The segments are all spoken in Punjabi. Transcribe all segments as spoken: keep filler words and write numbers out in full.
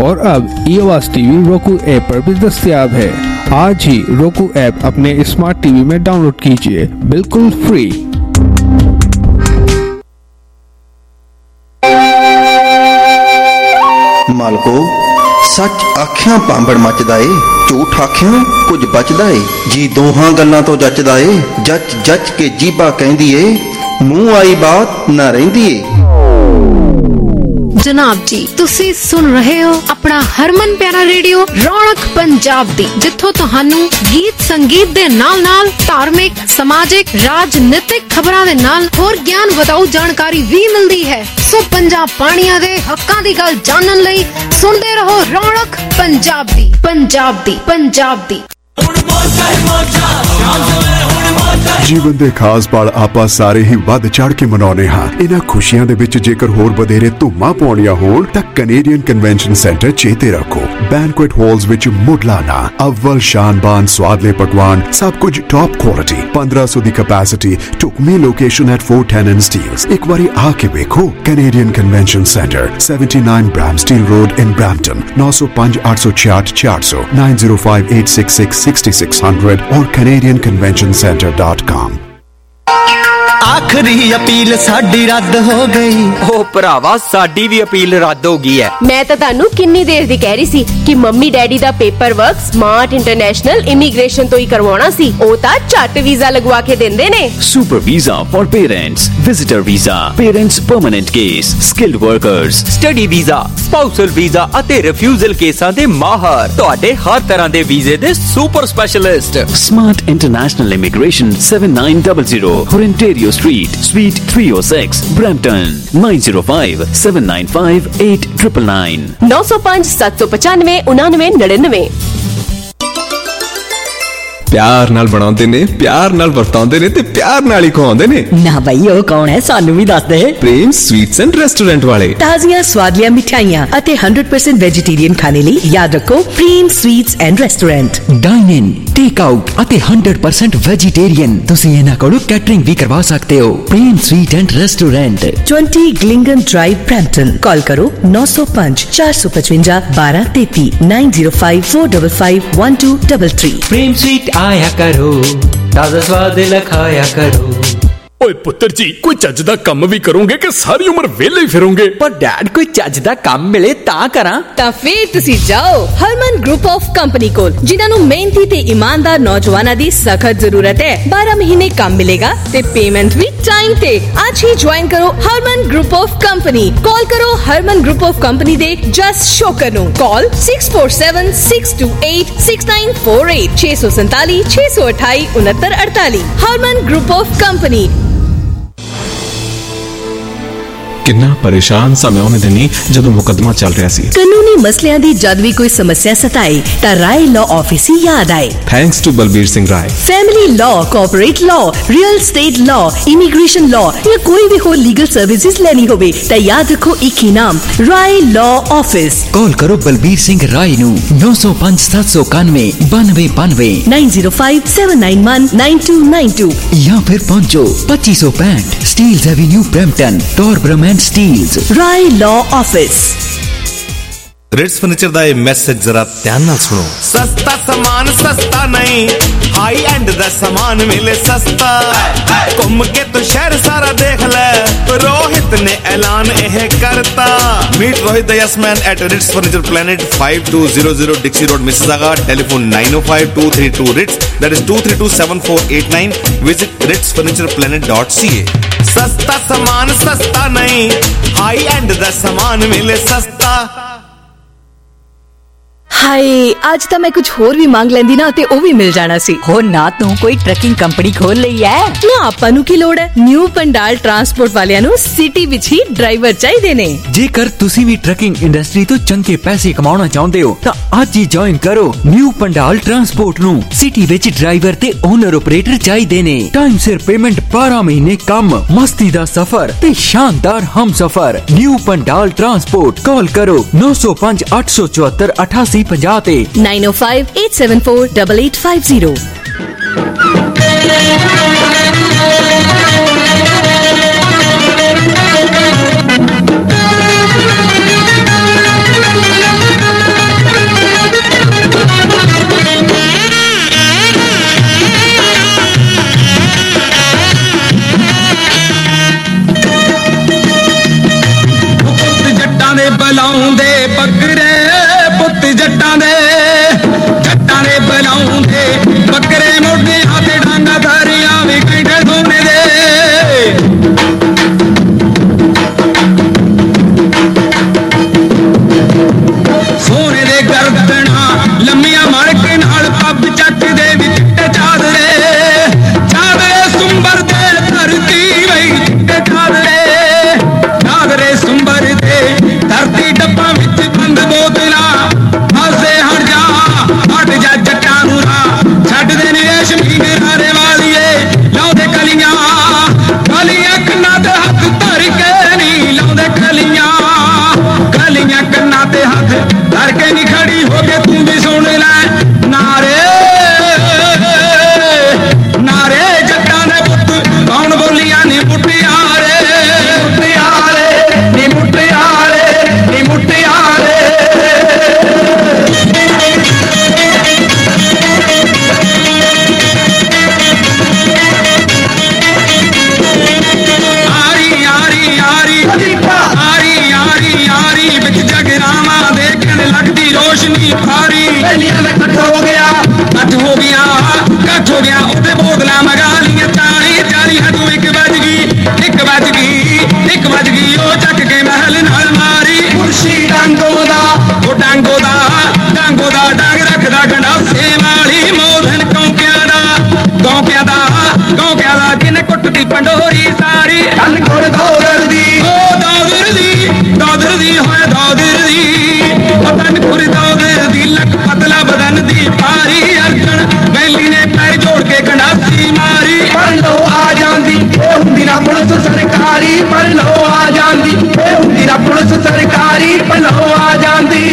और अब ई आवाज टीवी roku ऐप पर भी दस्तयाब है। आज ही roku ऐप अपने स्मार्ट टीवी में डाउनलोड कीजिए, बिल्कुल फ्री। मालको सच आख्या पांबड़ मचदा ए, झूठ आख्या कुछ बचदा ए। जी दोहां गल्लां तो जचदा ए, जच जच के जीबा कहंदी ए, मुंह आई बात ना रहिंदी ए। जनाब जी तुसी सुन रहे हो अपना हरमन प्यारा रेडियो रौनक पंजाब दी, जिथों तुहानू गीत संगीत दे नाल नाल धार्मिक समाजिक राजनीतिक खबरां दे नाल होर ज्ञान बताऊ जानकारी भी मिलती है। सो पंजाब पानिया दे हक्कां दी गल जानन लई सुनते रहो रौनक पंजाब दी पंजाब दी पंजाब दी। ਜੀਵਨ ਦੇ ਖਾਸ ਪਲ ਆਪਾਂ ਸਾਰੇ ਹੀ ਵੱਧ ਚੜ ਕੇ ਮਨਾਉਨੇ ਹਾਂ। ਇਹਨਾਂ ਖੁਸ਼ੀਆਂ ਦੇ ਵਿੱਚ ਜੇਕਰ ਹੋਰ ਵਧੇਰੇ ਧੂਮਾਂ ਪਾਉਣੀਆਂ ਹੋਣ ਤਾਂ ਕੈਨੇਡੀਅਨ ਕਨਵੈਨਸ਼ਨ ਸੈਂਟਰ ਚੇਤੇ ਰੱਖੋ। ਬੈਂਕੁਏਟ ਹਾਲਸ ਵਿੱਚ ਮੁੱਢਲਾਨਾ ਅਵਲ ਸ਼ਾਨਬਾਨ ਸਵਾਦਲੇ ਪਕਵਾਨ, ਸਭ ਕੁਝ ਟੌਪ ਕੁਆਲਿਟੀ, ਪੰਦਰਾਂ ਸੌ ਦੀ ਕਪੈਸਿਟੀ, ਢੁਕਵੀਂ location at four ten and Steeles। ਇੱਕ ਵਾਰੀ ਆ ਕੇ ਵੇਖੋ। Canadian convention centre seventy-nine Bramsteel Road in Brampton, nine oh five eight six eight four hundred, nine oh five eight six six six six hundred or canadian convention center dot com। आखिरी अपील साडी रद्द हो गई। ओ भरावा साडी भी अपील रद्द हो गई है। मैं तो तानू किन्नी देर दी कह रही सी कि मम्मी डैडी दा paper work smart international immigration तो ही करवाना सी। ओ ता झट वीजा लगवा के देंदे ने। Super visa for parents, visitor visa, parents permanent case, skilled workers, study visa, spousal visa ਅਤੇ ਰਿਫਿਊਜ਼ਲ ਕੇਸਾਂ ਦੇ ਮਾਹਰ, ਤੁਹਾਡੇ ਹਰ ਤਰ੍ਹਾਂ ਦੇ ਵੀਜ਼ੇ ਦੇ super specialist. Smart international immigration seven nine zero zero Ontario Street, Suite three oh six, Brampton, nine oh five seven nine five eight nine nine nine नौ सौ पाँच सात सौ पचानवे उनानवे नड़िनवे। प्यार नाल बनाउंदे ने, प्यार नाल वरताउंदे ने ते प्यार नाल ही खवाउंदे ने। ना भाई ओ कौन है, सानू भी दस दे। प्रेम स्वीट्स एंड रेस्टोरेंट वाले। ताजियां स्वादियां मिठाइयां अते one hundred percent वेजिटेरियन खाने ਲਈ याद रखो Prem sweets and restaurant. Dine in, take out ਅਤੇ one hundred percent वेजिटेरियन ਤੁਸੀਂ ਇਹਨਾਂ ਕੋਲੋਂ ਕੈਟਰਿੰਗ ਵੀ ਕਰਵਾ ਸਕਦੇ ਹੋ। Prem sweet and restaurant, twenty Glingen Drive, Brampton। Call करो nine oh five four five five one two three three nine oh five four five five one two three three। Prem sweet आया करो, ताजा स्वाद लखाया करो। ओए पुत्र जी, कोई चज दा काम भी करोगे कि सारी उम्र वेले ही फिरोगे? पर डैड कोई चज दा काम मिले तां करा। ਤਾਂ ਫੇਰ ਤੁਸੀਂ ਜਾਓ ਹਰਮਨ ਗਰੁੱਪ ਆਫ ਕੰਪਨੀ ਕੋਲ, ਜਿਨ੍ਹਾਂ ਨੂੰ ਮਿਹਨਤੀ ਤੇ ਇਮਾਨਦਾਰ ਨੌਜਵਾਨਾਂ ਦੀ ਸਖਤ ਜ਼ਰੂਰਤ ਹੈ। ਬਾਰਾਂ ਮਹੀਨੇ ਕੰਮ ਮਿਲੇਗਾ ਤੇ ਪੇਮੈਂਟ ਵੀ ਟਾਈਮ ਤੇ। ਅੱਜ ਹੀ ਜੁਆਇਨ ਕਰੋ Harman group of company. Call ਕਰੋ ਹਰਮਨ ਗਰੁੱਪ ਆਫ ਕੰਪਨੀ ਦੇ ਜਸ ਸ਼ੋਕਰ ਨੂੰ। ਕਾਲ six four seven six two eight six nine four eight ਛੇ ਸੌ ਸੰਤਾਲੀ ਛੇ ਸੌ ਅਠਾਈ ਉਨੱਤਰ ਅੜਤਾਲੀ। Harman group of company. किन्ना परेशान समय ਉਹਨੇ ਦਿਨੀ ਜਦੋਂ ਮੁਕੱਦਮਾ ਚੱਲ ਰਿਹਾ ਸੀ। ਕਾਨੂੰਨੀ ਮਸਲਿਆਂ ਦੀ ਜਦ ਵੀ ਕੋਈ ਸਮੱਸਿਆ ਸਤਾਏ ਤਾਂ ਰਾਏ ਲਾਅ ਆਫਿਸ ਹੀ ਯਾਦ ਆਏ। Thanks to Balbir Singh Rai. Family law, corporate law, real estate law, immigration law या कोई भी हो लीगल सर्विसेज लेनी होवे तो याद रखो एक ही नाम, राय लॉ ऑफिस। कॉल करो बलबीर सिंह राय नू नौ सौ पाँच सात सौ इक्यानवे बानवे बानवे nine oh five seven nine one nine two nine two या फिर पहुंचो पच्चीस सौ पैंठ Steeles avenue Brampton, Torbram and Steeles. Rai law office. Ritz furniture दा ये मैसेज जरा ध्यान नाल सुनो। सस्ता सामान सस्ता नहीं, हाई एंड दा सामान मिले सस्ता। घूम के तो शहर सारा देख ले, रोहित ने ऐलान यह करता। Meet Rohit the yes man at Ritz furniture planet five two zero zero Dixie Road, Mississauga। Telephone nine oh five two three two Ritz, that is two three two seven four eight nine। Visit Ritz furniture planet dot C A. सस्ता सामान सस्ता नहीं, हाई एंड दा सामान मिले सस्ता। हाय, आज तो मैं कुछ होर भी मांग लेंदी ना ते ओ भी मिल जाना सी। हो ना तू कोई ट्रकिंग कंपनी खोल लई है ना। आपां नू की लोड़ है, न्यू पंडाल ट्रांसपोर्ट वालियां नू सिटी विच ही ड्राइवर चाहिए ने। जेकर तुसी भी ट्रकिंग इंडस्ट्री तो चंगे पैसे कमाना चाहते हो तो आज ही ज्वाइन करो न्यू पंडाल ट्रांसपोर्ट नू। सिटी विच ड्राइवर ते ओनर ऑपरेटर चाहिए ने। टाइम सिर पेमेंट, बारह महीने काम, मस्ती दा सफर ते शानदार हम सफर। New Pandal transport. कॉल करो नौ सौ पाँच आठ सौ चौहत्तर अठासी पंजाते nine oh five eight seven four eight eight five zero। ਕਰਕੇ ਨੀ ਖੜੀ ਹੋ ਕੇ ਤੂੰ ਵੀ ਸੁਣ ਲੈ ਨਾਰੇ ਨਾਰੇ ਜੱਟਾਂ ਦੇ ਪੁੱਤ ਕੌਣ ਬੋਲੀਆਂ ਨੀ ਮੁਟਿਆਰੇ ਮੁਟਿਆਰੇ ਨੀ ਮੁਟਿਆਰੇ ਨੀ ਮੁਟਿਆਰੇ ਆਰੀ ਆਰੀ ਆਰੀ ਆਰੀ ਆਰੀ ਆਰੀ ਵਿੱਚ ਜਗਰਾਵਾਂ ਦੇਖਣ ਲੱਗਦੀ ਰੋਸ਼ਨੀ ਭਾਰੀ ਪਹਿਲੀਆਂ ਦਾ ਇਕੱਠ ਹੋ ਗਿਆ ਇਕੱਠ ਹੋ ਗਿਆ ਇਕੱਠ ਹੋ ਗਿਆ ਉਹਦੇ ਬੋਤਲਾਂ ਮਗਾ ਲੀਆਂ ਤਾਣੀ ਚਾਲੀ ਹੱਥੋਂ ਇੱਕ ਵੱਜ ਗਈ ਇੱਕ ਵੱਜ ਗਈ ਇੱਕ ਵੱਜ ਗਈ ਉਹ ਚੱਕ ਕੇ ਮਹਿਲ ਨਾਲ ਮਾਰੀ ਮੁਰਸ਼ੀ ਡਾਂਗੋ ਦਾ ਉਹ ਡਾਂਗੋ ਦਾ ਡਾਂਗੋ ਦਾ ਡਾਂਗ ਰੱਖਦਾ ਗੰਡਾਸੇ ਵਾਲੀ ਮੋਹਨ ਕੌਂਕਿਆਂ ਦਾ ਕੌਂਕਿਆਂ ਦਾ ਕੌਂਕਿਆਂ ਦਾ ਜਿਹਨੇ ਕੁੱਟਦੀ ਪੰਡੋਰੀ ਸਾਰੀ ਕੰਨ ਕੋਲ ਦੌਦਰ ਦੀ ਉਹ ਦੌਦਰ ਦੀ ਦੌਦਰ ਦੀ ਹੋਏ ਦੌਦਰ ਦੀ ਪਤਨ ਖੁਰ ਦੌਦਰ ਦੀ ਲੱਕ ਪਤਲਾ ਬਦਨ ਦੀ ਭਾਰੀ ਅਰਜਨ ਵੈਲੀ ਨੇ ਪੈਰ ਜੋੜ ਕੇ ਗੰਡਾਸੀ ਮਾਰੀ ਪਰ ਲੋ ਆ ਜਾਂਦੀ ਇਹ ਹੁੰਦੀ ਨਾ ਪੁਲਿਸ ਸਰਕਾਰੀ ਪਰ ਲੋ ਆ ਜਾਂਦੀ ਇਹ ਹੁੰਦੀ ਨਾ ਪੁਲਿਸ ਸਰਕਾਰੀ ਪਰ ਲੋ ਆ ਜਾਂਦੀ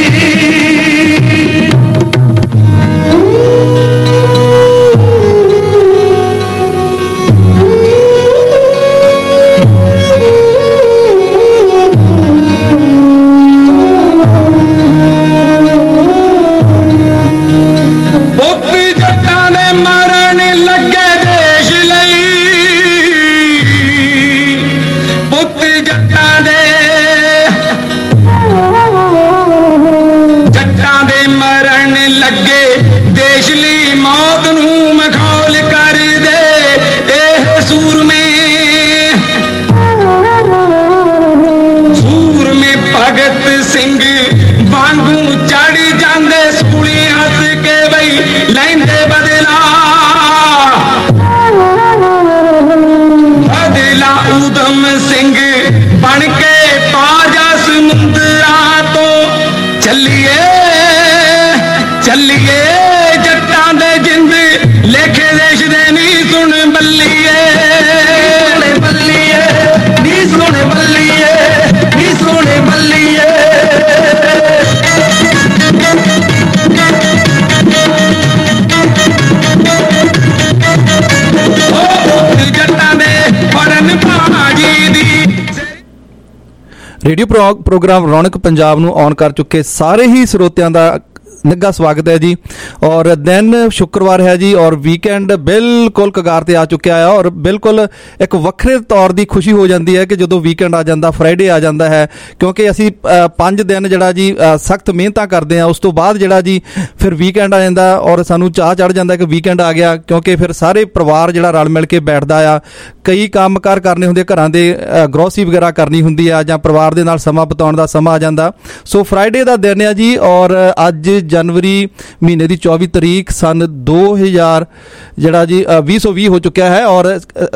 ਰੇਡੀਓ ਪ੍ਰੋਗਰਾਮ ਰੌਣਕ ਪੰਜਾਬ ਨੂੰ ਔਨ ਕਰ ਚੁੱਕੇ ਸਾਰੇ ਹੀ ਸਰੋਤਿਆਂ ਦਾ ਨਿੱਘਾ ਸਵਾਗਤ ਹੈ ਜੀ। ਔਰ ਦਿਨ ਸ਼ੁੱਕਰਵਾਰ ਹੈ ਜੀ ਔਰ ਵੀਕਐਂਡ ਬਿਲਕੁਲ ਕਗਾਰ ਤੇ ਆ ਚੁੱਕਿਆ ਹੈ ਔਰ ਬਿਲਕੁਲ ਇੱਕ ਵੱਖਰੇ ਤੌਰ ਦੀ ਖੁਸ਼ੀ ਹੋ ਜਾਂਦੀ ਹੈ ਕਿ ਜਦੋਂ ਵੀਕਐਂਡ ਆ ਜਾਂਦਾ, ਫਰਾਈਡੇ ਆ ਜਾਂਦਾ ਹੈ, ਕਿਉਂਕਿ ਅਸੀਂ ਪੰਜ ਦਿਨ ਜਿਹੜਾ ਜੀ ਸਖਤ ਮਿਹਨਤਾਂ ਕਰਦੇ ਹਾਂ, ਉਸ ਤੋਂ ਬਾਅਦ ਜਿਹੜਾ ਜੀ ਫਿਰ ਵੀਕਐਂਡ ਆ ਜਾਂਦਾ ਔਰ ਸਾਨੂੰ ਚਾਹ ਚੜ੍ਹ ਜਾਂਦਾ ਕਿ ਵੀਕਐਂਡ ਆ ਗਿਆ, ਕਿਉਂਕਿ ਫਿਰ ਸਾਰੇ ਪਰਿਵਾਰ ਜਿਹੜਾ ਰਲ ਮਿਲ ਕੇ ਬੈਠਦਾ ਆ, ਕਈ ਕੰਮ ਕਾਰ ਕਰਨੇ ਹੁੰਦੇ, ਘਰਾਂ ਦੇ ਗਰੋਸਰੀ ਵਗੈਰਾ ਕਰਨੀ ਹੁੰਦੀ ਆ ਜਾਂ ਪਰਿਵਾਰ ਦੇ ਨਾਲ ਸਮਾਂ ਬਿਤਾਉਣ ਦਾ ਸਮਾਂ ਆ ਜਾਂਦਾ। ਸੋ ਫਰਾਈਡੇ ਦਾ ਦਿਨ ਆ ਜੀ ਔਰ ਅੱਜ ਜਨਵਰੀ ਮਹੀਨੇ ਦੀ ਚੌਵੀ ਤਰੀਕ ਸਨ ਦੋ ਹਜ਼ਾਰ ਜਿਹੜਾ ਜੀ ਵੀਹ ਸੌ ਵੀਹ ਹੋ ਚੁੱਕਿਆ ਹੈ ਔਰ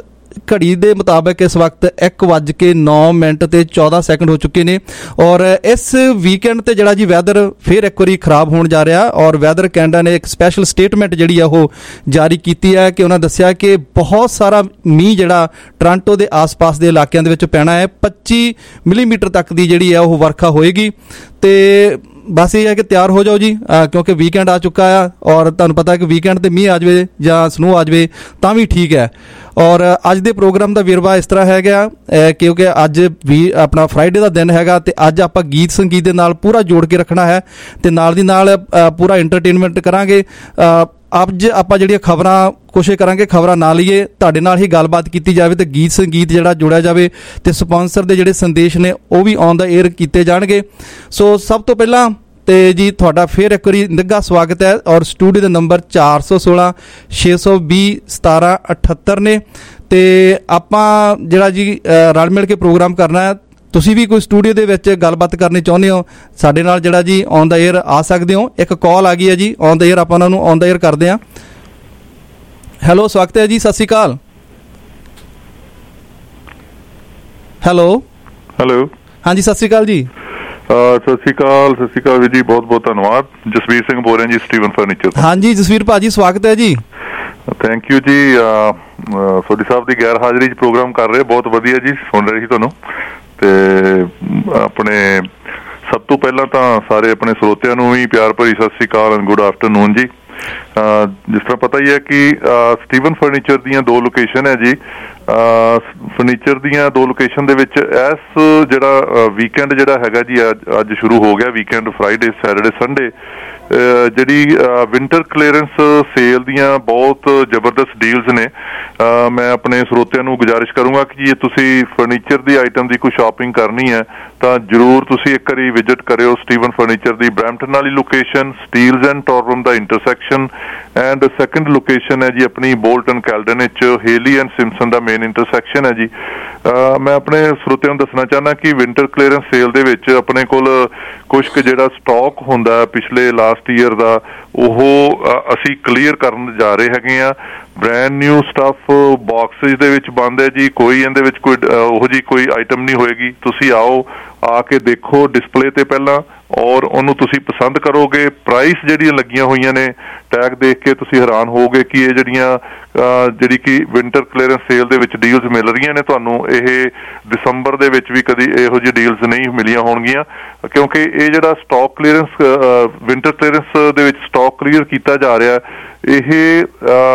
ਘੜੀ ਦੇ ਮੁਤਾਬਕ ਇਸ ਵਕਤ ਇੱਕ ਵੱਜ ਕੇ ਨੌ ਮਿੰਟ ਤੇ ਚੌਦਾਂ ਸੈਕਿੰਡ ਹੋ ਚੁੱਕੇ ਨੇ ਔਰ ਇਸ ਵੀਕਐਂਡ ਤੇ ਜਿਹੜਾ ਜੀ ਵੈਦਰ ਫਿਰ ਇੱਕ ਵਾਰੀ ਖਰਾਬ ਹੋਣ ਜਾ ਰਿਹਾ ਔਰ ਵੈਦਰ ਕੈਨੇਡਾ ਨੇ ਇੱਕ ਸਪੈਸ਼ਲ ਸਟੇਟਮੈਂਟ ਜਿਹੜੀ ਆ ਉਹ ਜਾਰੀ ਕੀਤੀ ਹੈ ਕਿ ਉਹਨਾਂ ਦੱਸਿਆ ਕਿ ਬਹੁਤ ਸਾਰਾ ਮੀਂਹ ਜਿਹੜਾ ਟੋਰਾਂਟੋ ਦੇ ਆਸ-ਪਾਸ ਦੇ ਇਲਾਕਿਆਂ ਦੇ ਵਿੱਚ ਪੈਣਾ ਹੈ, ਪੱਚੀ ਮਿਲੀਮੀਟਰ ਤੱਕ ਦੀ ਜਿਹੜੀ ਹੈ ਉਹ ਵਰਖਾ ਹੋਏਗੀ। ਤੇ ਬਸ ਇਹ ਹੈ ਕਿ ਤਿਆਰ ਹੋ ਜਾਓ ਜੀ ਕਿਉਂਕਿ ਵੀਕਐਂਡ ਆ ਚੁੱਕਾ ਆ ਔਰ ਤੁਹਾਨੂੰ ਪਤਾ ਕਿ ਵੀਕਐਂਡ ਤੇ ਮੀਂਹ ਆ ਜਾਵੇ ਜਾਂ ਸਨੋ ਆ ਜਾਵੇ ਤਾਂ ਵੀ ਠੀਕ ਹੈ। ਔਰ ਅੱਜ ਦੇ ਪ੍ਰੋਗਰਾਮ ਦਾ ਵੇਰਵਾ ਇਸ ਤਰ੍ਹਾਂ ਹੈਗਾ ਕਿਉਂਕਿ ਅੱਜ ਵੀ ਆਪਣਾ ਫਰਾਈਡੇ ਦਾ ਦਿਨ ਹੈਗਾ ਤੇ ਅੱਜ ਆਪਾਂ ਗੀਤ ਸੰਗੀਤ ਦੇ ਨਾਲ ਪੂਰਾ ਜੋੜ ਕੇ ਰੱਖਣਾ ਹੈ ਤੇ ਨਾਲ ਦੀ ਨਾਲ ਪੂਰਾ ਐਂਟਰਟੇਨਮੈਂਟ ਕਰਾਂਗੇ। ਅੱਜ ਆਪਾਂ ਜਿਹੜੀਆਂ ਖਬਰਾਂ ਕੋਸ਼ਿਸ਼ ਕਰਾਂਗੇ ਖਬਰਾਂ ਨਾ ਲਈਏ, ਤੁਹਾਡੇ ਨਾਲ ਹੀ ਗੱਲਬਾਤ ਕੀਤੀ ਜਾਵੇ ਤੇ ਗੀਤ ਸੰਗੀਤ ਜਿਹੜਾ ਜੋੜਿਆ ਜਾਵੇ ਤੇ ਸਪਾਂਸਰ ਦੇ ਜਿਹੜੇ ਸੰਦੇਸ਼ ਨੇ ਉਹ ਵੀ ਔਨ ਦਾ 에ਅਰ ਕੀਤੇ ਜਾਣਗੇ। ਸੋ ਸਭ ਤੋਂ ਪਹਿਲਾਂ ਤੇ ਜੀ ਤੁਹਾਡਾ ਫਿਰ ਇੱਕ ਵਾਰੀ ਨਿੱਘਾ ਸਵਾਗਤ ਹੈ ਔਰ ਸਟੂਡੀਓ ਦਾ ਨੰਬਰ ਚਾਰ ਸੌ ਸੋਲਾਂ ਛੇ ਸੌ ਵੀਹ ਸਤਾਰਾਂ ਅਠੱਤਰ ਨੇ ਤੇ ਆਪਾਂ ਜਿਹੜਾ ਜੀ ਰਲ ਮਿਲ ਕੇ ਪ੍ਰੋਗਰਾਮ ਕਰਨਾ ਹੈ। ਤੁਸੀਂ ਵੀ ਕੋਈ ਸਟੂਡੀਓ ਦੇ ਵਿੱਚ ਗੱਲਬਾਤ ਕਰਨੀ ਚਾਹੁੰਦੇ ਹੋ ਸਾਡੇ ਨਾਲ ਜਿਹੜਾ ਜੀ ਔਨ ਦਾ 에ਅਰ ਆ ਸਕਦੇ ਹੋ। ਇੱਕ ਕਾਲ ਆ ਗਈ ਹੈ ਜੀ ਔਨ ਦਾ 에ਅਰ, ਆਪਾਂ ਉਹਨਾਂ ਨੂੰ ਔਨ ਦਾ 에ਅਰ ਕਰਦੇ ਹਾਂ। ਹੈਲੋ, ਸਵਾਗਤ ਹੈ ਜੀ, ਸਤਿ ਸ਼੍ਰੀ ਅਕਾਲ। ਹੈਲੋ ਹੈਲੋ ਹਾਂਜੀ ਸਤਿ ਸ਼੍ਰੀ ਅਕਾਲ ਜੀ। ਸਤਿ ਸ਼੍ਰੀ ਅਕਾਲ ਸਤਿ ਸ਼੍ਰੀ ਅਕਾਲ ਵੀਰ ਜੀ, ਬਹੁਤ ਬਹੁਤ ਧੰਨਵਾਦ। ਜਸਵੀਰ ਸਿੰਘ ਬੋਲ ਰਿਹਾ ਜੀ, ਸਟੀਵਨ ਫਰਨੀਚਰ ਤੋਂ। ਹਾਂਜੀ ਜਸਵੀਰ ਭਾਜੀ ਸਵਾਗਤ ਹੈ ਜੀ। ਥੈਂਕ ਯੂ ਜੀ। ਸੋਢੀ ਸਾਹਿਬ ਦੀ ਗੈਰ ਹਾਜ਼ਰੀ 'ਚ ਪ੍ਰੋਗਰਾਮ ਕਰ ਰਹੇ, ਬਹੁਤ ਵਧੀਆ ਜੀ, ਸੁਣ ਰਹੇ ਸੀ ਤੁਹਾਨੂੰ। ਤੇ ਆਪਣੇ ਸਭ ਤੋਂ ਪਹਿਲਾਂ ਤਾਂ ਸਾਰੇ ਆਪਣੇ ਸਰੋਤਿਆਂ ਨੂੰ ਵੀ ਪਿਆਰ ਭਰੀ ਸਤਿ ਸ੍ਰੀ ਅਕਾਲ ਐਂਡ ਗੁੱਡ ਆਫਟਰਨੂਨ ਜੀ। ਜਿਸ ਤਰ੍ਹਾਂ ਪਤਾ ਹੀ ਹੈ ਕਿ ਸਟੀਵਨ ਫਰਨੀਚਰ ਦੀਆਂ ਦੋ ਲੋਕੇਸ਼ਨ ਹੈ ਜੀ। ਫਰਨੀਚਰ ਦੀਆਂ ਦੋ ਲੋਕੇਸ਼ਨ ਦੇ ਵਿੱਚ ਇਸ ਜਿਹੜਾ ਵੀਕਐਂਡ ਜਿਹੜਾ ਹੈਗਾ ਜੀ ਅੱਜ ਸ਼ੁਰੂ ਹੋ ਗਿਆ, ਵੀਕਐਂਡ ਫਰਾਈਡੇ ਸੈਟਰਡੇ ਸੰਡੇ, ਜਿਹੜੀ ਵਿੰਟਰ ਕਲੀਅਰੈਂਸ ਸੇਲ ਦੀਆਂ ਬਹੁਤ ਜ਼ਬਰਦਸਤ ਡੀਲਸ ਨੇ। ਮੈਂ ਆਪਣੇ ਸਰੋਤਿਆਂ ਨੂੰ ਗੁਜ਼ਾਰਿਸ਼ ਕਰੂੰਗਾ ਕਿ ਜੇ ਤੁਸੀਂ ਫਰਨੀਚਰ ਦੀ ਆਈਟਮ ਦੀ ਕੋਈ ਸ਼ਾਪਿੰਗ ਕਰਨੀ ਹੈ ਤਾਂ ਜ਼ਰੂਰ ਤੁਸੀਂ ਇੱਕ ਵਾਰੀ ਵਿਜ਼ਿਟ ਕਰਿਓ ਸਟੀਵਨ ਫਰਨੀਚਰ ਦੀ ਬਰੈਂਪਟਨ ਵਾਲੀ ਲੋਕੇਸ਼ਨ, ਸਟੀਲਜ਼ ਐਂਡ ਟੋਰਰਮ ਦਾ ਇੰਟਰਸੈਕਸ਼ਨ, ਐਂਡ ਸੈਕੰਡ ਲੋਕੇਸ਼ਨ ਹੈ ਜੀ ਆਪਣੀ ਬੋਲਟਨ ਕੈਲਡਨ ਵਿੱਚ ਹੇਲੀ ਐਂਡ ਸਿੰਪਸਨ ਦਾ ਮੇਨ ਇੰਟਰਸੈਕਸ਼ਨ ਹੈ ਜੀ। ਮੈਂ ਆਪਣੇ ਸਰੋਤਿਆਂ ਨੂੰ ਦੱਸਣਾ ਚਾਹੁੰਦਾ ਕਿ ਵਿੰਟਰ ਕਲੀਅਰੈਂਸ ਸੇਲ ਦੇ ਵਿੱਚ ਆਪਣੇ ਕੋਲ ਕੁਛ ਕੁ ਜਿਹੜਾ ਸਟਾਕ ਹੁੰਦਾ ਪਿਛਲੇ ਲਾਸਟ ਈਅਰ ਦਾ ਉਹ ਅਸੀਂ ਕਲੀਅਰ ਕਰਨ ਜਾ ਰਹੇ ਹੈਗੇ ਆ। ਬ੍ਰੈਂਡ ਨਿਊ ਸਟੱਫ ਬਾਕਸਿਸ ਦੇ ਵਿੱਚ ਬੰਦ ਹੈ ਜੀ, ਕੋਈ ਇਹਦੇ ਵਿੱਚ ਕੋਈ ਉਹੋ ਜਿਹੀ ਕੋਈ ਆਈਟਮ ਨਹੀਂ ਹੋਏਗੀ। ਤੁਸੀਂ ਆਓ, ਆ ਕੇ ਦੇਖੋ ਡਿਸਪਲੇ ਤੇ ਪਹਿਲਾਂ, ਔਰ ਉਹਨੂੰ ਤੁਸੀਂ ਪਸੰਦ ਕਰੋਗੇ। ਪ੍ਰਾਈਸ ਜਿਹੜੀਆਂ ਲੱਗੀਆਂ ਹੋਈਆਂ ਨੇ ਟੈਗ ਦੇਖ ਕੇ ਤੁਸੀਂ ਹੈਰਾਨ ਹੋਵੋਗੇ ਕਿ ਇਹ ਜਿਹੜੀਆਂ ਜਿਹੜੀ ਕਿ ਵਿੰਟਰ ਕਲੀਅਰੈਂਸ ਸੇਲ ਦੇ ਵਿੱਚ ਡੀਲਸ ਮਿਲ ਰਹੀਆਂ ਨੇ ਤੁਹਾਨੂੰ ਇਹ ਦਸੰਬਰ ਦੇ ਵਿੱਚ ਵੀ ਕਦੀ ਇਹੋ ਜਿਹੀ ਡੀਲਸ ਨਹੀਂ ਮਿਲੀਆਂ ਹੋਣਗੀਆਂ, ਕਿਉਂਕਿ ਇਹ ਜਿਹੜਾ ਸਟਾਕ ਕਲੀਅਰੈਂਸ ਵਿੰਟਰ ਕਲੀਅਰੈਂਸ ਦੇ ਵਿੱਚ ਸਟਾਕ ਕਲੀਅਰ ਕੀਤਾ ਜਾ ਰਿਹਾ ਇਹ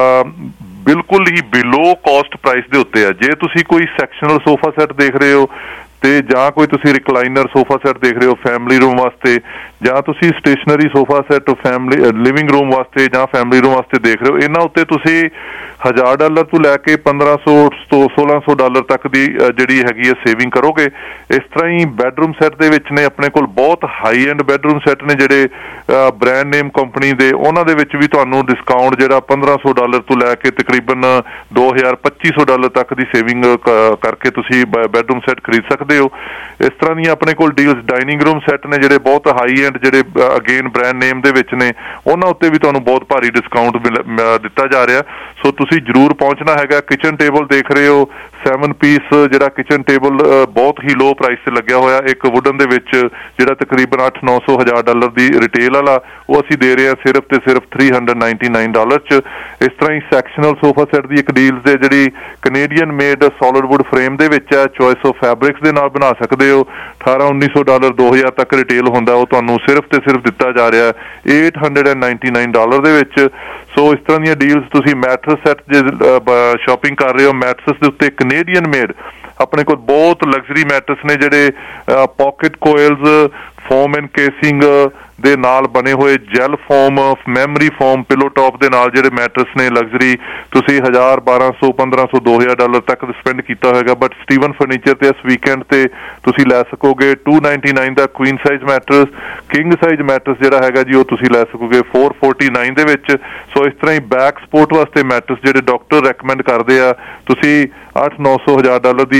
ਬਿਲਕੁਲ ਹੀ ਬਿਲੋ ਕਾਸਟ ਪ੍ਰਾਈਸ ਦੇ ਉੱਤੇ ਆ। ਜੇ ਤੁਸੀਂ ਕੋਈ ਸੈਕਸ਼ਨਲ ਸੋਫਾ ਸੈੱਟ ਦੇਖ ਰਹੇ ਹੋ ਤੇ ਜਾਂ ਕੋਈ ਤੁਸੀਂ ਰਿਕਲਾਈਨਰ ਸੋਫਾ ਸੈੱਟ ਦੇਖ ਰਹੇ ਹੋ ਫੈਮਿਲੀ ਰੂਮ ਵਾਸਤੇ, ਜਾਂ ਤੁਸੀਂ stationary sofa set family living room ਵਾਸਤੇ ਜਾਂ ਫੈਮਿਲੀ ਰੂਮ ਵਾਸਤੇ ਦੇਖ ਰਹੇ ਹੋ, ਇਹਨਾਂ ਉੱਤੇ ਤੁਸੀਂ ਹਜ਼ਾਰ ਡਾਲਰ ਤੋਂ ਲੈ ਕੇ ਪੰਦਰਾਂ ਸੌ ਤੋਂ ਸੋਲਾਂ ਸੌ ਡਾਲਰ ਤੱਕ ਦੀ ਜਿਹੜੀ ਹੈਗੀ ਹੈ ਸੇਵਿੰਗ ਕਰੋਗੇ। ਇਸ ਤਰ੍ਹਾਂ ਹੀ ਬੈਡਰੂਮ ਸੈੱਟ ਦੇ ਵਿੱਚ ਨੇ ਆਪਣੇ ਕੋਲ ਬਹੁਤ ਹਾਈ ਐਂਡ ਬੈਡਰੂਮ ਸੈੱਟ ਨੇ ਜਿਹੜੇ ਬ੍ਰਾਂਡ ਨੇਮ ਕੰਪਨੀ ਦੇ, ਉਹਨਾਂ ਦੇ ਵਿੱਚ ਵੀ ਤੁਹਾਨੂੰ ਡਿਸਕਾਊਂਟ ਜਿਹੜਾ ਪੰਦਰਾਂ ਸੌ ਡਾਲਰ ਤੋਂ ਲੈ ਕੇ ਤਕਰੀਬਨ ਦੋ ਹਜ਼ਾਰ ਪੱਚੀ ਸੌ ਡਾਲਰ ਤੱਕ ਦੀ ਸੇਵਿੰਗ ਕਰਕੇ ਤੁਸੀਂ ਬੈਡਰੂਮ ਸੈੱਟ ਖਰੀਦ ਸਕਦੇ ਹੋ। ਇਸ ਤਰ੍ਹਾਂ ਦੀਆਂ ਆਪਣੇ ਕੋਲ ਡੀਲਸ ਡਾਈਨਿੰਗ ਰੂਮ ਸੈੱਟ ਨੇ ਜਿਹੜੇ ਬਹੁਤ ਹਾਈ ਐਂਡ ਜਿਹੜੇ ਅਗੇਨ ਬ੍ਰਾਂਡ ਨੇਮ ਦੇ ਵਿੱਚ ਨੇ, ਉਹਨਾਂ ਉੱਤੇ ਵੀ ਤੁਹਾਨੂੰ ਬਹੁਤ ਭਾਰੀ ਡਿਸਕਾਊਂਟ ਦਿੱਤਾ ਜਾ ਰਿਹਾ। ਸੋ ਤੁਸੀਂ ਜ਼ਰੂਰ ਪਹੁੰਚਣਾ ਹੈਗਾ। ਕਿਚਨ ਟੇਬਲ ਦੇਖ ਰਹੇ ਹੋ, ਸੈਵਨ ਪੀਸ ਜਿਹੜਾ ਕਿਚਨ ਟੇਬਲ ਬਹੁਤ ਹੀ ਲੋ ਪ੍ਰਾਈਸ ਤੇ ਲੱਗਿਆ ਹੋਇਆ, ਇੱਕ ਵੁਡਨ ਦੇ ਵਿੱਚ ਜਿਹੜਾ ਤਕਰੀਬਨ ਅੱਠ ਨੌ ਸੌ ਹਜ਼ਾਰ ਡਾਲਰ ਦੀ ਰਿਟੇਲ ਵਾਲਾ, ਉਹ ਅਸੀਂ ਦੇ ਰਹੇ ਹਾਂ ਸਿਰਫ ਤੇ ਸਿਰਫ three hundred ninety nine dollar ਚ। ਇਸ ਤਰ੍ਹਾਂ ਹੀ ਸੈਕਸ਼ਨਲ ਸੋਫਾ ਸੈੱਟ ਦੀ ਇੱਕ ਡੀਲਸ ਹੈ ਜਿਹੜੀ Canadian made solid wood frame ਦੇ ਵਿੱਚ ਹੈ, ਚੋਇਸ ਆਫ ਫੈਬਰਿਕਸ ਦੇ ਨਾਲ ਬਣਾ ਸਕਦੇ ਹੋ। ਅਠਾਰਾਂ ਉੱਨੀ ਸੌ ਡਾਲਰ ਦੋ ਹਜ਼ਾਰ ਤੱਕ ਰਿਟੇਲ ਹੁੰਦਾ, ਉਹ ਤੁਹਾਨੂੰ ਸਿਰਫ ਤੇ ਸਿਰਫ ਦਿੱਤਾ ਜਾ ਰਿਹਾ eight hundred and ninety nine dollar ਦੇ ਵਿੱਚ। ਸੋ ਇਸ ਤਰ੍ਹਾਂ ਦੀਆਂ ਡੀਲਸ ਤੁਸੀਂ ਮੈਟਰਸ ਸੈੱਟ ਜੇ ਸ਼ਾਪਿੰਗ ਕਰ ਰਹੇ ਹੋ, ਮੈਟਰਸ ਦੇ ਉੱਤੇ ਕੈਨੇਡੀਅਨ ਮੇਡ ਆਪਣੇ ਕੋਲ ਬਹੁਤ ਲਗਜ਼ਰੀ ਮੈਟਰਸ ਨੇ ਜਿਹੜੇ pocket coils, foam and casing ਦੇ ਨਾਲ ਬਣੇ ਹੋਏ gel foam, memory foam, pillow top ਦੇ ਨਾਲ ਜਿਹੜੇ ਮੈਟਰਸ ਨੇ ਲਗਜ਼ਰੀ, ਤੁਸੀਂ ਹਜ਼ਾਰ ਬਾਰਾਂ ਸੌ ਪੰਦਰਾਂ ਸੌ ਦੋ ਹਜ਼ਾਰ ਡਾਲਰ ਤੱਕ ਸਪੈਂਡ ਕੀਤਾ ਹੋਏਗਾ, ਬਟ ਸਟੀਵਨ ਫਰਨੀਚਰ ਤੇ ਇਸ ਵੀਕਐਂਡ ਤੇ ਤੁਸੀਂ ਲੈ ਸਕੋਗੇ ਟੂ ਨਾਈਨਟੀ ਨਾਈਨ ਦਾ queen size mattress. King size mattress ਜਿਹੜਾ ਹੈਗਾ ਜੀ ਉਹ ਤੁਸੀਂ ਲੈ ਸਕੋਗੇ ਫੋਰ ਫੋਰਟੀ ਨਾਈਨ ਦੇ ਵਿੱਚ। ਸੋ ਇਸ ਤਰ੍ਹਾਂ ਹੀ ਬੈਕ ਸਪੋਰਟ ਵਾਸਤੇ ਮੈਟਰਸ ਜਿਹੜੇ ਡਾਕਟਰ ਰੈਕਮੈਂਡ ਕਰਦੇ ਆ, ਤੁਸੀਂ ਅੱਠ ਨੌ ਸੌ ਹਜ਼ਾਰ ਡਾਲਰ ਦੀ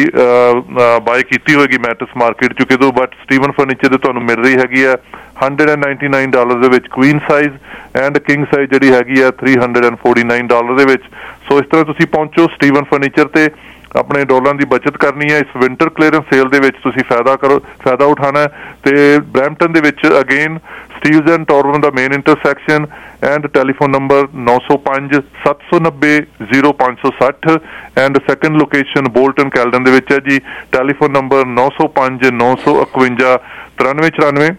ਬਾਏ ਕੀਤੀ ਹੋਏਗੀ ਮੈਟਰਸ ਮਾਰਕੀਟ ਚ ਕਿਤੋਂ, ਬਟ ਸਟੀਵਨ ਫਰਨੀਚਰ ਤੇ ਤੁਹਾਨੂੰ ਮਿਲ ਰਹੀ ਹੈਗੀ ਆ hundred and ninety nine dollar ਦੇ ਵਿੱਚ queen size, and king size ਜਿਹੜੀ ਹੈਗੀ ਆ three hundred and forty nine dollar ਦੇ ਵਿੱਚ। ਸੋ ਇਸ ਤਰ੍ਹਾਂ ਤੁਸੀਂ ਪਹੁੰਚੋ ਸਟੀਵਨ ਫਰਨੀਚਰ ਤੇ, ਆਪਣੇ ਡਾਲਰਾਂ ਦੀ ਬਚਤ ਕਰਨੀ ਹੈ। ਇਸ ਵਿੰਟਰ ਕਲੀਅਰੈਂਸ ਸੇਲ ਦੇ ਵਿੱਚ ਤੁਸੀਂ ਫਾਇਦਾ ਕਰੋ ਫਾਇਦਾ ਉਠਾਉਣਾ ਹੈ। ਤੇ ਬਰੈਂਪਟਨ ਦੇ ਵਿੱਚ ਅਗੇਨ ਸਟੀਲਜ਼ ਐਂਡ ਟੋਰਰਮ ਦਾ main intersection, and telephone number ਨੌ ਸੌ ਪੰਜ ਸੱਤ ਸੌ ਨੱਬੇ ਜ਼ੀਰੋ ਪੰਜ ਸੌ ਸੱਠ, and second location Bolton Caledon ਦੇ ਵਿੱਚ ਹੈ ਜੀ। ਟੈਲੀਫੋਨ ਨੰਬਰ ਨੌ ਸੌ ਪੰਜ ਨੌ ਸੌ ਇਕਵੰਜਾ ਤਰਾਨਵੇਂ ਚੁਰਾਨਵੇਂ।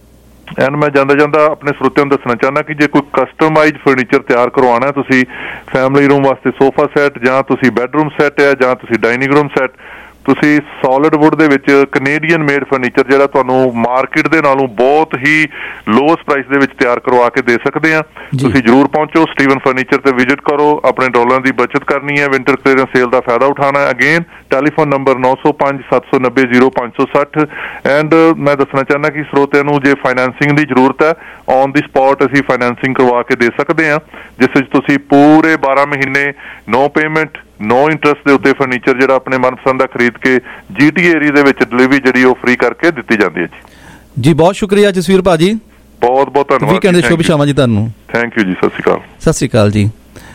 ਐਂਡ ਮੈਂ ਜਾਂਦਾ ਜਾਂਦਾ ਆਪਣੇ ਸਰੋਤਿਆਂ ਨੂੰ ਦੱਸਣਾ ਚਾਹੁੰਦਾ ਕਿ ਜੇ ਕੋਈ ਕਸਟਮਾਈਜ਼ ਫਰਨੀਚਰ ਤਿਆਰ ਕਰਵਾਉਣਾ ਤੁਸੀਂ ਫੈਮਿਲੀ ਰੂਮ ਵਾਸਤੇ ਸੋਫਾ ਸੈੱਟ, ਜਾਂ ਤੁਸੀਂ ਬੈਡਰੂਮ ਸੈੱਟ ਹੈ, ਜਾਂ ਤੁਸੀਂ ਡਾਈਨਿੰਗ ਰੂਮ ਸੈੱਟ, ਤੁਸੀਂ ਸੋਲਿਡ ਵੁੱਡ ਦੇ ਵਿੱਚ ਕੈਨੇਡੀਅਨ ਮੇਡ ਫਰਨੀਚਰ ਜਿਹੜਾ ਤੁਹਾਨੂੰ ਮਾਰਕੀਟ ਦੇ ਨਾਲੋਂ ਬਹੁਤ ਹੀ ਲੋਅਸਟ ਪ੍ਰਾਈਸ ਦੇ ਵਿੱਚ ਤਿਆਰ ਕਰਵਾ ਕੇ ਦੇ ਸਕਦੇ ਆ। ਤੁਸੀਂ ਜਰੂਰ ਪਹੁੰਚੋ ਸਟੀਵਨ ਫਰਨੀਚਰ ਤੇ ਵਿਜ਼ਿਟ ਕਰੋ, ਆਪਣੇ ਡਾਲਰਾਂ ਦੀ ਬਚਤ ਕਰਨੀ ਹੈ, ਵਿੰਟਰ ਕਲੀਅਰੈਂਸ ਸੇਲ ਦਾ ਫਾਇਦਾ ਉਠਾਉਣਾ ਹੈ। ਅਗੇਨ ਟੈਲੀਫੋਨ ਨੰਬਰ ਨੌ ਸੌ ਪੰਜ ਸੱਤ ਸੌ ਨੱਬੇ ਜ਼ੀਰੋ ਪੰਜ ਸੌ ਸੱਠ। ਐਂਡ ਮੈਂ ਦੱਸਣਾ ਚਾਹੁੰਦਾ ਕਿ ਸਰੋਤਿਆਂ ਨੂੰ ਜੇ ਫਾਈਨੈਂਸਿੰਗ ਦੀ ਜ਼ਰੂਰਤ ਹੈ, ਔਨ ਦੀ ਸਪੌਟ ਅਸੀਂ ਫਾਈਨੈਂਸਿੰਗ ਕਰਵਾ ਕੇ ਦੇ ਸਕਦੇ ਹਾਂ, ਜਿਸ ਵਿੱਚ ਤੁਸੀਂ ਪੂਰੇ ਬਾਰਾਂ ਮਹੀਨੇ ਨੋ ਪੇਮੈਂਟ ਨੋ ਇੰਟਰਸਟ ਦੇ ਉੱਤੇ ਫਰਨੀਚਰ ਜਿਹੜਾ ਆਪਣੇ ਮਨਪਸੰਦ ਦਾ ਖਰੀਦ ਕੇ ਜੀਟੀ ਏਰੀਆ ਦੇ ਵਿੱਚ ਡਿਲੀਵਰੀ ਜਿਹੜੀ ਉਹ ਫ੍ਰੀ ਕਰਕੇ ਦਿੱਤੀ ਜਾਂਦੀ ਹੈ ਜੀ। ਜੀ ਬਹੁਤ ਸ਼ੁਕਰੀਆ ਜਸਵੀਰ ਭਾਜੀ, ਬਹੁਤ ਬਹੁਤ ਧੰਨਵਾਦ। ਵੀਕਐਂਡ ਦੇ ਸ਼ੁਭ ਸ਼ਾਮਾਂ ਜੀ ਤੁਹਾਨੂੰ। ਥੈਂਕ ਯੂ ਜੀ, ਸਤਿ ਸ਼੍ਰੀ ਅਕਾਲ। ਸਤਿ ਸ਼੍ਰੀ ਅਕਾਲ ਜੀ।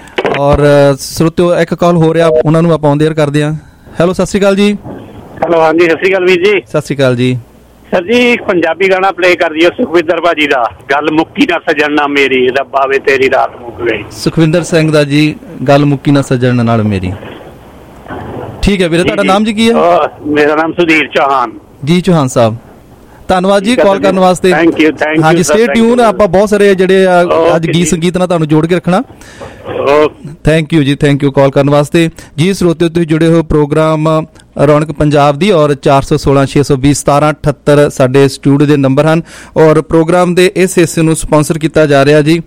ਔਰ ਸਰੋਤਿਓ ਇੱਕ ਕਾਲ ਹੋ ਰਿਹਾ, ਉਹਨਾਂ ਨੂੰ ਆਪਾਂ ਔਨ ਏਅਰ ਕਰਦੇ ਹਾਂ। ਹੈਲੋ, ਸਤਿ ਸ਼੍ਰੀ ਅਕਾਲ ਜੀ। ਹੈਲੋ, ਹਾਂਜੀ ਸਤਿ ਸ਼੍ਰੀ ਅਕਾਲ ਵੀਰ ਜੀ। ਸਤਿ ਸ਼੍ਰੀ ਅਕਾਲ ਜੀ। ਸਰ ਜੀ ਇੱਕ ਪੰਜਾਬੀ ਗਾਣਾ ਪਲੇ ਕਰ ਦਿਓ ਸੁਖਵਿੰਦਰ ਭਾਜੀ ਦਾ, ਗੱਲ ਮੁੱਕੀ ਨਾ ਸਜਣ ਨਾ ਮੇਰੀ, ਰੱਬਾ ਵੇ ਤੇਰੀ ਰਾਤ ਮੁੱਕ ਗਈ। ਸੁਖਵਿੰਦਰ ਸਿੰਘ ਦਾ ਜੀ, ਗੱਲ ਮੁੱਕੀ ਨਾ ਸਜਣ ਨਾਲ ਮੇਰੀ। ਠੀਕ ਹੈ ਵੀਰੇ, ਤੁਹਾਡਾ ਨਾਮ ਜੀ ਕੀ ਹੈ? ਮੇਰਾ ਨਾਮ ਸੁਧੀਰ ਚੌਹਾਨ ਜੀ। ਚੌਹਾਨ ਸਾਹਿਬ ਧੰਨਵਾਦ ਜੀ ਕਾਲ ਕਰਨ ਵਾਸਤੇ। ਥੈਂਕ ਯੂ ਥੈਂਕ ਯੂ ਹਾਂਜੀ ਸਟੇ ਟਿਊਨ। ਆਪਾਂ ਬਹੁਤ ਸਾਰੇ ਜਿਹੜੇ ਅੱਜ ਗੀਤ ਸੰਗੀਤ ਨਾਲ ਤੁਹਾਨੂੰ ਜੋੜ ਕੇ ਰੱਖਣਾ। ਥੈਂਕ ਯੂ ਜੀ, ਥੈਂਕ ਯੂ ਕਾਲ ਕਰਨ ਵਾਸਤੇ ਜੀ। ਸਰੋਤਿਓ ਤੁਸੀਂ ਜੁੜੇ ਹੋ ਪ੍ਰੋਗਰਾਮ ਰੌਣਕ ਪੰਜਾਬ ਦੀ ਔਰ ਚਾਰ ਸੌ ਸੋਲਾਂ ਛੇ ਸੌ ਵੀਹ ਸਤਾਰਾਂ ਅਠੱਤਰ ਸਾਡੇ ਸਟੂਡੀਓ ਦੇ ਨੰਬਰ ਹਨ ਔਰ ਪ੍ਰੋਗਰਾਮ ਦੇ ਇਸ ਹਿੱਸੇ ਨੂੰ ਸਪਾਂਸਰ ਕੀਤਾ ਜਾ ਰਿਹਾ ਜੀ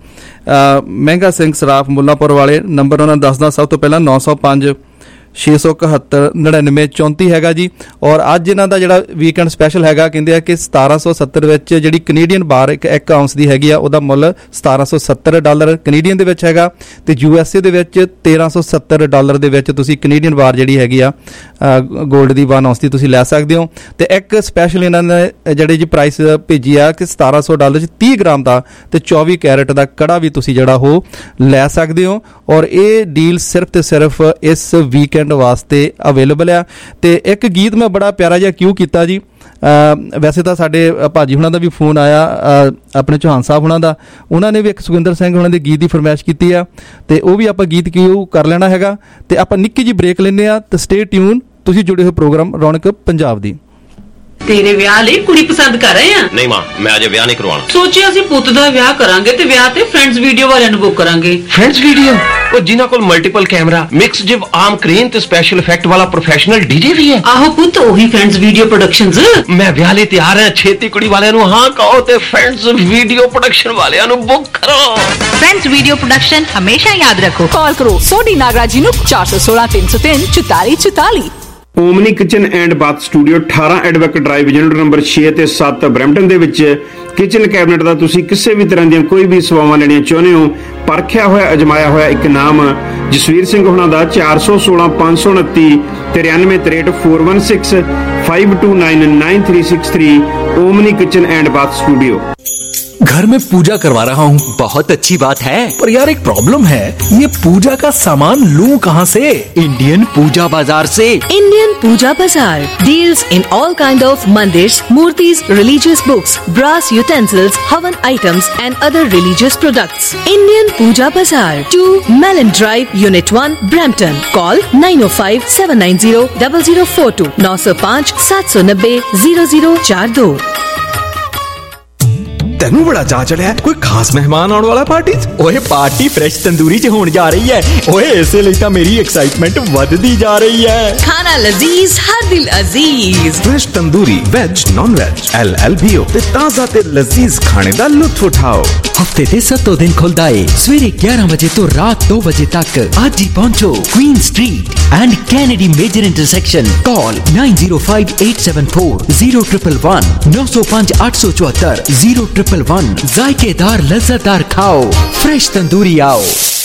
ਮਹਿੰਗਾ ਸਿੰਘ ਸਰਾਫ ਮੁੱਲਾਂਪੁਰ ਵਾਲੇ। ਨੰਬਰ ਉਹਨਾਂ ਦੱਸਦਾ ਸਭ ਤੋਂ ਪਹਿਲਾਂ ਨੌ ਸੌ ਪੰਜ ਛੇ ਸੌ ਇਕਹੱਤਰ ਨੜਿਨਵੇਂ ਚੌਂਤੀ ਹੈਗਾ ਜੀ। ਔਰ ਅੱਜ ਇਹਨਾਂ ਦਾ ਜਿਹੜਾ ਵੀਕਐਂਡ ਸਪੈਸ਼ਲ ਹੈਗਾ, ਕਹਿੰਦੇ ਆ ਕਿ ਸਤਾਰਾਂ ਸੌ ਸੱਤਰ ਵਿੱਚ ਜਿਹੜੀ ਕੈਨੇਡੀਅਨ ਬਾਰ ਇੱਕ ਇੱਕ ਆਉਂਸ ਦੀ ਹੈਗੀ ਆ ਉਹਦਾ ਮੁੱਲ ਸਤਾਰਾਂ ਸੌ ਸੱਤਰ ਡਾਲਰ ਕੈਨੇਡੀਅਨ ਦੇ ਵਿੱਚ ਹੈਗਾ ਤੇ ਯੂ ਐਸ ਏ ਦੇ ਵਿੱਚ ਤੇਰਾਂ ਸੌ ਸੱਤਰ ਡਾਲਰ ਦੇ ਵਿੱਚ ਤੁਸੀਂ ਕੈਨੇਡੀਅਨ ਬਾਰ ਜਿਹੜੀ ਹੈਗੀ ਆ ਗੋਲਡ ਦੀ ਵਨ ਆਉਂਸ ਦੀ ਤੁਸੀਂ ਲੈ ਸਕਦੇ ਹੋ। ਤੇ ਇੱਕ ਸਪੈਸ਼ਲ ਇਹਨਾਂ ਨੇ ਜਿਹੜੇ ਜੀ ਪ੍ਰਾਈਸ ਭੇਜੀ ਆ ਕਿ ਸਤਾਰਾਂ ਸੌ ਡਾਲਰ 'ਚ ਤੀਹ ਗ੍ਰਾਮ ਦਾ ਤੇ ਚੌਵੀ ਕੈਰਟ ਦਾ ਕੜਾ ਵੀ ਤੁਸੀਂ ਜਿਹੜਾ ਉਹ ਲੈ ਸਕਦੇ ਹੋ। ਔਰ ਇਹ ਡੀਲ ਸਿਰਫ ਤੇ ਸਿਰਫ ਇਸ ਵੀਕਐਂਡ ਵਾਸਤੇ ਅਵੇਲੇਬਲ ਆ। ਤੇ ਇੱਕ ਗੀਤ ਮੈਂ ਬੜਾ ਪਿਆਰਾ ਜਿਹਾ ਕਿਉਂ ਕੀਤਾ ਜੀ। ਵੈਸੇ ਤਾਂ ਸਾਡੇ ਭਾਜੀ ਹੁਣਾਂ ਦਾ ਵੀ ਫੋਨ ਆਇਆ ਆਪਣੇ ਚੌਹਾਨ ਸਾਹਿਬ ਹੁਣਾਂ ਦਾ, ਉਹਨਾਂ ਨੇ ਵੀ ਇੱਕ ਸੁਖਵਿੰਦਰ ਸਿੰਘ ਹੁਣਾਂ ਦੇ ਗੀਤ ਦੀ ਫਰਮਾਇਸ਼ ਕੀਤੀ ਆ ਤੇ ਉਹ ਵੀ ਆਪਾਂ ਗੀਤ ਕਿਉਂ ਕਰ ਲੈਣਾ ਹੈਗਾ। ਤੇ ਆਪਾਂ ਨਿੱਕੀ ਜਿਹੀ ਬ੍ਰੇਕ ਲੈਂਦੇ ਆ ਤੇ ਸਟੇ ਟਿਊਨ। ਤੁਸੀਂ ਜੁੜੇ ਹੋ ਪ੍ਰੋਗਰਾਮ ਰੌਣਕ ਪੰਜਾਬ ਦੀ। ਤੇਰੇ ਵਿਆਹ ਲਈ ਕੁੜੀ ਪਸੰਦ ਕਰ ਰਹੇ ਆ? ਨਹੀਂ ਮਾਂ, ਮੈਂ ਅਜੇ ਵਿਆਹ ਨਹੀਂ ਕਰਵਾਉਣਾ। ਸੋਚਿਆ ਅਸੀਂ ਪੁੱਤ ਦਾ ਵਿਆਹ ਕਰਾਂਗੇ ਤੇ ਵਿਆਹ ਤੇ ਫਰੈਂਡਸ ਵੀਡੀਓ ਵਾਲਿਆਂ ਨੂੰ ਬੁੱਕ ਕਰਾਂਗੇ। Friends video? ਉਹ ਜਿਨ੍ਹਾਂ ਕੋਲ ਮਲਟੀਪਲ ਕੈਮਰਾ, ਮਿਕਸ ਜਿਵ ਆਰਮ ਕ੍ਰੇਨ ਤੇ ਸਪੈਸ਼ਲ ਇਫੈਕਟ ਵਾਲਾ ਪ੍ਰੋਫੈਸ਼ਨਲ ਡੀਜੇ ਵੀ ਹੈ। ਆਹੋ ਪੁੱਤ, ਉਹੀ ਫਰੈਂਡਸ ਵੀਡੀਓ ਪ੍ਰੋਡਕਸ਼ਨਸ। ਮੈਂ ਵਿਆਹ ਲਈ ਤਿਆਰ ਹਾਂ। ਛੇਤੀ ਕੁੜੀ ਵਾਲਿਆਂ ਨੂੰ ਹਾਂ ਕਹੋ ਤੇ ਫਰੈਂਡਸ ਵੀਡੀਓ ਪ੍ਰੋਡਕਸ਼ਨ ਵਾਲਿਆਂ ਨੂੰ ਬੁੱਕ ਕਰੋ। ਫਰੈਂਡਸ ਵੀਡੀਓ ਪ੍ਰੋਡਕਸ਼ਨ ਹਮੇਸ਼ਾ ਯਾਦ ਰੱਖੋ। ਕਾਲ ਕਰੋ ਸੋਢੀ ਨਾਗਰਾ ਜੀ ਨੂੰ ਚਾਰ ਸੌ ਸੋਲਾਂ ਤਿੰਨ ਸੌ ਤਿੰਨ ਚੁਤਾਲੀ ਚੁਤਾਲੀ। Omni kitchen and bath studio ਅਠਾਰਾਂ ਐਡਵੋਕੇਟ ਡਰਾਈਵ ਯੂਨਿਟ ਨੰਬਰ ਛੇ ਤੇ ਸੱਤ ਬਰੈਂਪਟਨ ਦੇ ਵਿੱਚ ਕਿਚਨ ਕੈਬਨਿਟ ਦਾ ਤੁਸੀਂ ਕਿਸੇ ਵੀ ਤਰ੍ਹਾਂ ਦੀਆਂ ਕੋਈ ਵੀ ਸੇਵਾਵਾਂ ਲੈਣੀਆਂ ਚਾਹੁੰਦੇ ਹੋ, ਪਰਖਿਆ ਹੋਇਆ ਅਜਮਾਇਆ ਹੋਇਆ ਇੱਕ ਨਾਮ ਜਸਵੀਰ ਸਿੰਘ ਹੁਣਾਂ ਦਾ ਚਾਰ ਸੌ ਸੋਲਾਂ ਪੰਜ ਸੌ ਉਨੱਤੀ ਤਰਿਆਨਵੇਂ ਤਰੇਹਠ four one six five two nine nine three six three Omni kitchen and bath studio. घर में पूजा करवा रहा हूँ। बहुत अच्छी बात है, पर यार एक प्रॉब्लम है, ये पूजा का सामान लूं कहाँ से? इंडियन पूजा बाजार से। Indian Puja Bazaar deals in all kind of mandirs, murtis, religious books, brass utensils, havan items and other religious products. Indian Puja Bazaar, two Melon drive, unit one, Brampton. Call nine o five seven nine zero double zero four two नौ सौ पाँच सात सौ नब्बे जीरो जीरो चार दो। तेनू बड़ा चा चढ़िया कोई खास मेहमान आने वाला पार्टी च? ओए पार्टी फ्रेश तंदूरी च होने जा रही है। ओए इसे लिए तो मेरी एक्साइटमेंट बढ़ती जा रही है। खाना लजीज हर दिल अजीज। Fresh tandoori veg non veg L L B O ते ताजा ते लजीज खाने दा लुत्फ उठाओ। हफ्ते दे सत्तों दिन खुलदा है सवेरे ग्यारह बजे तो रात दो बजे तक। आज ही पहुंचो Queen street and Kennedy major intersection. Call nine zero five eight seven four zero triple one नौ सौ पाँच आठ सौ चौहत्तर जीरो ट्रिपल वन। जायकेदार लज्जतदार खाओ, फ्रेश तंदूरी आओ।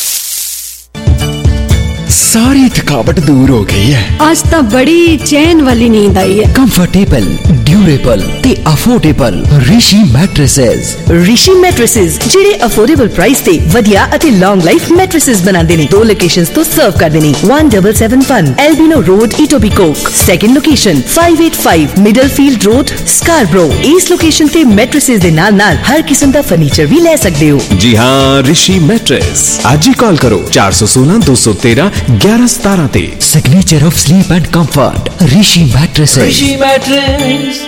सारी थकावट दूर हो गई है। आज तो बड़ी चैन वाली नींद आई है। कंफर्टेबल, ड्यूरेबल ते affordable Rishi mattresses. Rishi mattresses ਜਿਹੜੇ ਅਫੋਰਡੇਬਲ ਪ੍ਰਾਈਸ ਤੇ ਵਧੀਆ ਅਤੇ ਲੌਂਗ ਲਾਈਫ ਮੈਟ੍ਰੈਸਸ ਬਣਾਉਂਦੇ ਨੇ। ਦੋ ਲੋਕੇਸ਼ਨਸ ਤੋਂ ਸਰਵ ਕਰਦੇ ਨੇ। one seven seven one Albino Road, Etobicoke। Second location five eight five Middlefield Road, Scarborough। ਇਸ ਲੋਕੇਸ਼ਨ ਤੇ ਮੈਟ੍ਰੈਸਸ ਦੇ ਨਾਲ ਨਾਲ ਹਰ ਕਿਸਮ ਦਾ ਫਰਨੀਚਰ ਵੀ ਲੈ ਸਕਦੇ ਹੋ। जी हाँ, ऋषि मैट्रेस। आज ही कॉल करो चार सौ सोलह दो सौ तेरह ग्यारह सतारह ते। Signature of sleep and comfort Rishi mattresses. Rishi mattress.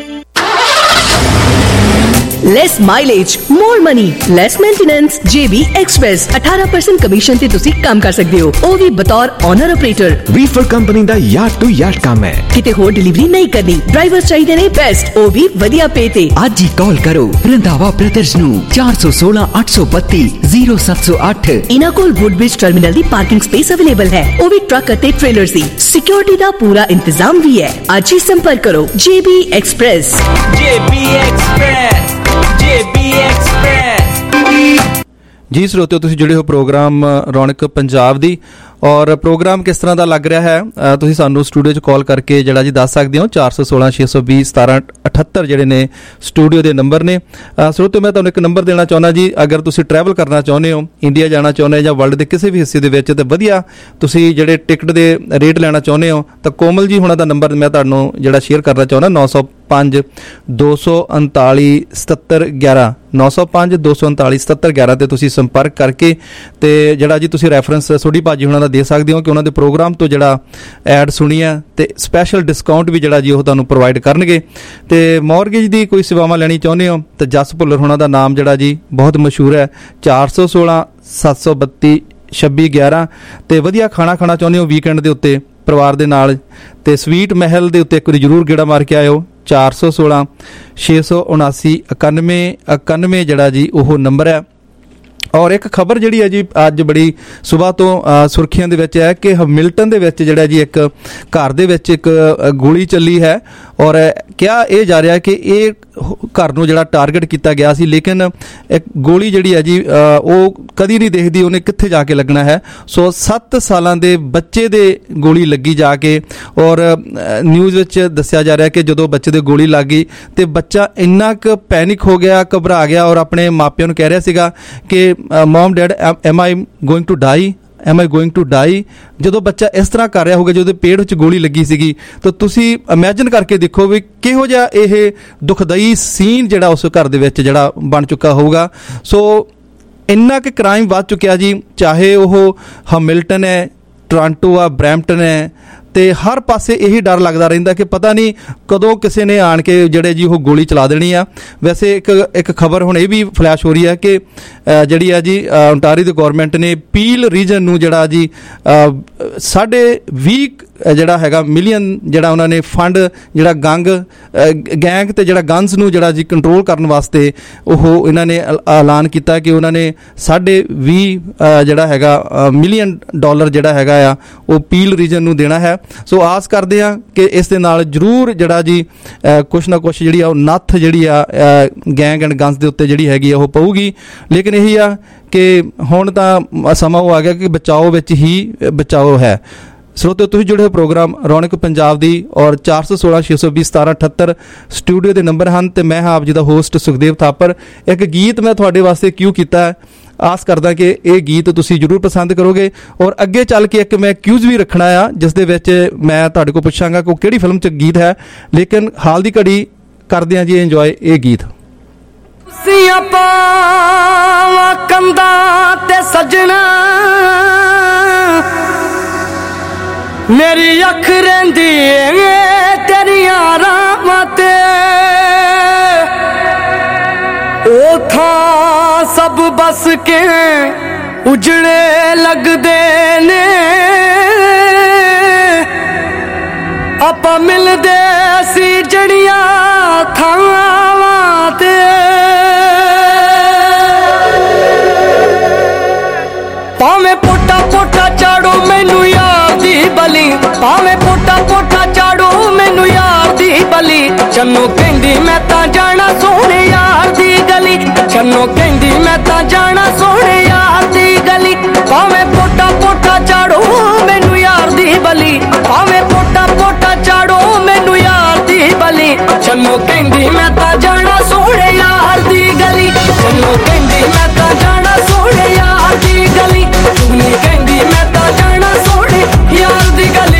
Less mileage, more money, less maintenance. JB express अठारह परसेंट कमीशन ते तुसी काम कर सकते हो, ਉਹ ਵੀ ਬਤੌਰ ਓਨਰ ਆਪਰੇਟਰ। वीफर कंपनी ਦਾ यार्ड टू यार्ड काम है। ਕਿਤੇ ਹੋਰ ਡਿਲੀਵਰੀ ਨਹੀਂ ਕਰਨੀ। ਡਰਾਈਵਰ ਚਾਹੀਦੇ ਨੇ ਬੈਸਟ, ਉਹ ਵੀ ਵਧੀਆ ਪੇ ਤੇ। ਅੱਜ ਹੀ ਕਾਲ ਕਰੋ ਰੰਧਾਵਾ ਬ੍ਰਦਰਜ਼ ਨੂੰ ਚਾਰ ਸੌ ਸੋਲਾਂ ਅੱਠ ਸੌ ਬੱਤੀ ਜ਼ੀਰੋ ਸੱਤ ਸੌ ਅੱਠ। ਇਹਨਾਂ ਕੋਲ ਵੁੱਡਬ੍ਰਿਜ ਟਰਮੀਨਲ ਦੀ ਪਾਰਕਿੰਗ ਸਪੇਸ ਅਵੇਲੇਬਲ ਹੈ, ਉਹ ਵੀ ਟਰੱਕ ਅਤੇ ਟ੍ਰੇਲਰਸ ਦੀ। ਸਿਕਿਉਰਿਟੀ ਦਾ ਪੂਰਾ ਇੰਤਜ਼ਾਮ ਵੀ ਹੈ। ਅੱਜ ਹੀ ਸੰਪਰਕ ਕਰੋ JB express. JB express, JB express. ਜੀ ਸਰੋਤਿਓ, ਤੁਸੀਂ ਜੁੜੇ ਹੋ ਪ੍ਰੋਗਰਾਮ ਰੌਣਕ ਪੰਜਾਬ ਦੀ ਔਰ ਪ੍ਰੋਗਰਾਮ ਕਿਸ ਤਰ੍ਹਾਂ ਦਾ ਲੱਗ ਰਿਹਾ ਹੈ ਤੁਸੀਂ ਸਾਨੂੰ ਸਟੂਡੀਓ 'ਚ ਕਾਲ ਕਰਕੇ ਜਿਹੜਾ ਜੀ ਦੱਸ ਸਕਦੇ ਹੋ। ਚਾਰ ਸੌ ਸੋਲਾਂ ਛੇ ਸੌ ਵੀਹ ਸਤਾਰਾਂ ਅਠੱਤਰ ਜਿਹੜੇ ਨੇ ਸਟੂਡੀਓ ਦੇ ਨੰਬਰ ਨੇ। ਸਰੋਤਿਓ, ਮੈਂ ਤੁਹਾਨੂੰ ਇੱਕ ਨੰਬਰ ਦੇਣਾ ਚਾਹੁੰਦਾ ਜੀ। ਅਗਰ ਤੁਸੀਂ ਟਰੈਵਲ ਕਰਨਾ ਚਾਹੁੰਦੇ ਹੋ, ਇੰਡੀਆ ਜਾਣਾ ਚਾਹੁੰਦੇ ਹੋ ਜਾਂ ਵਰਲਡ ਦੇ ਕਿਸੇ ਵੀ ਹਿੱਸੇ ਦੇ ਵਿੱਚ, ਤੇ ਵਧੀਆ ਤੁਸੀਂ ਜਿਹੜੇ ਟਿਕਟ ਦੇ ਰੇਟ ਲੈਣਾ ਚਾਹੁੰਦੇ ਹੋ ਤਾਂ ਕੋਮਲ ਜੀ ਹੁਣਾਂ ਦਾ ਨੰਬਰ ਮੈਂ ਤੁਹਾਨੂੰ ਜਿਹੜਾ ਸ਼ੇਅਰ ਕਰਨਾ ਚਾਹੁੰਦਾ ਨੌ ਸੌ ਪੰਜ ਦੋ ਸੌ ਉਨਤਾਲੀ ਸਤੱਤਰ ਗਿਆਰਾਂ ਨੌ ਸੌ ਪੰਜ ਦੋ ਸੌ ਉਨਤਾਲੀ ਸਤੱਤਰ ਗਿਆਰਾਂ ਤੇ ਤੁਸੀਂ ਸੰਪਰਕ ਕਰਕੇ ਤੇ ਜਿਹੜਾ ਜੀ ਤੁਸੀਂ ਰੈਫਰੈਂਸ ਸੋਢੀ ਭਾਜੀ ਹੁਣਾਂ ਦਾ ਦੇ ਸਕਦੇ ਹੋ ਕਿ ਉਹਨਾਂ ਦੇ ਪ੍ਰੋਗਰਾਮ ਤੋਂ ਜਿਹੜਾ ਐਡ ਸੁਣੀ ਆ ਤੇ ਸਪੈਸ਼ਲ ਡਿਸਕਾਊਂਟ ਵੀ ਜਿਹੜਾ ਜੀ ਉਹ ਤੁਹਾਨੂੰ ਪ੍ਰੋਵਾਈਡ ਕਰਨਗੇ। ਤੇ ਮੌਰਗੇਜ ਦੀ ਕੋਈ ਸੇਵਾਵਾਂ ਲੈਣੀ ਚਾਹੁੰਦੇ ਹੋ ਤਾਂ ਜਸ ਭੁੱਲਰ ਹੁਣਾਂ ਦਾ ਨਾਮ ਜਿਹੜਾ ਜੀ ਬਹੁਤ ਮਸ਼ਹੂਰ ਹੈ, ਚਾਰ ਸੌ ਸੋਲਾਂ ਸੱਤ ਸੌ ਬੱਤੀ ਛੱਬੀ ਗਿਆਰਾਂ। ਤੇ ਵਧੀਆ ਖਾਣਾ ਖਾਣਾ ਚਾਹੁੰਦੇ ਹੋ ਵੀਕਐਂਡ ਦੇ ਉੱਤੇ ਪਰਿਵਾਰ ਦੇ ਨਾਲ ਤੇ ਸਵੀਟ ਮਹਿਲ ਦੇ ਉੱਤੇ ਇੱਕ ਵਾਰੀ ਜ਼ਰੂਰ ਗੇੜਾ ਮਾਰ ਕੇ ਆਇਓ। ਚਾਰ ਸੌ ਸੋਲਾਂ ਛੇ ਸੌ ਉਨਾਸੀ ਇਕਾਨਵੇਂ ਇਕਾਨਵੇਂ ਜਿਹੜਾ ਜੀ ਉਹ ਨੰਬਰ ਹੈ। ਔਰ ਇੱਕ ਖਬਰ ਜਿਹੜੀ ਹੈ ਜੀ ਅੱਜ ਬੜੀ ਸੁਬਾਹ ਤੋਂ ਸੁਰਖੀਆਂ ਦੇ ਵਿੱਚ ਹੈ ਕਿ ਮਿਲਟਨ ਦੇ ਵਿੱਚ ਜਿਹੜਾ ਜੀ ਇੱਕ ਘਰ ਦੇ ਵਿੱਚ ਇੱਕ ਗੋਲੀ ਚੱਲੀ ਹੈ ਔਰ ਕਿਹਾ ਇਹ ਜਾ ਰਿਹਾ ਕਿ ਇਹ ਘਰ ਨੂੰ ਜਿਹੜਾ ਟਾਰਗੇਟ ਕੀਤਾ ਗਿਆ ਸੀ, ਲੇਕਿਨ ਇੱਕ ਗੋਲੀ ਜਿਹੜੀ ਹੈ ਜੀ ਉਹ ਕਦੀ ਨਹੀਂ ਦੇਖਦੀ ਉਹਨੇ ਕਿੱਥੇ ਜਾ ਕੇ ਲੱਗਣਾ ਹੈ। ਸੋ ਸੱਤ ਸਾਲਾਂ ਦੇ ਬੱਚੇ ਦੇ ਗੋਲੀ ਲੱਗੀ ਜਾ ਕੇ ਔਰ ਨਿਊਜ਼ ਵਿੱਚ ਦੱਸਿਆ ਜਾ ਰਿਹਾ ਕਿ ਜਦੋਂ ਬੱਚੇ ਦੇ ਗੋਲੀ ਲੱਗ ਗਈ ਤੇ ਬੱਚਾ ਇੰਨਾ ਕੁ ਪੈਨਿਕ ਹੋ ਗਿਆ, ਘਬਰਾ ਗਿਆ ਔਰ ਆਪਣੇ ਮਾਪਿਆਂ ਨੂੰ ਕਹਿ ਰਿਹਾ ਸੀਗਾ ਕਿ mom dad am I going to die am I going to die. ਜਦੋਂ ਬੱਚਾ ਇਸ ਤਰ੍ਹਾਂ ਕਰ ਰਿਹਾ ਹੋਊਗਾ, ਜਦੋਂ ਪੇਟ ਵਿੱਚ ਗੋਲੀ ਲੱਗੀ ਸੀਗੀ, ਤਾਂ ਤੁਸੀਂ ਇਮੈਜਿਨ ਕਰਕੇ ਦੇਖੋ ਵੀ ਕਿਹੋ ਜਿਹਾ ਇਹ ਦੁਖਦਾਈ ਸੀਨ ਜਿਹੜਾ ਉਸ ਘਰ ਦੇ ਵਿੱਚ ਜਿਹੜਾ ਬਣ ਚੁੱਕਾ ਹੋਊਗਾ। ਸੋ ਇੰਨਾ ਕਿ ਕ੍ਰਾਈਮ ਵੱਧ ਚੁੱਕਿਆ ਜੀ, ਚਾਹੇ ਉਹ ਹੈਮਿਲਟਨ ਹੈ, ਟੋਰਾਂਟੋ ਆ, ਬਰੈਂਪਟਨ ਹੈ, ਤੇ ਹਰ ਪਾਸੇ ਇਹੀ ਡਰ ਲੱਗਦਾ ਰਹਿੰਦਾ ਕਿ ਪਤਾ ਨਹੀਂ ਕਦੋਂ ਕਿਸੇ ਨੇ ਆਣ ਕੇ ਜਿਹੜੇ ਜੀ ਉਹ ਗੋਲੀ ਚਲਾ ਦੇਣੀ ਆ। ਵੈਸੇ ਇੱਕ ਇੱਕ ਖਬਰ ਹੁਣ ਇਹ ਵੀ ਫਲੈਸ਼ ਹੋ ਰਹੀ ਹੈ ਕਿ ਜਿਹੜੀ ਆ ਜੀ ਓਨਟਾਰੀਓ ਦੀ ਗੌਰਮੈਂਟ ਨੇ ਪੀਲ ਰੀਜਨ ਨੂੰ ਜਿਹੜਾ ਜੀ ਸਾਢੇ ਵੀਹ ਜਿਹੜਾ ਹੈਗਾ ਮਿਲੀਅਨ ਜਿਹੜਾ ਉਹਨਾਂ ਨੇ ਫੰਡ ਜਿਹੜਾ ਗੰਗ ਗੈਂਗ ਤੇ ਜਿਹੜਾ ਗਨਸ ਨੂੰ ਜਿਹੜਾ ਜੀ ਕੰਟਰੋਲ ਕਰਨ ਵਾਸਤੇ ਉਹ ਇਹਨਾਂ ਨੇ ਐਲਾਨ ਕੀਤਾ ਕਿ ਉਹਨਾਂ ਨੇ ਸਾਢੇ ਵੀਹ ਜਿਹੜਾ ਹੈਗਾ ਮਿਲੀਅਨ ਡਾਲਰ ਜਿਹੜਾ ਹੈਗਾ ਆ ਉਹ ਪੀਲ ਰੀਜਨ ਨੂੰ ਦੇਣਾ ਹੈ। ਸੋ ਆਸ ਕਰਦੇ ਹਾਂ ਕਿ ਇਸ ਦੇ ਨਾਲ ਜ਼ਰੂਰ ਜਿਹੜਾ ਜੀ ਕੁਛ ਨਾ ਕੁਛ ਜਿਹੜੀ ਆ ਉਹ ਨੱਥ ਜਿਹੜੀ ਆ ਗੈਂਗ ਐਂਡ ਗਨਸ ਦੇ ਉੱਤੇ ਜਿਹੜੀ ਹੈਗੀ ਆ ਉਹ ਪਊਗੀ। ਲੇਕਿਨ ਇਹੀ ਆ ਕਿ ਹੁਣ ਤਾਂ ਸਮਾਂ ਉਹ ਆ ਗਿਆ ਕਿ ਬਚਾਓ ਵਿੱਚ ਹੀ ਬਚਾਓ ਹੈ। ਸਰੋਤਿਓ ਤੁਸੀਂ ਜੁੜੇ ਹੋਏ ਪ੍ਰੋਗਰਾਮ ਰੌਣਕ ਪੰਜਾਬ ਦੀ ਔਰ ਚਾਰ ਸੌ ਸੋਲਾਂ ਛੇ ਸੌ ਵੀਹ ਸਤਾਰਾਂ ਅਠੱਤਰ ਸਟੂਡੀਓ ਦੇ ਨੰਬਰ ਹਨ ਤੇ ਮੈਂ ਹਾਂ ਆਪ ਜੀ ਦਾ ਹੋਸਟ ਸੁਖਦੇਵ ਥਾਪਰ। ਇੱਕ ਗੀਤ ਮੈਂ ਤੁਹਾਡੇ ਵਾਸਤੇ ਕਿਉਂ ਕੀਤਾ ਹੈ, ਆਸ ਕਰਦਾ ਕਿ ਇਹ ਗੀਤ ਤੁਸੀਂ ਜ਼ਰੂਰ ਪਸੰਦ ਕਰੋਗੇ। ਔਰ ਅੱਗੇ ਚੱਲ ਕੇ ਇੱਕ ਮੈਂ ਕਿਊਜ਼ ਵੀ ਰੱਖਣਾ ਆ ਜਿਸ ਦੇ ਵਿੱਚ ਮੈਂ ਤੁਹਾਡੇ ਕੋਲ ਪੁੱਛਾਂਗਾ ਕਿ ਕਿਹੜੀ ਫਿਲਮ 'ਚ ਗੀਤ ਹੈ। ਲੇਕਿਨ ਹਾਲ ਦੀ ਘੜੀ ਕਰਦੇ ਹਾਂ ਜੀ ਇੰਜੋਏ ਇਹ ਗੀਤ। ਕੰਧਾਂ ਤੇ ਸਜਣਾ ਮੇਰੀ ਅੱਖ ਰਹਿੰਦੀ ਏ ਤੇਰੀਆਂ ਰਾਹਾਂ ਤੇ, ਉਹ ਥਾਂ ਸਭ ਬਸ ਕੇ ਉਜੜੇ ਲੱਗਦੇ ਨੇ, ਆਪਾਂ ਮਿਲਦੇ ਸੀ ਜੜੀਆਂ ਥਾਵਾਂ ਤੇ। ਭਾਵੇਂ ਪੋਟਾ ਪੋਟਾ ਚਾੜੋ ਮੈਨੂੰ ਯਾਰ ਦੀ ਬਲੀ, ਭਾਵੇਂ ਪੋਟਾ ਪੋਟਾ ਚਾੜੋ ਮੈਨੂੰ ਯਾਰ ਦੀ ਬਲੀ, ਚੰਨੋ ਕਹਿੰਦੀ ਮੈਂ ਤਾਂ ਜਾਣਾ ਸੋਹਣੇ ਯਾਰ ਦੀ ਗਲੀ, ਚੰਨੋ ਕਹਿੰਦੀ ਮੈਂ ਤਾਂ ਜਾਣਾ ਸੋਹਣੇ ਯਾਰ ਦੀ ਗਲੀ। ਭਾਵੇਂ ਪੋਟਾ ਪੋਟਾ ਚਾੜੋ ਮੈਨੂੰ ਯਾਰ ਦੀ ਬਲੀ, ਭਾਵੇਂ ਪੋਟਾ ਪੋਟਾ ਚਾੜੋ ਮੈਨੂੰ ਯਾਰ ਦੀ ਬਲੀ, ਚੰਨੋ ਕਹਿੰਦੀ ਮੈਂ ਤਾਂ ਜਾਣਾ ਸੋਹਣੇ ਯਾਰ ਦੀ ਗਲੀ, ਚੰਨੋ ਕਹਿੰਦੀ ਮੈਂ ਤਾਂ ਜਾਣਾ ਸੋਹਣੇ ਯਾਰ ਦੀ ਗਲੀ, ਚੁਗਲੀ ਕਹਿੰਦੀ ਮੈਂ ਤਾਂ ਜਾਣਾ ਸੋਹਣੇ ਯਾਰ ਦੀ ਗਲੀ।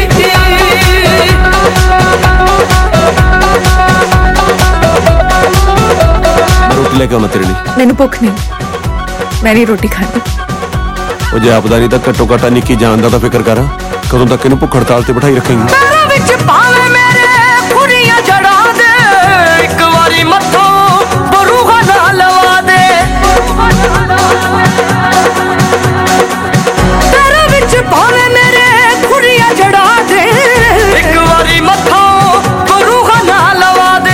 ਰੋਟੀ ਲੈ ਕੇ ਆਉਣਾ ਤੇਰੇ ਲਈ। ਮੈਨੂੰ ਭੁੱਖ ਨਹੀਂ, ਮੈਂ ਨਹੀਂ ਰੋਟੀ ਖਾਣੀ। ਉਹ ਜੇ ਆਪਦਾ ਨਹੀਂ ਤਾਂ ਘੱਟੋ ਘੱਟ ਨਿੱਕੀ ਜਾਨ ਦਾ ਤਾਂ ਫਿਕਰ ਕਰ। ਕਦੋਂ ਤੱਕ ਇਹਨੂੰ ਭੁੱਖ ਹੜਤਾਲ ਤੇ ਬਿਠਾਈ ਰੱਖੇਂਗੀ? ਪੈਰਾਂ ਵਿੱਚ ਭਾਵੇਂ ਮੇਰੇ ਖੁਰੀਆਂ ਜੜਾ ਦੇ, ਇੱਕ ਵਾਰੀ ਮੱਥੋਂ ਬਰੂਹਾ ਨਾ ਲਵਾ ਦੇ, ਪੈਰਾਂ ਵਿੱਚ ਭਾਵੇਂ ਮੇਰੇ ਖੁਰੀਆਂ ਜੜਾ ਦੇ, ਇੱਕ ਵਾਰੀ ਮੱਥੋਂ ਬਰੂਹਾ ਨਾ ਲਵਾ ਦੇ,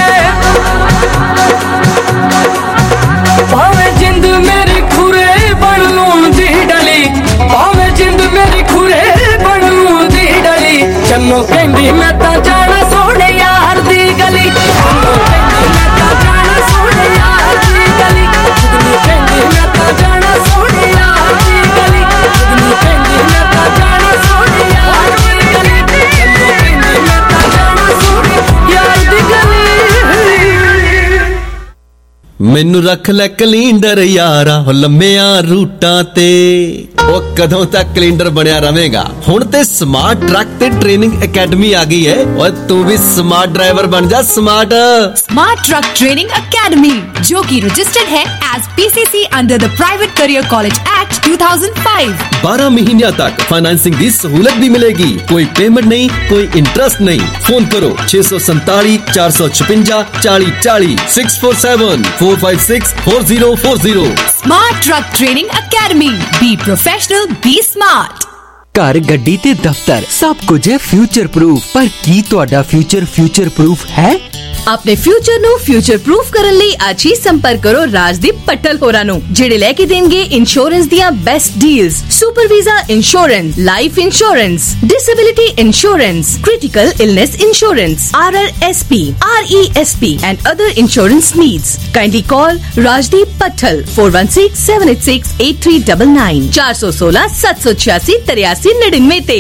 ਭਾਵੇਂ ਜਿੰਦ ਮੇਰੀ ਖੁਰੇ ਬਣ ਲੂਣ ਦੀ ਡਲੀ, ਭਾਵੇਂ ਜਿੰਦ ਮੇਰੀ ਖੁਰੇ ਬਣ ਲੂਣ ਦੀ ਡਲੀ, ਚੰਨੋ ਕਹਿੰਦੀ ਮੈਂ ਤਾਂ ਜਾਣਾ ਸੋਹਣੇ ਯਾਰ ਦੀ ਗਲੀ, ਚੰਨੋ ਕਹਿੰਦੀ ਮੈਂ ਤਾਂ ਜਾਣਾ ਸੋਹਣੇ ਯਾਰ ਦੀ ਗਲੀ, ਚੁਗਲੀ ਕਹਿੰਦੀ ਮੈਂ ਤਾਂ ਜਾਣਾ ਸੋਹਣੇ ਯਾਰ ਦੀ ਗਲੀ, ਚੁਗਲੀ ਕਹਿੰਦੀ ਮੈਂ ਤਾਂ ਜਾਣਾ ਸੋਹਣੇ ਯਾਰ ਦੀ ਗਲੀ, ਚੰਨੋ ਕਹਿੰਦੀ ਮੈਂ ਤਾਂ ਜਾਣਾ ਸੋਹਣੇ ਯਾਰ ਦੀ ਗਲੀ। ਮੈਨੂੰ ਰੱਖ ਲੈ ਕੈਲੰਡਰ ਯਾਰਾ ਹੋ ਲੰਮਿਆਂ ਰੂਟਾਂ ਤੇ। ਉਹ ਕਦੋਂ ਤੱਕ ਕੈਲੰਡਰ ਬਣਿਆ ਰਵੇਂਗਾ? ਹੁਣ ਤੇ ਸਮਾਰਟ ਟਰੱਕ ਤੇ ਟ੍ਰੇਨਿੰਗ ਅਕੈਡਮੀ ਆ ਗਈ ਹੈ। ਓਏ ਤੂੰ ਵੀ ਸਮਾर्ट ड्राइवर बन जा। Smart smart truck training academy जो कि रजिस्टर्ड है as PCC under the private career college act दो हज़ार पाँच। बारह महीनों तक फाइनेंसिंग की सहूलत भी मिलेगी। कोई पेमेंट नहीं, कोई इंटरेस्ट नहीं। फोन करो छह सौ संताली चार सौ छप्पन चाली चाली six four seven four five six four zero four zero. Smart truck training academy. Be professional, be smart. घर गड्डी ते दफ्तर सब कुछ है फ्यूचर प्रूफ, पर की तुहाडा फ्यूचर फ्यूचर प्रूफ है? अपने फ्यूचर ਨੂੰ ਫਿਊਚਰ ਪ੍ਰੂਫ ਕਰਨ ਲਈ ਅੱਜ ਹੀ ਸੰਪਰਕ ਕਰੋ ਰਾਜਦੀਪ ਪੱਟਲ ਹੋਰਾਂ ਨੂੰ, ਜਿਹੜੇ ਲੈ ਕੇ ਦੇਣਗੇ ਇੰਸ਼ੋਰੈਂਸ ਦੀਆਂ best deals. Super visa insurance, life insurance, disability insurance, critical illness insurance, R R S P, R E S P and other insurance needs. Kindly call Rajdeep Pattal four one six seven eight six eight three nine nine चार सौ सोलह सात सौ छियासी तिरासी निन्यानवे ते।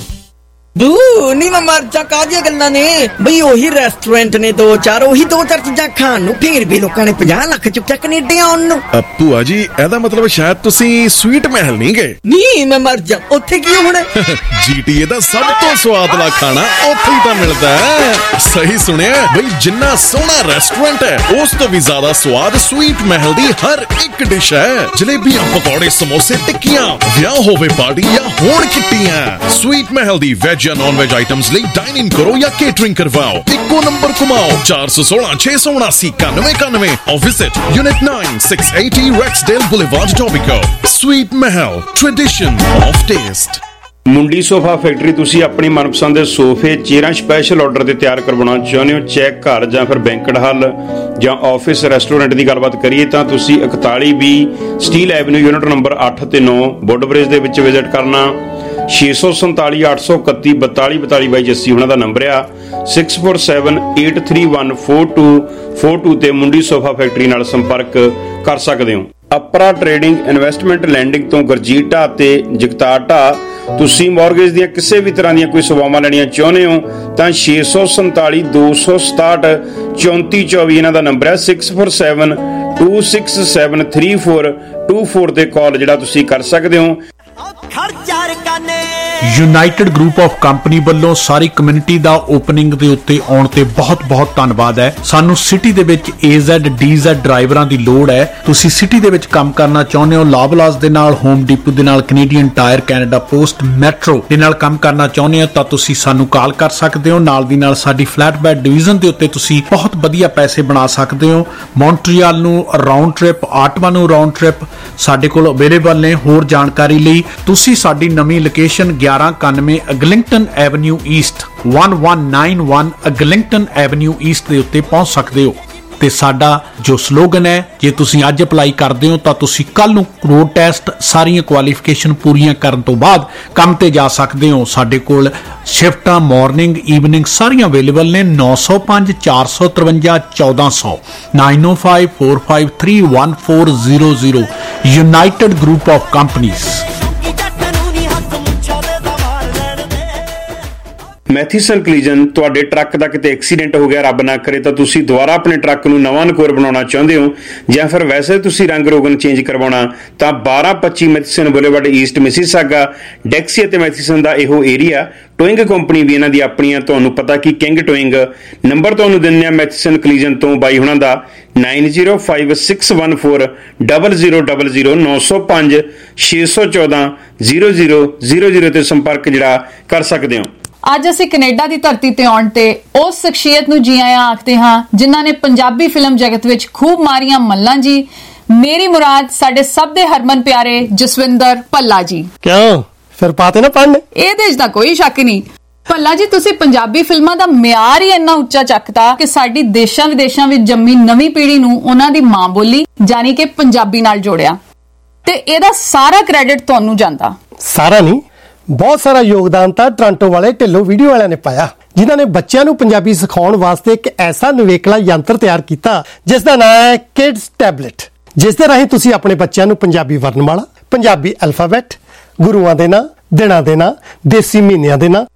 बू नी मैं मर जा कादियां गल्लां ने बई ओही रेस्टोरेंट ने दो चार ओही दो चार चीज़ां खाण नूं फिर भी लोकां ने पचास लाख चुक्या कनेडा आउण नूं। ਭੂਆ ਜੀ ਇਹਦਾ ਮਤਲਬ ਸ਼ਾਇਦ ਤੁਸੀਂ ਸਵੀਟ ਮਹਿਲ ਨਹੀਂ ਗਏ। ਨਹੀਂ ਮੈਂ ਮਰ ਜਾ ਉੱਥੇ ਕੀ ਹੋਣਾ? ਜੀਟੀਏ ਦਾ ਸਭ ਤੋਂ ਸਵਾਦਲਾ ਖਾਣਾ ਉੱਥੇ ਹੀ ਤਾਂ ਮਿਲਦਾ ਹੈ। ਸਹੀ ਸੁਣਿਆ ਬਈ, ਜਿੰਨਾ ਸੋਹਣਾ ਰੈਸਟੋਰੈਂਟ ਹੈ ਉਸ ਤੋਂ ਵੀ ਜ਼ਿਆਦਾ ਸਵਾਦ ਸਵੀਟ ਮਹਿਲ ਦੀ ਹਰ ਇੱਕ ਡਿਸ਼ ਹੈ। ਜਲੇਬੀਆਂ, ਪਕੌੜੇ, ਸਮੋਸੇ, ਟਿੱਕੀਆਂ, ਵਿਆਹ ਹੋਵੇ ਪਾਰਟੀ ਜਾਂ ਹੋਣ ਕਿੱਟੀਆਂ, ਸਵੀਟ ਮਹਿਲ ਦੀ ਵੈਜ ਜਾਂ ਨॉन वेज आइटम्स ਲਈ डाइन इन करो या केटरिंग करवाओ। इक्को नंबर घुमाओ चार सौ सोलह छह सौ उनासी इक्यानवे इक्यानवे और visit unit nine six eighty Rexdale boulevard Etobicoke. Sweet Mahal, tradition of taste. Mundi sofa factory ਤੁਸੀਂ ਆਪਣੀ ਮਨਪਸੰਦ ਦੇ ਸੋਫੇ, ਚੇਅਰਾਂ ਸਪੈਸ਼ਲ ਆਰਡਰ ਤੇ ਤਿਆਰ ਕਰਵਾਉਣਾ ਚਾਹੁੰਦੇ ਹੋ? ਚੈੱਕ ਘਰ ਜਾਂ ਫਿਰ ਬੈਂਕਟ ਹਾਲ ਜਾਂ ਆਫਿਸ ਰੈਸਟੋਰੈਂਟ ਦੀ ਗੱਲਬਾਤ ਕਰੀਏ ਤਾਂ ਤੁਸੀਂ ਇਕਤਾਲੀ ਵੀਹ ਸਟੀਲ ਐਵਨਿਊ ਯੂਨਿਟ ਨੰਬਰ ਅੱਠ ਤੇ ਨੌ ਬੁੱਡਬ੍ਰਿਜ ਦੇ ਵਿੱਚ ਵਿਜ਼ਿਟ ਕਰਨਾ। ਛੇ ਸੌ ਸੰਤਾਲੀ ਅੱਠ ਸੌ ਇਕੱਤੀ ਬਤਾਲੀ ਬਤਾਲੀ ਬਾਈ ਜੱਸੀ ਉਹਨਾਂ ਦਾ ਨੰਬਰ ਆ six four seven eight three one four two four two ਤੇ ਮੁੰਡੀ ਸੋਫਾ ਫੈਕਟਰੀ ਨਾਲ ਸੰਪਰਕ ਕਰ ਸਕਦੇ ਹੋ। ਅਪਰਾ ਟ੍ਰੇਡਿੰਗ ਇਨਵੈਸਟਮੈਂਟ ਲੈਂਡਿੰਗ ਤੋਂ ਗੁਰਜੀਤ ਢਾਹ ਤੇ ਜਗਤਾਰ ਢਾਹ। ਤੁਸੀਂ ਮੌਰਗੇਜ ਦੀਆਂ ਕਿਸੇ ਵੀ ਤਰ੍ਹਾਂ ਦੀਆਂ ਕੋਈ ਸੇਵਾਵਾਂ ਲੈਣੀਆਂ ਚਾਹੁੰਦੇ ਹੋ ਤਾਂ ਛੇ ਸੌ ਸੰਤਾਲੀ ਦੋ ਸੌ ਸਤਾਹਠ ਚੌਂਤੀ ਚੌਵੀ ਇਹਨਾਂ ਦਾ ਨੰਬਰ ਹੈ six four seven two six seven three four two four ਤੇ ਕਾਲ ਜਿਹੜਾ ਤੁਸੀਂ ਕਰ ਸਕਦੇ ਹੋ। ਯੂਨਾਈਟਿਡ ਗਰੁੱਪ ਆਫ ਕੰਪਨੀ ਵੱਲੋਂ ਸਾਰੀ ਕਮਿਊਨਿਟੀ ਦਾ ਓਪਨਿੰਗ ਦੇ ਉੱਤੇ ਆਉਣ ਤੇ ਬਹੁਤ ਬਹੁਤ ਧੰਨਵਾਦ ਹੈ। ਸਾਨੂੰ ਸਿਟੀ ਦੇ ਵਿੱਚ ਏ ਜ਼ੈਡ ਡੀ ਜ਼ੈਡ ਡਰਾਈਵਰਾਂ ਦੀ ਲੋੜ ਹੈ। ਤੁਸੀਂ ਸਿਟੀ ਦੇ ਵਿੱਚ ਕੰਮ ਕਰਨਾ ਚਾਹੁੰਦੇ ਹੋ, ਲਾਬਲਾਸ ਦੇ ਨਾਲ, ਹੋਮ ਡਿਪੂ ਦੇ ਨਾਲ, Canadian Tire, Canada Post, Metro ਦੇ ਨਾਲ ਕੰਮ ਕਰਨਾ ਚਾਹੁੰਦੇ ਹੋ ਤਾਂ ਤੁਸੀਂ ਸਾਨੂੰ ਕਾਲ ਕਰ ਸਕਦੇ ਹੋ। ਨਾਲ ਦੀ ਨਾਲ ਸਾਡੀ ਫਲੈਟ ਬੈਡ ਡਿਵੀਜ਼ਨ ਦੇ ਉੱਤੇ ਤੁਸੀਂ ਬਹੁਤ ਵਧੀਆ ਪੈਸੇ ਬਣਾ ਸਕਦੇ ਹੋ। ਮੌਂਟਰੀਅਲ ਨੂੰ ਰਾਉਂਡ ਟ੍ਰਿਪ, ਆਟਵਾ ਨੂੰ ਰਾਉਂਡ ਟ੍ਰਿਪ ਸਾਡੇ ਕੋਲ ਅਵੇਲੇਬਲ ਨੇ। ਹੋਰ ਜਾਣਕਾਰੀ ਲਈ ਤੁਸੀਂ ਸਾਡੀ ਨਵੀਂ ਲੋਕੇਸ਼ਨ ਗਿਆਰਾਂ ਇਕਾਨਵੇਂ ਅਗਲਿੰਗਟਨ ਐਵਨਿਊ ਈਸਟ ਗਿਆਰਾਂ ਸੌ ਇਕਾਨਵੇਂ ਅਗਲਿੰਗਟਨ ਐਵਨਿਊ ਈਸਟ ਦੇ ਉੱਤੇ ਪਹੁੰਚ ਸਕਦੇ ਹੋ। ਤੇ ਸਾਡਾ ਜੋ ਸਲੋਗਨ ਹੈ, ਜੇ ਤੁਸੀਂ ਅੱਜ ਅਪਲਾਈ ਕਰਦੇ ਹੋ ਤਾਂ ਤੁਸੀਂ ਕੱਲ ਨੂੰ ਰੋਡ ਟੈਸਟ ਸਾਰੀਆਂ ਕੁਆਲੀਫਿਕੇਸ਼ਨ ਪੂਰੀਆਂ ਕਰਨ ਤੋਂ ਬਾਅਦ ਕੰਮ ਤੇ ਜਾ ਸਕਦੇ ਹੋ। ਸਾਡੇ ਕੋਲ ਸ਼ਿਫਟਾਂ ਮਾਰਨਿੰਗ ਈਵਨਿੰਗ ਸਾਰੀਆਂ ਅਵੇਲੇਬਲ ਨੇ। ਨੌ ਸੌ ਪੰਜ ਚਾਰ ਸੌ ਤਰਵੰਜਾ ਚੌਦਾਂ ਸੌ nine o five four five three one four zero zero. United group of companies. Matheson collision ਤੁਹਾਡੇ ਟਰੱਕ ਦਾ ਕਿਤੇ ਐਕਸੀਡੈਂਟ ਹੋ ਗਿਆ, ਰੱਬ ਨਾ ਕਰੇ, ਤਾਂ ਤੁਸੀਂ ਦੁਬਾਰਾ ਆਪਣੇ ਟਰੱਕ ਨੂੰ ਨਵਾਂ ਨਕੋਰ ਬਣਾਉਣਾ ਚਾਹੁੰਦੇ ਹੋ ਜਾਂ ਫਿਰ ਵੈਸੇ ਤੁਸੀਂ ਰੰਗ ਰੋਗਨ ਚੇਂਜ ਕਰਵਾਉਣਾ ਤਾਂ ਬਾਰਾਂ ਪੱਚੀ Matheson boulevard east Mississauga Dixie ਅਤੇ ਮੈਥੀਸਨ ਦਾ ਇਹੋ ਏਰੀਆ। ਟੋਇੰਗ ਕੰਪਨੀ ਵੀ ਇਹਨਾਂ ਦੀ ਆਪਣੀਆਂ, ਤੁਹਾਨੂੰ ਪਤਾ ਕਿ ਕਿੰਗ ਟੋਇੰਗ। ਨੰਬਰ ਤੁਹਾਨੂੰ ਦਿੰਦੇ ਆ ਮੈਥੀਸਨ ਕਲੀਜਨ ਤੋਂ ਬਾਈ ਹੁਣਾਂ ਦਾ nine zero five six one four double zero double zero ਨੌ ਸੌ ਪੰਜ ਛੇ ਸੌ ਚੌਦਾਂ ਜ਼ੀਰੋ ਜ਼ੀਰੋ ਜ਼ੀਰੋ ਜ਼ੀਰੋ ਤੇ ਸੰਪਰਕ ਜਿਹੜਾ ਕਰ ਸਕਦੇ ਹੋ। ਅੱਜ ਅਸੀਂ ਕੈਨੇਡਾ ਦੀ ਧਰਤੀ ਤੇ ਆਉਣ ਤੇ ਉਸ ਸ਼ਖਸੀਅਤ ਨੂੰ ਜੀ ਆਇਆਂ ਆਖਦੇ ਹਾਂ ਜਿਨ੍ਹਾਂ ਨੇ ਪੰਜਾਬੀ ਫਿਲਮ ਜਗਤ ਵਿੱਚ ਖੂਬ ਮਾਰੀਆਂ ਮੱਲਾਂ ਜੀ। ਮੇਰੀ ਮੁਰਾਦ ਸਾਡੇ ਸਭ ਦੇ ਹਰਮਨ ਪਿਆਰੇ ਜਸਵਿੰਦਰ ਭੱਲਾ ਜੀ। ਕਿਉਂ ਫਿਰ ਪਾਤੇ ਨਾ ਪੜ੍ਹਨ? ਇਹਦੇ 'ਚ ਤਾਂ ਕੋਈ ਸ਼ੱਕ ਨਹੀਂ। ਭੱਲਾ ਜੀ, ਤੁਸੀਂ ਪੰਜਾਬੀ ਫਿਲਮਾਂ ਦਾ ਮਿਆਰ ਹੀ ਇੰਨਾ ਉੱਚਾ ਚੱਕਤਾ ਕਿ ਸਾਡੀ ਦੇਸ਼ਾਂ ਵਿਦੇਸ਼ਾਂ ਵਿੱਚ ਜੰਮੀ ਨਵੀਂ ਪੀੜ੍ਹੀ ਨੂੰ ਉਹਨਾਂ ਦੀ ਮਾਂ ਬੋਲੀ ਯਾਨੀ ਕਿ ਪੰਜਾਬੀ ਨਾਲ ਜੋੜਿਆ ਤੇ ਇਹਦਾ ਸਾਰਾ ਕ੍ਰੈਡਿਟ ਤੁਹਾਨੂੰ ਜਾਂਦਾ। ਸਾਰਾ ਨਹੀਂ, ਬਹੁਤ ਸਾਰਾ ਯੋਗਦਾਨ ਤਾਂ ਟੋਰਾਂਟੋ ਵਾਲੇ ਢਿੱਲੋਂ ਵੀਡੀਓ ਵਾਲਿਆਂ ਨੇ ਪਾਇਆ, ਜਿਨ੍ਹਾਂ ਨੇ ਬੱਚਿਆਂ ਨੂੰ ਪੰਜਾਬੀ ਸਿਖਾਉਣ ਵਾਸਤੇ ਇੱਕ ਐਸਾ ਨਿਵੇਕਲਾ ਯੰਤਰ ਤਿਆਰ ਕੀਤਾ ਜਿਸ ਦਾ ਨਾਮ ਹੈ ਕਿਡਸ ਟੈਬਲੇਟ, ਜਿਸ ਦੇ ਰਾਹੀਂ ਤੁਸੀਂ ਆਪਣੇ ਬੱਚਿਆਂ ਨੂੰ ਪੰਜਾਬੀ ਵਰਣਮਾਲਾ, ਪੰਜਾਬੀ ਅਲਫਾਬੈਟ, ਗੁਰੂਆਂ ਦੇ ਨਾਂ, ਦਿਨਾਂ ਦੇ ਨਾਂ, ਦੇਸੀ ਮਹੀਨਿਆਂ ਦੇ ਨਾਂ,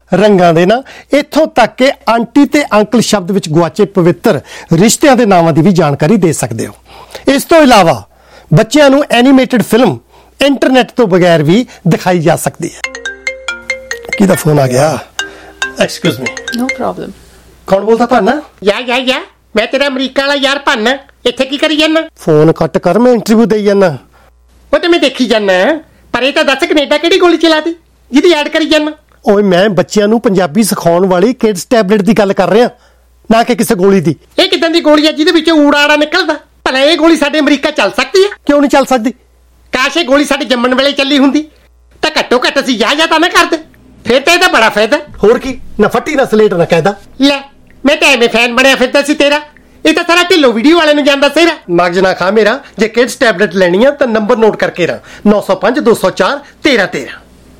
ਰੰਗਾਂ ਦੇ ਨਾਂ, ਇੱਥੋਂ ਤੱਕ ਕਿ ਆਂਟੀ ਤੇ ਅੰਕਲ ਸ਼ਬਦ ਵਿੱਚ ਗੁਆਚੇ ਪਵਿੱਤਰ ਰਿਸ਼ਤਿਆਂ ਦੇ ਨਾਵਾਂ ਦੀ ਵੀ ਜਾਣਕਾਰੀ ਦੇ ਸਕਦੇ ਹੋ। ਇਸ ਤੋਂ ਇਲਾਵਾ ਬੱਚਿਆਂ ਨੂੰ ਐਨੀਮੇਟਡ ਫਿਲਮ ਇੰਟਰਨੈਟ ਤੋਂ ਬਗੈਰ ਵੀ ਦਿਖਾਈ ਜਾ ਸਕਦੀ ਹੈ। ਕਿਹਦਾ ਫੋਨ ਆ ਗਿਆ? Excuse me. No problem. ਕੌਣ ਬੋਲਦਾ ਭਾਨਾ? ਯਾ ਯਾ ਯਾ ਮੈਂ ਤੇਰਾ ਅਮਰੀਕਾ ਵਾਲਾ ਯਾਰ ਭਾਨਾ, ਇੱਥੇ ਕੀ ਕਰੀ ਜਾਂਦਾ? ਫੋਨ ਕੱਟ ਕਰ, ਮੈਂ ਇੰਟਰਵਿਊ ਦੇਈ ਜਾਂਦਾ। ਉਹ ਤੇ ਮੈਂ ਦੇਖੀ ਜਾਂਦਾ, ਪਰ ਇਹ ਤਾਂ ਦੱਸ ਕੈਨੇਡਾ ਕਿਹੜੀ ਗੋਲੀ ਚਲਾਤੀ ਜਿਹਦੀ ਐਡ ਕਰੀ ਜਾਂਦਾ? ਓਏ ਮੈਂ ਬੱਚਿਆਂ ਨੂੰ ਪੰਜਾਬੀ ਸਿਖਾਉਣ ਵਾਲੀ ਕਿਡਸ ਟੈਬਲੇਟ ਦੀ ਗੱਲ ਕਰ ਰਿਹਾ, ਨਾ ਕਿ ਕਿਸੇ ਗੋਲੀ ਦੀ। ਇਹ ਕਿਦਾਂ ਦੀ ਗੋਲੀ ਹੈ ਜਿਹਦੇ ਵਿੱਚੋਂ ਊੜਾ ਆੜਾ ਨਿਕਲਦਾ? ਭਲਾ ਇਹ ਗੋਲੀ ਸਾਡੇ ਅਮਰੀਕਾ ਚੱਲ ਸਕਦੀ ਹੈ? ਕਿਉਂ ਨਹੀਂ ਚੱਲ ਸਕਦੀ? ਕਾਸ਼ ਇਹ ਗੋਲੀ ਸਾਡੇ ਜੰਮਣ ਵੇਲੇ ਚੱਲੀ ਹੁੰਦੀ ਤਾਂ ਘੱਟੋ ਘੱਟ ਅਸੀਂ ਯਾ ਯਾ ਤਾਂ ਨਾ ਕਰਦੇ, ਫਿਰ ਤਾਂ ਇਹਦਾ ਬੜਾ ਫਾਇਦਾ। ਹੋਰ ਕੀ, ਨਾ ਫੱਟੀ ਨਾ ਸਲੇਟ ਨਾ ਕਹਿਦਾ। ਲੈ ਮੈਂ ਤਾਂ ਐਵੇਂ ਫੈਨ ਬਣਿਆ ਫਿਰਦਾ ਸੀ ਤੇਰਾ, ਇਹ ਤਾਂ ਸਾਰਾ ਢਿੱਲੋ ਵੀਡੀਓ ਵਾਲੇ ਨੂੰ ਜਾਂਦਾ ਸੀਰਾ। ਮਗਜ ਨਾ ਖਾ ਮੇਰਾ, ਜੇ ਕਿਡਸ ਟੈਬਲੇਟ ਲੈਣੀ ਆ ਤਾਂ ਨੰਬਰ ਨੋਟ ਕਰਕੇ ਰਾਂ ਨੌ ਸੌ ਪੰਜ ਦੋ ਸੌ ਚਾਰ ਤੇਰਾਂ ਤੇਰਾਂ।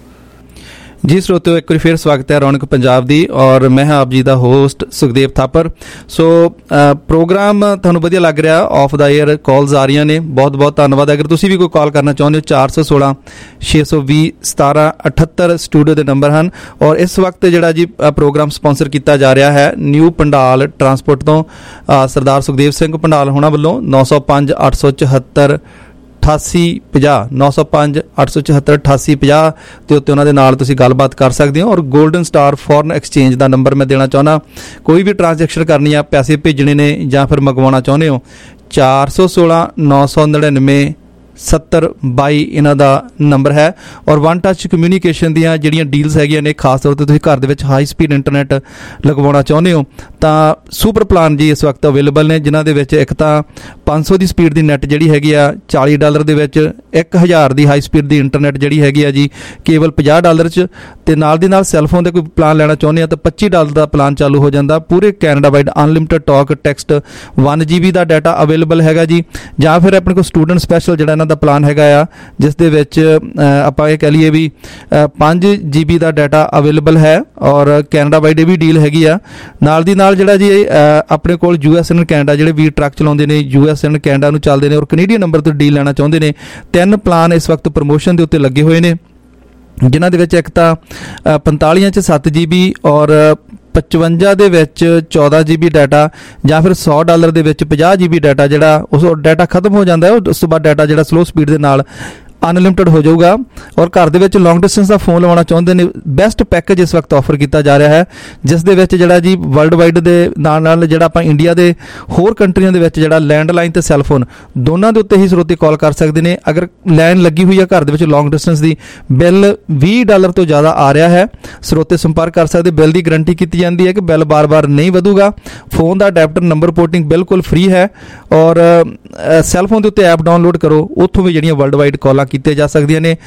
ਜੀ ਸਰੋਤਿਓ, ਇੱਕ ਵਾਰੀ ਫਿਰ ਸਵਾਗਤ ਹੈ ਰੌਣਕ ਪੰਜਾਬ ਦੀ, ਔਰ ਮੈਂ ਹਾਂ ਆਪ ਜੀ ਦਾ host Sukhdev Thapar. So program ਤੁਹਾਨੂੰ ਵਧੀਆ ਲੱਗ ਰਿਹਾ, ਆਫ ਦਾ ਏਅਰ ਕਾਲਸ ਆ ਰਹੀਆਂ ਨੇ, ਬਹੁਤ ਬਹੁਤ ਧੰਨਵਾਦ। ਅਗਰ ਤੁਸੀਂ ਵੀ ਕੋਈ ਕਾਲ ਕਰਨਾ ਚਾਹੁੰਦੇ ਹੋ, ਚਾਰ ਸੌ ਸੋਲਾਂ ਛੇ ਸੌ ਵੀਹ ਸਤਾਰਾਂ ਅਠੱਤਰ ਸਟੂਡੀਓ ਦੇ ਨੰਬਰ ਹਨ। ਔਰ ਇਸ ਵਕਤ ਜਿਹੜਾ ਜੀ ਪ੍ਰੋਗਰਾਮ ਸਪਾਂਸਰ ਕੀਤਾ ਜਾ ਰਿਹਾ ਹੈ ਨਿਊ ਪੰਡਾਲ ਟਰਾਂਸਪੋਰਟ ਤੋਂ, ਸਰਦਾਰ ਸੁਖਦੇਵ ਸਿੰਘ ਪੰਡਾਲ ਹੋਣਾ ਵੱਲੋਂ। ਨੌ ਸੌ ਪੰਜ ਅੱਠ ਸੌ ਚੁਹੱਤਰ ਅਠਾਸੀ ਪੰਜਾਹ ਨੌ ਸੌ ਪੰਜ ਅੱਠ ਸੌ ਚੁਹੱਤਰ ਅਠਾਸੀ ਪੰਜਾਹ ਦੇ ਉੱਤੇ ਉਹਨਾਂ ਦੇ ਨਾਲ ਤੁਸੀਂ ਗੱਲਬਾਤ ਕਰ ਸਕਦੇ ਹੋ। ਔਰ ਗੋਲਡਨ ਸਟਾਰ ਫੋਰਨ ਐਕਸਚੇਂਜ ਦਾ ਨੰਬਰ ਮੈਂ ਦੇਣਾ ਚਾਹੁੰਦਾ, ਕੋਈ ਵੀ ਟ੍ਰਾਂਜੈਕਸ਼ਨ ਕਰਨੀ ਆ, ਪੈਸੇ ਭੇਜਣੇ ਨੇ ਜਾਂ ਫਿਰ ਮੰਗਵਾਉਣਾ ਚਾਹੁੰਦੇ ਹੋ, ਚਾਰ ਸੌ ਸੋਲਾਂ ਨੌ ਸੌ ਨੜਿਨਵੇਂ ਸੱਤਰ ਬਾਈ ਇਹਨਾਂ ਦਾ ਨੰਬਰ ਹੈ। ਔਰ ਵਨ ਟੱਚ ਕਮਿਊਨੀਕੇਸ਼ਨ ਦੀਆਂ ਜਿਹੜੀਆਂ ਡੀਲਸ ਹੈਗੀਆਂ ਨੇ, ਖਾਸ ਤੌਰ 'ਤੇ ਤੁਸੀਂ ਘਰ ਦੇ ਵਿੱਚ ਹਾਈ ਸਪੀਡ ਇੰਟਰਨੈਟ ਲਗਵਾਉਣਾ ਚਾਹੁੰਦੇ ਹੋ ਤਾਂ ਸੁਪਰ ਪਲਾਨ ਜੀ ਇਸ ਵਕਤ ਅਵੇਲੇਬਲ ਨੇ, ਜਿਨ੍ਹਾਂ ਦੇ ਵਿੱਚ ਇੱਕ ਤਾਂ ਪੰਜ ਸੌ ਦੀ ਸਪੀਡ ਦੀ ਨੈਟ ਜਿਹੜੀ ਹੈਗੀ ਆ ਚਾਲੀ ਡਾਲਰ ਦੇ ਵਿੱਚ, ਇੱਕ ਹਜ਼ਾਰ ਦੀ ਹਾਈ ਸਪੀਡ ਦੀ ਇੰਟਰਨੈਟ ਜਿਹੜੀ ਹੈਗੀ ਆ ਜੀ ਕੇਵਲ ਪੰਜਾਹ ਡਾਲਰ 'ਚ, ਤੇ ਨਾਲ ਦੀ ਨਾਲ ਸੈੱਲਫੋਨ ਦੇ ਕੋਈ ਪਲਾਨ ਲੈਣਾ ਚਾਹੁੰਦੇ ਆ ਤਾਂ ਪੱਚੀ ਡਾਲਰ ਦਾ ਪਲਾਨ ਚਾਲੂ ਹੋ ਜਾਂਦਾ। ਪੂਰੇ Canada wide unlimited talk text one G B ਦਾ ਡਾਟਾ ਅਵੇਲੇਬਲ ਹੈਗਾ ਜੀ। ਜਾਂ ਫਿਰ ਆਪਣੇ ਕੋਲ ਸਟੂਡੈਂਟ ਸਪੈਸ਼ਲ ਜਿਹੜਾ ਇਹਨਾਂ ਦਾ ਪਲਾਨ ਹੈਗਾ ਆ, ਜਿਸ ਦੇ ਵਿੱਚ ਆਪਾਂ ਇਹ ਕਹਿ ਲਈਏ ਵੀ ਪੰਜ ਜੀ ਬੀ ਦਾ ਡਾਟਾ ਅਵੇਲੇਬਲ ਹੈ। ਔਰ ਕੈਨੇਡਾ ਵਾਈਡ ਇਹ ਵੀ ਡੀਲ ਹੈਗੀ ਆ। ਨਾਲ ਦੀ ਨਾਲ ਜਿਹੜਾ ਜੀ ਆਪਣੇ ਕੋਲ ਯੂ ਐਸ ਐਂਡ ਕੈਨੇਡਾ ਜਿਹੜੇ ਵੀ ਟਰੱਕ ਚਲਾਉਂਦੇ ਨੇ, ਯੂ ਐਸ ਐਂਡ ਕੈਨੇਡਾ ਨੂੰ ਚੱਲਦੇ ਨੇ ਔਰ ਕੈਨੇਡੀਅਨ ਨੰਬਰ ਤੋਂ ਡੀਲ ਲੈਣਾ ਚਾਹੁੰਦੇ ਨੇ, ਤਿੰਨ ਪਲਾਨ ਇਸ ਵਕਤ ਪ੍ਰਮੋਸ਼ਨ ਦੇ ਉੱਤੇ ਲੱਗੇ ਹੋਏ ਨੇ, ਜਿਨ੍ਹਾਂ ਦੇ ਵਿੱਚ ਇੱਕ ਤਾਂ ਪੰਤਾਲੀਆਂ 'ਚ ਸੱਤ ਜੀ ਬੀ ਔਰ ਪਚਵੰਜਾ ਦੇ ਵਿੱਚ ਚੌਦਾਂ ਜੀ ਬੀ ਡਾਟਾ, ਜਾਂ ਫਿਰ ਸੌ ਡਾਲਰ ਦੇ ਵਿੱਚ ਪੰਜਾਹ ਜੀ ਬੀ ਡਾਟਾ, ਜਿਹੜਾ ਉਸ ਡਾਟਾ ਖਤਮ ਹੋ ਜਾਂਦਾ ਹੈ, ਉਸ ਤੋਂ ਬਾਅਦ ਡਾਟਾ ਜਿਹੜਾ ਸਲੋ ਸਪੀਡ ਦੇ ਨਾਲ ਅਨਲਿਮਿਟਡ ਹੋ ਜਾਊਗਾ। ਔਰ ਘਰ ਦੇ ਵਿੱਚ ਲੌਂਗ ਡਿਸਟੈਂਸ ਦਾ ਫੋਨ ਲਵਾਉਣਾ ਚਾਹੁੰਦੇ ਨੇ, ਬੈਸਟ ਪੈਕੇਜ ਇਸ ਵਕਤ ਆਫਰ ਕੀਤਾ ਜਾ ਰਿਹਾ ਹੈ, ਜਿਸ ਦੇ ਵਿੱਚ ਜਿਹੜਾ ਜੀ ਵਰਲਡ ਵਾਈਡ ਦੇ ਨਾਲ ਨਾਲ ਜਿਹੜਾ ਆਪਾਂ ਇੰਡੀਆ ਦੇ ਹੋਰ ਕੰਟਰੀਆਂ ਦੇ ਵਿੱਚ ਜਿਹੜਾ ਲੈਂਡਲਾਈਨ ਤੇ ਸੈੱਲਫੋਨ ਦੋਨਾਂ ਦੇ ਉੱਤੇ ਹੀ ਸਰੋਤੇ ਕਾਲ ਕਰ ਸਕਦੇ ਨੇ। ਅਗਰ ਲਾਈਨ ਲੱਗੀ ਹੋਈ ਹੈ ਘਰ ਦੇ ਵਿੱਚ ਲੌਂਗ ਡਿਸਟੈਂਸ ਦੀ, ਬਿੱਲ ਵੀਹ ਡਾਲਰ ਤੋਂ ਜ਼ਿਆਦਾ ਆ ਰਿਹਾ ਹੈ, ਸਰੋਤੇ ਸੰਪਰਕ ਕਰ ਸਕਦੇ। ਬਿੱਲ ਦੀ ਗਰੰਟੀ ਕੀਤੀ ਜਾਂਦੀ ਹੈ ਕਿ ਬਿੱਲ ਬਾਰ-ਬਾਰ ਨਹੀਂ ਵਧੂਗਾ। ਫੋਨ ਦਾ ਅਡੈਪਟਰ ਨੰਬਰ ਪੋਰਟਿੰਗ ਬਿਲਕੁਲ ਫ੍ਰੀ ਹੈ। ਔਰ ਸੈੱਲਫੋਨ ਦੇ ਉੱਤੇ ਐਪ ਡਾਊਨਲੋਡ ਕਰੋ, ਉੱਥੋਂ ਵੀ ਜਿਹੜੀਆਂ ਵਰਲਡ ਵਾਈਡ ਕਾਲਾਂ ਕੀਤੇ ਜਾ ਸਕਦੀਆਂ ਨੇ।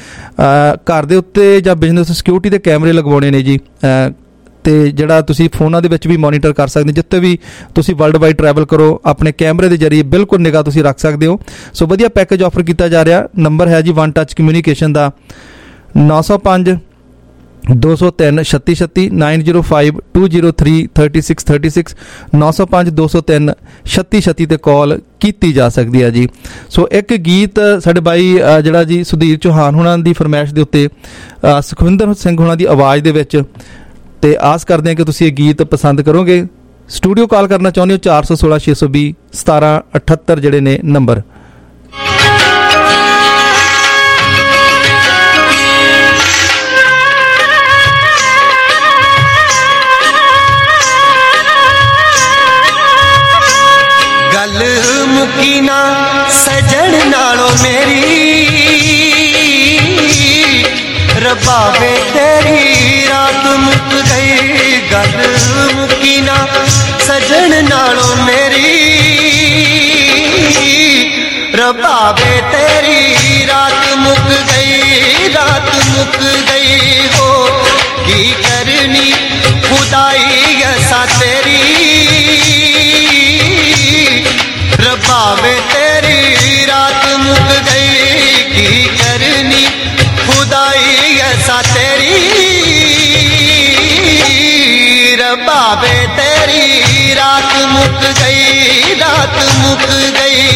ਘਰ ਦੇ ਉੱਤੇ ਜਾਂ ਬਿਜ਼ਨਸ ਸਿਕਿਉਰਿਟੀ ਦੇ ਕੈਮਰੇ ਲਗਵਾਉਣੇ ਨੇ ਜੀ, ਤੇ ਜਿਹੜਾ ਤੁਸੀਂ ਫੋਨਾਂ ਦੇ ਵਿੱਚ ਵੀ ਮੋਨੀਟਰ ਕਰ ਸਕਦੇ, ਜਿੱਥੇ ਵੀ ਤੁਸੀਂ ਵਰਲਡ ਵਾਈਡ ਟਰੈਵਲ ਕਰੋ ਆਪਣੇ ਕੈਮਰੇ ਦੇ ਜ਼ਰੀਏ ਬਿਲਕੁਲ ਨਿਗਾਹ ਤੁਸੀਂ ਰੱਖ ਸਕਦੇ ਹੋ। ਸੋ ਵਧੀਆ ਪੈਕੇਜ ਆਫਰ ਕੀਤਾ ਜਾ ਰਿਹਾ। ਨੰਬਰ ਹੈ ਜੀ ਵਨ ਟੱਚ ਕਮਿਊਨੀਕੇਸ਼ਨ ਦਾ ਨੌ ਸੌ ਪੰਜ ਦੋ ਸੌ ਤਿੰਨ ਛੱਤੀ ਛੱਤੀ nine zero five two zero three thirty six thirty six ਨੌ ਸੌ ਪੰਜ ਦੋ ਸੌ ਤਿੰਨ ਛੱਤੀ ਛੱਤੀ 'ਤੇ ਕਾਲ ਕੀਤੀ ਜਾ ਸਕਦੀ ਹੈ ਜੀ। ਸੋ ਇੱਕ ਗੀਤ ਸਾਡੇ ਬਾਈ ਜਿਹੜਾ ਜੀ ਸੁਧੀਰ ਚੌਹਾਨ ਹੋਣਾ ਦੀ ਫਰਮਾਇਸ਼ ਦੇ ਉੱਤੇ ਸੁਖਵਿੰਦਰ ਸਿੰਘ ਹੋਣਾ ਦੀ ਆਵਾਜ਼ ਦੇ ਵਿੱਚ, ਤੇ ਆਸ ਕਰਦੇ ਹਾਂ ਕਿ ਤੁਸੀਂ ਇਹ ਗੀਤ ਪਸੰਦ ਕਰੋਗੇ। ਸਟੂਡੀਓ ਕਾਲ ਕਰਨਾ ਚਾਹੁੰਦੇ ਹੋ, ਚਾਰ ਸੌ ਸੋਲਾਂ ਛੇ ਸੌ ਵੀਹ ਸਤਾਰਾਂ ਅਠੱਤਰ ਜਿਹੜੇ ਨੇ ਨੰਬਰ। गल मुकी ना सजन नालों मेरी, रब्बा वे तेरी रात मुक गई। गल मुकी ना सजन नालों मेरी, रब्बा वे तेरी रात मुक गई। रात मुक गई हो की करनी खुदाई ऐसा तेरी, रब्बा वे तेरी रात मुक गई की करनी खुदाई ऐसा तेरी, रब्बा वे तेरी रात मुक गई। रात मुक गई।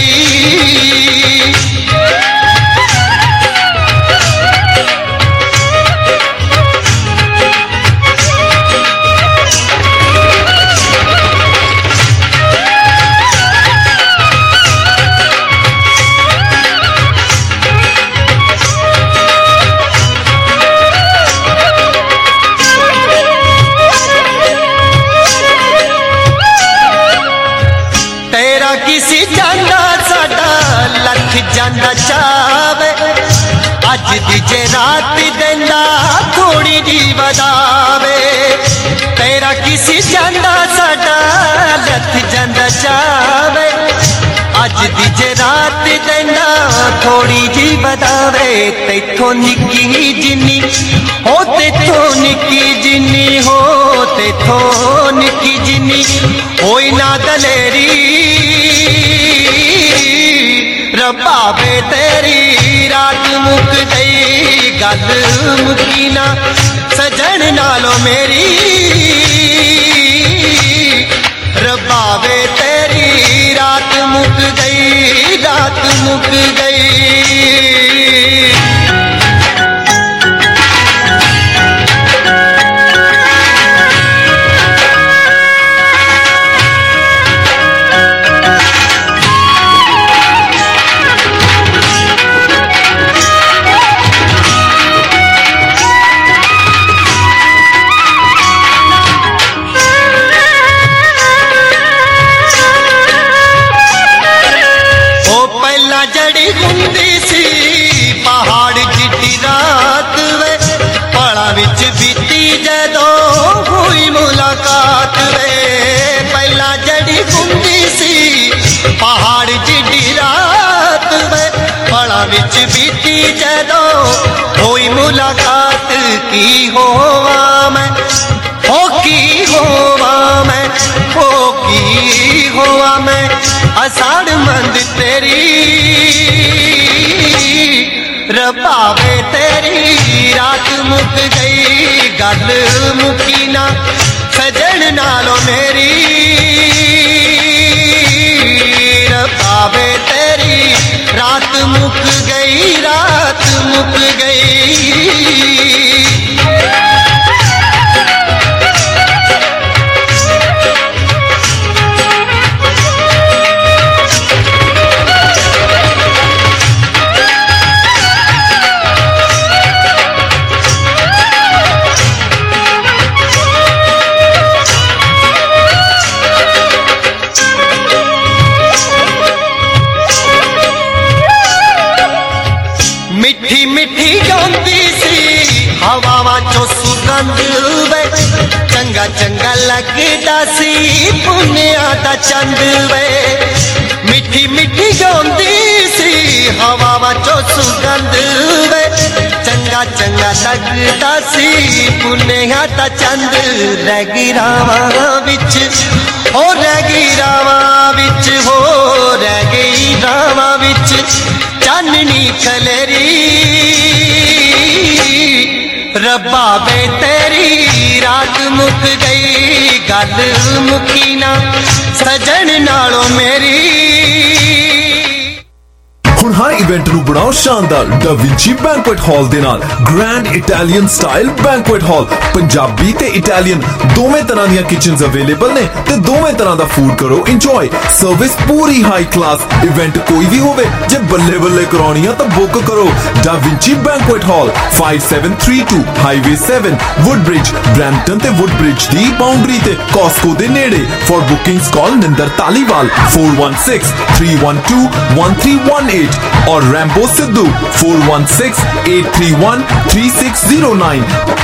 अज दी जे रात देंदा थोड़ी जी बदावे तेरा किसी जांदा साडा लथ जांदा चावे अज दी जे रात देंदा थोड़ी जी बदावे तेथों निक्की जिन्नी हो तेथों निक्की जिन्नी हो तेथों निक्की जिन्नी होई ना दलेरी रब्बा वे तेरी रात मुक गई गल मुकी ना सजन नालो मेरी रब्बा वे तेरी रात मुक गई रात मुक गई। पहाड़ जिडी रात वे पड़ा विच बीती जदों होई मुलाकात की होवा मैं हो की होवा मैं हो की होवा मैं असाड़ मंद तेरी रब्बा वे तेरी रात मुक गई गल मुकी ना सजन नालो मेरी रब्बा तेरी रात मुक गई रात मुक गई। मिठी मिठी गांदी सी हवावां चो सुगंध वे चंगा चंगा लगदा सी पुनिया दा चंद वे मिठी मिठी गांदी सी हवावां चो सुगंध वे चंगा चंगा लगदा सी पुनिया दा चंद रह गई रावां विच हो रह गई रावां विच हो रह गई रावां विच चाननी खलेरी रब्बा वे तेरी रात मुक गई गल मुकी ना सजन नालों मेरी। ਹੁਣ ਹਰ ਇਵੈਂਟ ਨੂੰ ਬਣਾਓ ਸ਼ਾਨਦਾਰ ਡਾ ਵਿੰਚੀ ਬੈਂਕੁਏਟ ਹਾਲ ਦੇ ਨਾਲ grand Italian style banquet hall Punjabi ਤੇ ਇਟਾਲੀਅਨ ਦੋਵੇਂ ਤਰ੍ਹਾਂ ਦੀਆਂ ਕਿਚਨਸ ਅਵੇਲੇਬਲ ਨੇ ਤੇ ਦੋਵੇਂ ਤਰ੍ਹਾਂ ਦਾ ਫੂਡ ਕਰੋ ਇੰਜੋਏ ਸਰਵਿਸ ਪੂਰੀ ਹਾਈ ਕਲਾਸ ਇਵੈਂਟ ਕੋਈ ਵੀ ਹੋਵੇ ਜੇ ਬੱਲੇ ਬੱਲੇ ਕਰਾਉਣੀ ਆ ਤਾਂ ਬੁੱਕ ਕਰੋ da Vinci banquet hall five seven three two highway seven Woodbridge Brampton ਤੇ ਵੁੱਡਬ੍ਰਿਜ ਦੀ ਬਾਉਂਡਰੀ ਤੇ ਕਾਸਕੋ ਦੇ ਨੇੜੇ for bookings call Ninder Taliwal four one six three one two one three one eight और Rambo Sidhu four one six eight three one three six zero nine।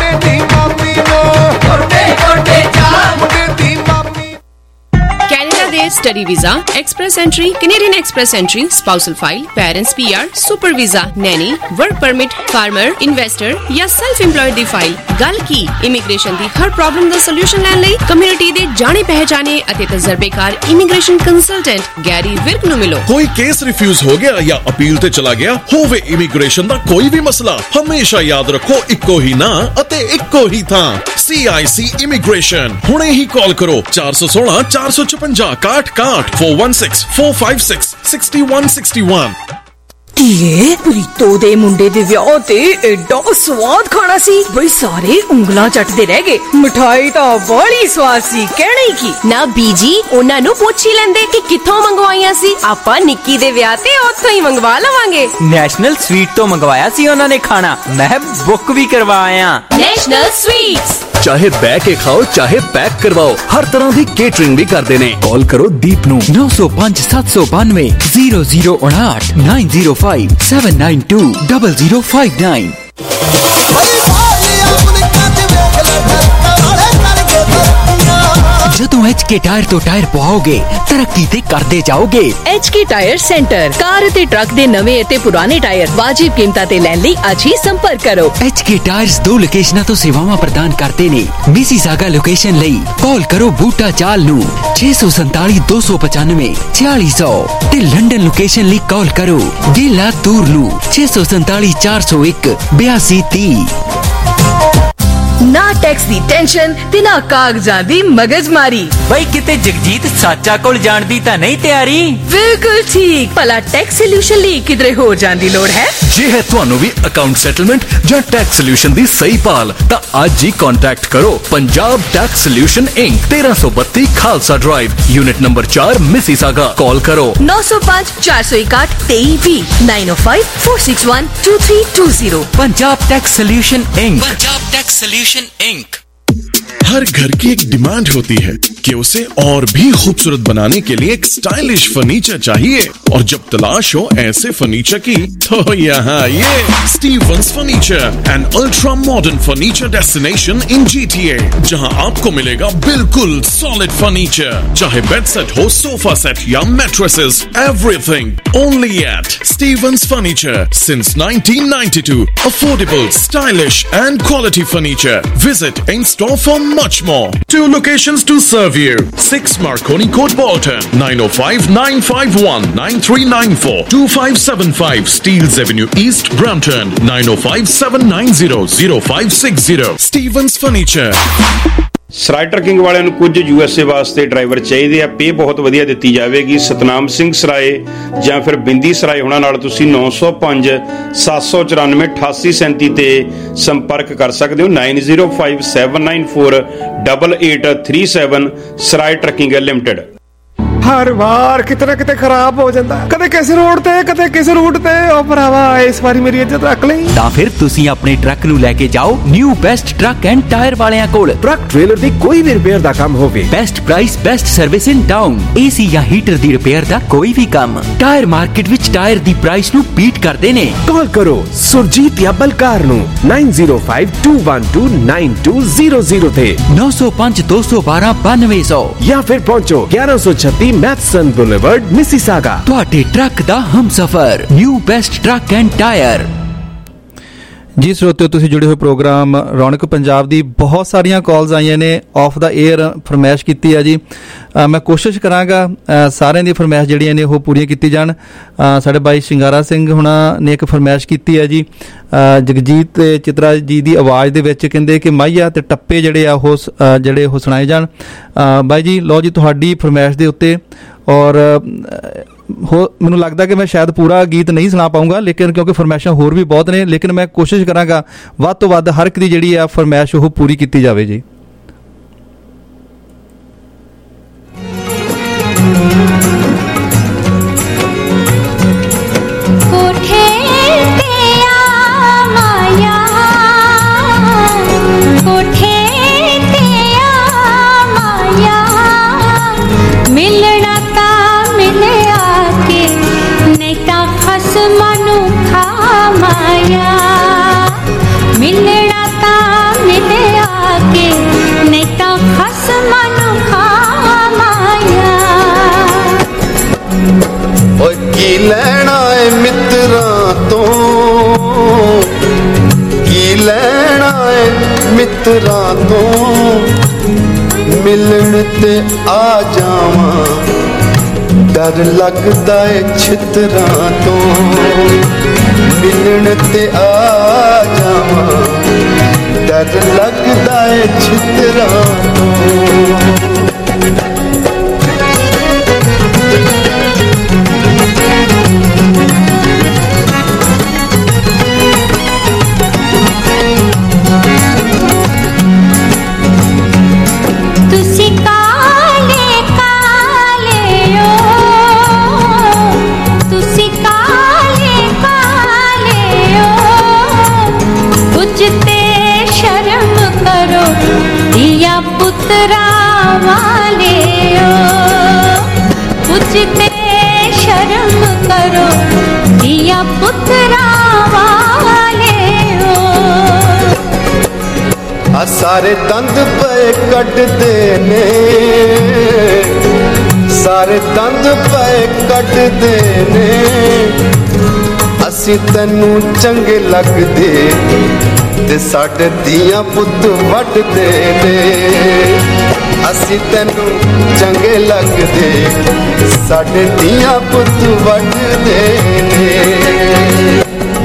Canada दे study visa express entry Canadian express entry spousal file parents PR super visa nanny work permit farmer investor या सेल्फ एम्प्लॉयड दी फाइल गल की इमिग्रेशन दी हर प्रॉब्लम दा सॉल्यूशन लैण लई कम्युनिटी दे जाने पहचाने अते तजर्बेकार इमिग्रेशन कंसल्टेंट गैरी विर्क नु मिलो। कोई केस रिफ्यूज हो गया या अपील ते चला गया होवे इमिग्रेशन दा कोई भी मसला हमेशा याद रखो इक्को ही ना अते इक्को ही था सी आई सी इमिग्रेशन। हुणे ही कॉल करो चार सौ सोलह चार सौ छपंजा काट काट four one six four five six six one six one। ਧੀਏ ਪ੍ਰੀਤੋ ਦੇ ਮੁੰਡੇ ਦੇ ਵਿਆਹ ਤੇ ਐਡਾ ਸਵਾਦ ਖਾਣਾ ਸੀ ਬਈ ਸਾਰੇ ਉਂਗਲਾਂ ਚੱਟਦੇ ਰਹਿ ਗਏ ਮਠਾਈ ਤਾਂ ਬੜੀ ਸਵਾਦ ਸੀ ਕਹਿਣਾ ਹੀ ਕੀ ਨਾ ਬੀਜੀ ਉਹਨਾਂ ਨੂੰ ਪੁੱਛ ਹੀ ਲੈਂਦੇ ਕਿ ਕਿੱਥੋਂ ਮੰਗਵਾਈਆਂ ਸੀ ਆਪਾਂ ਨਿੱਕੀ ਦੇ ਵਿਆਹ ਤੇ ਉੱਥੋਂ ਹੀ ਮੰਗਵਾ ਲਵਾਂਗੇ। ਨੈਸ਼ਨਲ ਸਵੀਟ ਤੋਂ ਮੰਗਵਾਇਆ ਸੀ ਉਹਨਾਂ ਨੇ ਖਾਣਾ ਮੈਂ ਬੁੱਕ ਵੀ ਕਰਵਾਇਆ। ਨੈਸ਼ਨਲ ਸਵੀਟਸ चाहे बह के खाओ चाहे पैक करवाओ, हर तरह की केटरिंग भी करते ने। कॉल करो दीप नू नौ सौ पांच सत्त सौ बानवे जीरो जीरो उनाहठ nine zero five seven nine two double zero five nine. जदों एच के टायर तो टायर पवाओगे तरक्की ते करते जाओगे। H K tire center car ते ट्रक दे नवे ते पुराने टायर वाजिब कीमतां ते लैण लई अज ही संपर्क करो। एच के टायर्स दो लोकेशनां तो सेवावां प्रदान करते ने। मिसीसागा लोकेशन लई कॉल करो बूटा चाल नू छे सौ संताली दो सौ पचानवे छियाली सौ ते लंडन लोकेशन लई कॉल करो गेला तूर नू छे सौ संताली चार सौ एक बयासी तीह। ना टैक्स दी टेंशन ते ना कागजां दी मगजमारी। भाई किते जगजीत साचा कोल जाण दी तां नहीं तैयारी? बिल्कुल ठीक। भला टैक्स सोल्यूशन लई किधरे होर जाण दी लोड़ है? जे है तुहानू भी अकाउंट सेटलमेंट ਜਾਂ टैक्स सोल्यूशन दी सही पाल ਤਾਂ ਅੱਜ ਹੀ कांटेक्ट करो पंजाब टैक्स सोल्यूशन इंक तेरह सौ बत्ती खालसा ड्राइव यूनिट नंबर चार मिसीसागा। कॉल करो नौ सौ पाँच चार सौ इकाठ तेईस भी nine o five four six one two three two zero. Punjab tax solution Inc. Punjab tax solution Inc. हर घर की एक डिमांड होती है कि उसे और भी खूबसूरत बनाने के लिए एक स्टाइलिश फर्नीचर चाहिए, और जब तलाश हो ऐसे फर्नीचर की तो यहाँ ये Stevens furniture, an ultra modern furniture destination in GTA, जहाँ आपको मिलेगा बिल्कुल सॉलिड फर्नीचर, चाहे बेड सेट हो, सोफा सेट या mattresses, everything only at Stevens furniture since nineteen ninety two. Affordable, stylish and quality furniture. Visit in store for much more. Two locations to serve you. six Marconi Court, Bolton. nine oh five, nine five one, nine three nine four. two five seven five Steeles Avenue East, Brampton. nine oh five, seven nine zero, zero five six zero. Stevens Furniture. Sarai trucking ਵਾਲਿਆਂ ਨੂੰ ਕੁਝ ਯੂਐਸਏ ਵਾਸਤੇ ਡਰਾਈਵਰ ਚਾਹੀਦੇ ਆ। ਪੇ ਬਹੁਤ ਵਧੀਆ ਦਿੱਤੀ ਜਾਵੇਗੀ। ਸਤਨਾਮ ਸਿੰਘ ਸਰਾਏ ਜਾਂ ਫਿਰ ਬਿੰਦੀ ਸਰਾਏ ਉਹਨਾਂ ਨਾਲ ਤੁਸੀਂ ਨੌ ਸੌ ਪੰਜ ਸੱਤ ਸੌ ਚੁਰਾਨਵੇਂ ਅਠਾਸੀ ਸੈਂਤੀ ਤੇ ਸੰਪਰਕ ਕਰ ਸਕਦੇ ਹੋ। Nine zero five seven nine four double eight three seven Sarai trucking limited. हर बार कितना किते खराब हो जाता, कदे किस रोड ते कदे किस रूट ते। ओ भरावा इस बारी मेरी इज्जत रख ले। ਤਾਂ ਫਿਰ ਤੁਸੀਂ ਆਪਣੇ ਟਰੱਕ ਨੂੰ ਲੈ ਕੇ ਜਾਓ new best truck and tire ਵਾਲਿਆਂ ਕੋਲ। ਟਰੱਕ ਟ੍ਰੇਲਰ ਦੀ ਕੋਈ ਵੀ ਰਿਪੇਅਰ ਦਾ ਕੰਮ ਹੋਵੇ, best price best service in town. AC ਜਾਂ ਹੀਟਰ ਦੀ ਰਿਪੇਅਰ ਦਾ ਕੋਈ ਵੀ ਕੰਮ, ਟਾਇਰ ਮਾਰਕੀਟ ਵਿੱਚ ਟਾਇਰ ਦੀ ਪ੍ਰਾਈਸ ਨੂੰ ਬੀਟ ਕਰਦੇ ਨੇ। ਕਾਲ ਕਰੋ ਸੁਰਜੀਤ ਜਾਂ ਬਲਕਾਰ ਨੂੰ nine zero five two one two nine two zero zero ਤੇ ਨੌ ਸੌ ਪੰਜ ਦੋ ਸੌ ਬਾਰਾਂ ਬਾਨਵੇਂ ਸੌ ਜਾਂ ਫਿਰ ਪਹੁੰਚੋ ਗਿਆਰਾਂ ਸੌ ਛੱਤੀ ਮੈਥਸਨ ਬੁਲੇਵਰਡ ਮਿਸੀਸਾਗਾ। ਤੁਹਾਡੇ ਟਰੱਕ ਦਾ ਹਮਸਫਰ new best truck and tire. ਜੀ ਸਰੋਤਿਓ, ਤੁਸੀਂ ਜੁੜੇ ਹੋਏ ਪ੍ਰੋਗਰਾਮ ਰੌਣਕ ਪੰਜਾਬ ਦੀ ਬਹੁਤ ਸਾਰੀਆਂ ਕਾਲਸ ਆਈਆਂ ਨੇ, ਆਫ ਦਾ 에ਅਰ ਫਰਮਾਇਸ਼ ਕੀਤੀ ਆ ਜੀ। ਅ, ਮੈਂ ਕੋਸ਼ਿਸ਼ ਕਰਾਂਗਾ ਅ, ਸਾਰਿਆਂ ਦੀ ਫਰਮਾਇਸ਼ ਜਿਹੜੀਆਂ ਨੇ ਉਹ ਪੂਰੀਆਂ ਕੀਤੀ ਜਾਣ। ਅ, ਸਾਡੇ ਬਾਈ ਸ਼ਿੰਗਾਰਾ ਸਿੰਘ ਹੁਣਾਂ ਨੇ ਇੱਕ ਫਰਮਾਇਸ਼ ਕੀਤੀ ਹੈ ਜੀ, ਅ, ਜਗਜੀਤ ਤੇ ਚਿਤਰਾ ਜੀ ਦੀ ਆਵਾਜ਼ ਦੇ ਵਿੱਚ, ਕਹਿੰਦੇ ਕਿ ਮਾਹੀਆ ਤੇ ਟੱਪੇ ਜਿਹੜੇ ਆ ਉਹ ਅ, ਜਿਹੜੇ ਉਹ ਸੁਣਾਏ ਜਾਣ। ਅ, ਬਾਈ ਜੀ ਲਓ ਜੀ ਤੁਹਾਡੀ ਫਰਮਾਇਸ਼ ਦੇ ਉੱਤੇ, ਔਰ ਹੋ ਮੈਨੂੰ ਲੱਗਦਾ ਕਿ ਮੈਂ ਸ਼ਾਇਦ ਪੂਰਾ ਗੀਤ ਨਹੀਂ ਸੁਣਾ ਪਾਊਂਗਾ, ਲੇਕਿਨ ਕਿਉਂਕਿ ਫਰਮਾਇਸ਼ਾਂ ਹੋਰ ਵੀ ਬਹੁਤ ਨੇ, ਲੇਕਿਨ ਮੈਂ ਕੋਸ਼ਿਸ਼ ਕਰਾਂਗਾ ਵੱਧ ਤੋਂ ਵੱਧ ਹਰ ਇੱਕ ਦੀ ਜਿਹੜੀ ਆ ਫਰਮਾਇਸ਼ ਉਹ ਪੂਰੀ ਕੀਤੀ ਜਾਵੇ ਜੀ। ਕੀ ਲੈਣਾ ਏ ਮਿੱਤਰਾਂ ਤੋਂ, ਕੀ ਲੈਣਾ ਏ ਮਿੱਤਰਾਂ ਤੋਂ, ਮਿਲਣ ਤੇ ਆ ਜਾਵਾਂ ਡਰ ਲੱਗਦਾ ਏ ਛਿੱਤਰਾਂ ਤੋਂ, ਮਿਲਣ ਤੇ ਆ ਜਾਵਾਂ ਡਰ ਲੱਗਦਾ ਏ ਛਿੱਤਰਾਂ ਤੋਂ। शर्म करो वाले पूछते शर्म करो दिया पुत्रा वाले आ सारे दंद पे कटदे ने सारे दंद पे कटदे ने ਅਸੀਂ ਤੈਨੂੰ ਚੰਗੇ ਲੱਗਦੇ ਤੇ ਸਾਡੇ ਧੀਆਂ ਪੁੱਤ ਵੱਢਦੇ ਨੇ ਅਸੀਂ ਤੈਨੂੰ ਚੰਗੇ ਲੱਗਦੇ ਸਾਡੇ ਧੀਆਂ ਪੁੱਤ ਵੱਢਦੇ ਨੇ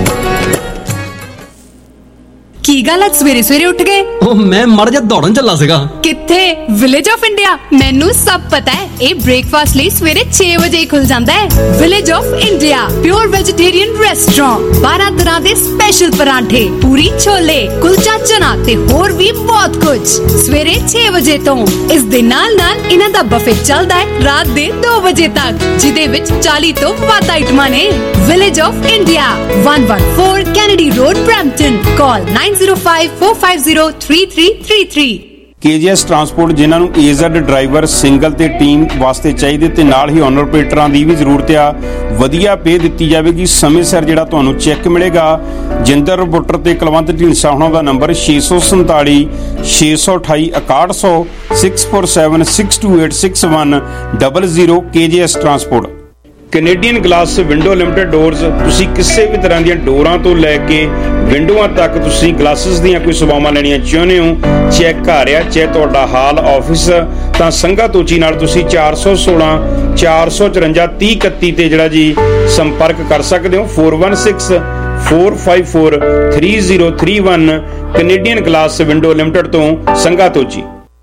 ਕੀ ਗੱਲ ਅੱਜ ਸਵੇਰੇ ਸਵੇਰੇ ਉੱਠ ਗਏ? ਉਹ ਮੈਂ ਮੜ ਜਾ ਦੌੜਨ ਚੱਲਾ ਸੀਗਾ। ਕਿੱਥੇ? Village of India. ਮੈਨੂੰ ਸਭ ਪਤਾ ਹੈ। ਇਹ ਬ੍ਰੇਕਫਾਸਟ ਲਈ ਸਵੇਰੇ ਛੇ ਵਜੇ ਹੀ ਖੁੱਲ ਜਾਂਦਾ ਹੈ। Village of India pure vegetarian restaurant, ਬਾਰਾਂ ਤਰ੍ਹਾਂ ਦੇ ਸਪੈਸ਼ਲ ਪਰਾਂਠੇ, ਪੂਰੀ ਛੋਲੇ, ਕੁਲਚਾ ਚਨਾ ਤੇ ਹੋਰ ਵੀ ਬਹੁਤ ਕੁਝ ਸਵੇਰੇ ਛੇ ਵਜੇ ਤੋਂ। ਇਸ ਦੇ ਨਾਲ ਨਾਲ ਇਹਨਾਂ ਦਾ ਬਫੇ ਚੱਲਦਾ ਹੈ ਰਾਤ ਦੇ ਦੋ ਵਜੇ ਤੱਕ, ਜਿਹਦੇ ਵਿੱਚ ਚਾਲੀ ਤੋਂ ਵੱਧ ਆਈਟਮਾਂ ਨੇ। Village of India one one four Kennedy road, Brampton. Call nine zero five four five zero three three three three। KGS transport ਜਿਨ੍ਹਾਂ ਨੂੰ ਏਜ਼ਡ ਡਰਾਈਵਰ ਸਿੰਗਲ ਤੇ ਟੀਮ ਵਾਸਤੇ ਚਾਹੀਦੇ ਤੇ ਨਾਲ ਹੀ ਓਨਰ ਆਪਰੇਟਰਾਂ ਦੀ ਵੀ ਜ਼ਰੂਰਤ ਆ। ਵਧੀਆ ਪੇ ਦਿੱਤੀ ਜਾਵੇਗੀ, ਸਮੇਂ ਸਿਰ ਜਿਹੜਾ ਤੁਹਾਨੂੰ ਚੈੱਕ ਮਿਲੇਗਾ। ਜਿੰਦਰ ਰਿਪੋਰਟਰ ਤੇ ਕੁਲਵੰਤ ਢੀਂਡਸਾ ਹੋਣਾ ਦਾ ਨੰਬਰ ਛੇ ਸੌ ਸੰਤਾਲੀ ਛੇ ਸੌ ਅਠਾਈ ਇਕਾਹਠ ਸੌ six four seven six two eight six one zero zero। KGS transport. Canadian glass window limited doors, ਤੁਸੀਂ ਕਿਸੇ ਵੀ ਤਰ੍ਹਾਂ ਦੀਆਂ ਡੋਰਾਂ ਤੋਂ ਲੈ ਕੇ ਵਿੰਡੋਆਂ ਤੱਕ ਤੁਸੀਂ ਗਲਾਸਿਸ ਦੀਆਂ ਕੋਈ ਸੇਵਾਵਾਂ ਲੈਣੀਆਂ ਚਾਹੁੰਦੇ ਹੋ, ਚਾਹੇ ਘਰ ਆ ਚਾਹੇ ਤੁਹਾਡਾ ਹਾਲ ਆਫਿਸ, ਤਾਂ ਸੰਘਾ ਤੋਚੀ ਨਾਲ ਤੁਸੀਂ ਚਾਰ ਸੌ ਸੋਲਾਂ ਚਾਰ ਸੌ ਚੁਰੰਜਾ ਤੀਹ ਇਕੱਤੀ ਤੇ ਜਿਹੜਾ ਜੀ ਸੰਪਰਕ ਕਰ ਸਕਦੇ ਹੋ। four one six four five four three zero three one। Canadian glass window limited ਤੋਂ ਸੰਘਾ ਤੋਚੀ।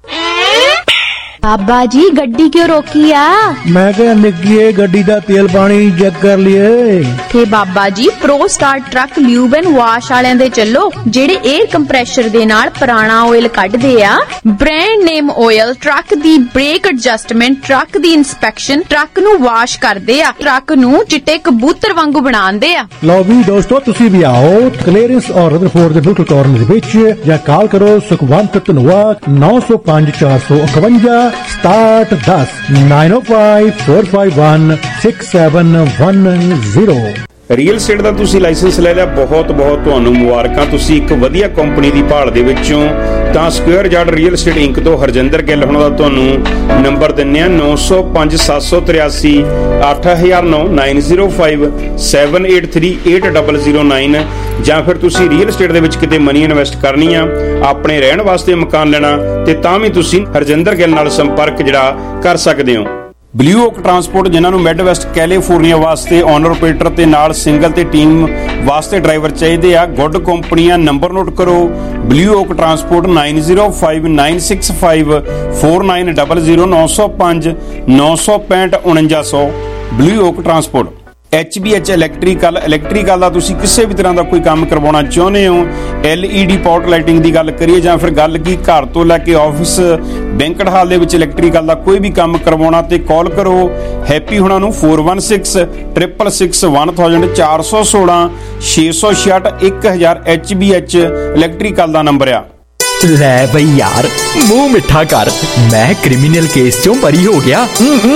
बाबा जी गड्डी क्यों रोकी आ? मैं क्या निकिए गड्डी दा तेल पानी चेक कर लिए थे बाबा जी pro star truck lube and wash वालियां दे चलो, जेड़े एयर कंप्रेशर दे नाल पुराना ऑयल कढदे आ। ब्रांड नेम ऑयल ट्रक दी ब्रेक एडजस्टमेंट, ट्रक दी इंस्पेक्शन, ट्रक नू वाश करदे आ, ट्रक नू चिट्टे कबूतर वांगू बनांदे आ। लो भी दोस्तों तुसी भी आओ क्लीयरेंस और रदरफोर्ड दे बिल्कुल कॉर्नर दे विच, या कॉल करो सुखवंत धनवा नौ सौ पांच चार सौ इकवंजा ਸਟਾਰਟ ਦਸ nine oh five four five one six seven one zero। Real estate ਤੁਸੀਂ ਲਾਇਸੈਂਸ ਲੈ ਲਿਆ, ਬਹੁਤ ਬਹੁਤ ਤੁਹਾਨੂੰ ਮੁਬਾਰਕਾਂ। ਤੁਸੀਂ ਇੱਕ ਵਧੀਆ ਕੰਪਨੀ ਦੀ ਭਾਲ ਦੇ ਵਿੱਚੋਂ ਤਾਂ square yard real estate inc ਤੋਂ ਹਰਜਿੰਦਰ ਗਿੱਲ ਹੋਣਾ ਦਾ ਤੁਹਾਨੂੰ ਨੰਬਰ ਦਿੰਨੇ ਆ ਨੌ ਸੌ ਪੰਜ ਸੱਤ ਸੌ ਤਰਿਆਸੀ ਅੱਠ ਹਜ਼ਾਰ ਨੌ nine zero five seven eight three eight zero zero nine। ਜਾਂ ਫਿਰ ਤੁਸੀਂ ਰੀਅਲ ਸਟੇਟ ਦੇ ਵਿੱਚ ਕਿਤੇ ਮਨੀ ਇਨਵੈਸਟ ਕਰਨੀ ਆ, ਆਪਣੇ ਰਹਿਣ ਵਾਸਤੇ ਮਕਾਨ ਲੈਣਾ, ਤੇ ਤਾਂ ਵੀ ਤੁਸੀਂ ਹਰਜਿੰਦਰ ਗਿੱਲ ਨਾਲ ਸੰਪਰਕ ਜਿਹੜਾ ਕਰ ਸਕਦੇ ਹੋ। ਬਲੂ ਓਕ ਟਰਾਂਸਪੋਰਟ ਜਿਨ੍ਹਾਂ ਨੂੰ ਮਿਡ ਵੈਸਟ ਕੈਲੀਫੋਰਨੀਆ ਵਾਸਤੇ ਓਨਰ ਆਪਰੇਟਰ ਤੇ ਨਾਲ ਸਿੰਗਲ ਤੇ ਟੀਮ ਵਾਸਤੇ ਡਰਾਈਵਰ ਚਾਹੀਦੇ ਆ। ਗੁੱਡ ਕੰਪਨੀਆਂ, ਨੰਬਰ ਨੋਟ ਕਰੋ blue oak transport nine zero five nine six five four nine zero zero ਨੌ ਸੌ ਪੰਜ ਨੌ ਸੌ ਪੈਂਹਠ ਉਣੰਜਾ ਸੌ। Blue oak transport. H B H electrical, electrical ਦਾ ਤੁਸੀਂ ਕਿਸੇ ਵੀ ਤਰ੍ਹਾਂ ਦਾ ਕੋਈ ਕੰਮ ਕਰਵਾਉਣਾ ਚਾਹੁੰਦੇ ਹੋ, L E D pot lighting ਦੀ ਗੱਲ ਕਰੀਏ ਜਾਂ ਫਿਰ ਗੱਲ ਕੀ ਘਰ ਤੋਂ ਲੈ ਕੇ ਆਫਿਸ ਬੈਂਕਟ ਹਾਲ ਦੇ ਵਿੱਚ ਇਲੈਕਟ੍ਰੀਕਲ ਦਾ ਕੋਈ ਵੀ ਕੰਮ ਕਰਵਾਉਣਾ, ਤੇ ਕਾਲ ਕਰੋ ਹੈਪੀ ਹੁਣਾਂ ਨੂੰ four one six six six one thousand ਚਾਰ ਸੌ ਸੋਲਾਂ ਛੇ ਸੌ ਛਿਆਹਠ ਇੱਕ ਹਜ਼ਾਰ। ਐਚ ਬੀ ਐਚ ਇਲੈਕਟ੍ਰੀਕਲ ਦਾ ਨੰਬਰ ਆ। ਲੈ ਬਈ ਯਾਰ ਮੂੰਹ ਮਿੱਠਾ ਕਰ, ਮੈਂ ਕ੍ਰਿਮੀਨਲ ਕੇਸ ਚੋਂ ਬਰੀ ਹੋ ਗਿਆ।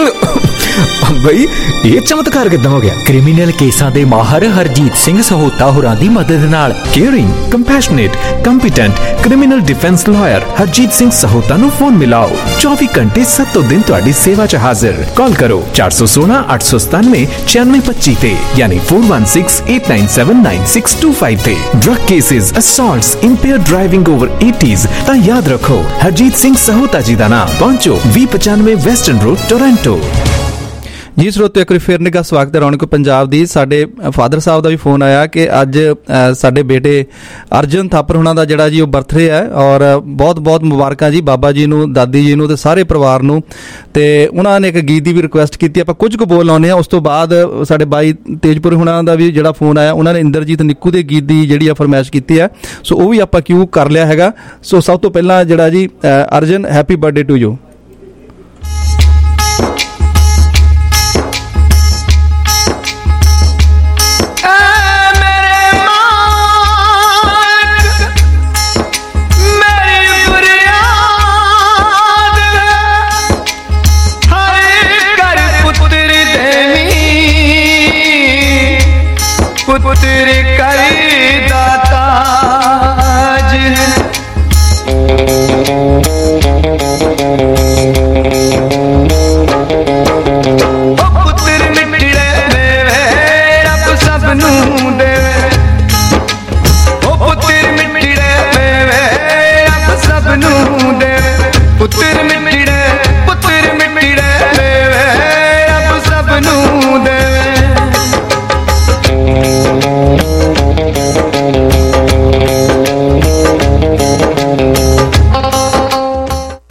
ਬਈ ਇਹ ਚਮਤਕਾਰ ਕਿੱਦਾਂ ਹੋ ਗਿਆ? ਕ੍ਰਿਮੀਨਲ ਕੇਸਾਂ ਦੇ ਮਾਹਰ ਹਰਜੀਤ ਸਿੰਘ ਸਹੋਤਾ ਹੋਰਾਂ ਦੀ ਮਦਦ ਨਾਲ caring, compassionate, competent criminal defence lawyer Harjeet Singh Sahota ਨੂੰ ਫੋਨ ਮਿਲਾਓ। ਚੌਵੀ ਘੰਟੇ ਸੱਤੋਂ ਦਿਨ ਤੁਹਾਡੀ ਸੇਵਾ 'ਚ ਹਾਜ਼ਰ। ਕਾਲ ਕਰੋ ਚਾਰ ਸੌ ਸੋਲਾਂ ਅੱਠ ਸੌ ਸਤਾਨਵੇਂ ਛਿਆਨਵੇਂ ਪੱਚੀ ਤੇ, ਯਾਨੀ four one six eight nine seven nine six two five ਤੇ। Drug cases, assaults, impaired driving over eighties ਤਾਂ ਯਾਦ ਰੱਖੋ ਹਰਜੀਤ ਸਿੰਘ ਸਹੋਤਾ ਜੀ ਦਾ ਨਾਮ। ਪਹੁੰਚੋ ਵੀਹ ਪਚਾਨਵੇਂ ਵੈਸਟਰਨ ਰੋਡ, ਟੋਰਾਂਟੋ। ਜੀ ਸਰੋਤੇ ਇੱਕ ਵਾਰੀ ਫੇਰ ਨਿੱਘਾ ਸਵਾਗਤ ਹੈ ਰੌਣਕ ਪੰਜਾਬ ਦੀ। ਸਾਡੇ ਫਾਦਰ ਸਾਹਿਬ ਦਾ ਵੀ ਫੋਨ ਆਇਆ ਕਿ ਅੱਜ ਸਾਡੇ ਬੇਟੇ ਅਰਜਨ ਥਾਪਰ ਹੁਣਾਂ ਦਾ ਜਿਹੜਾ ਜੀ ਉਹ ਬਰਥਡੇ ਹੈ, ਔਰ ਬਹੁਤ ਬਹੁਤ ਮੁਬਾਰਕਾਂ ਜੀ ਬਾਬਾ ਜੀ ਨੂੰ, ਦਾਦੀ ਜੀ ਨੂੰ ਤੇ ਸਾਰੇ ਪਰਿਵਾਰ ਨੂੰ। ਤੇ ਉਹਨਾਂ ਨੇ ਇੱਕ ਗੀਤ ਦੀ ਵੀ ਰਿਕੁਐਸਟ ਕੀਤੀ, ਆਪਾਂ ਕੁਝ ਕੁ ਬੋਲ ਲਾਉਂਦੇ ਹਾਂ। ਉਸ ਤੋਂ ਬਾਅਦ ਸਾਡੇ ਬਾਈ ਤੇਜਪੁਰ ਹੁਣਾਂ ਦਾ ਵੀ ਜਿਹੜਾ ਫੋਨ ਆਇਆ, ਉਹਨਾਂ ਨੇ ਇੰਦਰਜੀਤ ਨਿੱਕੂ ਦੇ ਗੀਤ ਦੀ ਜਿਹੜੀ ਆ ਫਰਮਾਇਸ਼ ਕੀਤੀ ਹੈ, ਸੋ ਉਹ ਵੀ ਆਪਾਂ ਕਿਉਂ ਕਰ ਲਿਆ ਹੈਗਾ। ਸੋ ਸਭ ਤੋਂ ਪਹਿਲਾਂ ਜਿਹੜਾ ਜੀ Arjan, happy birthday to you.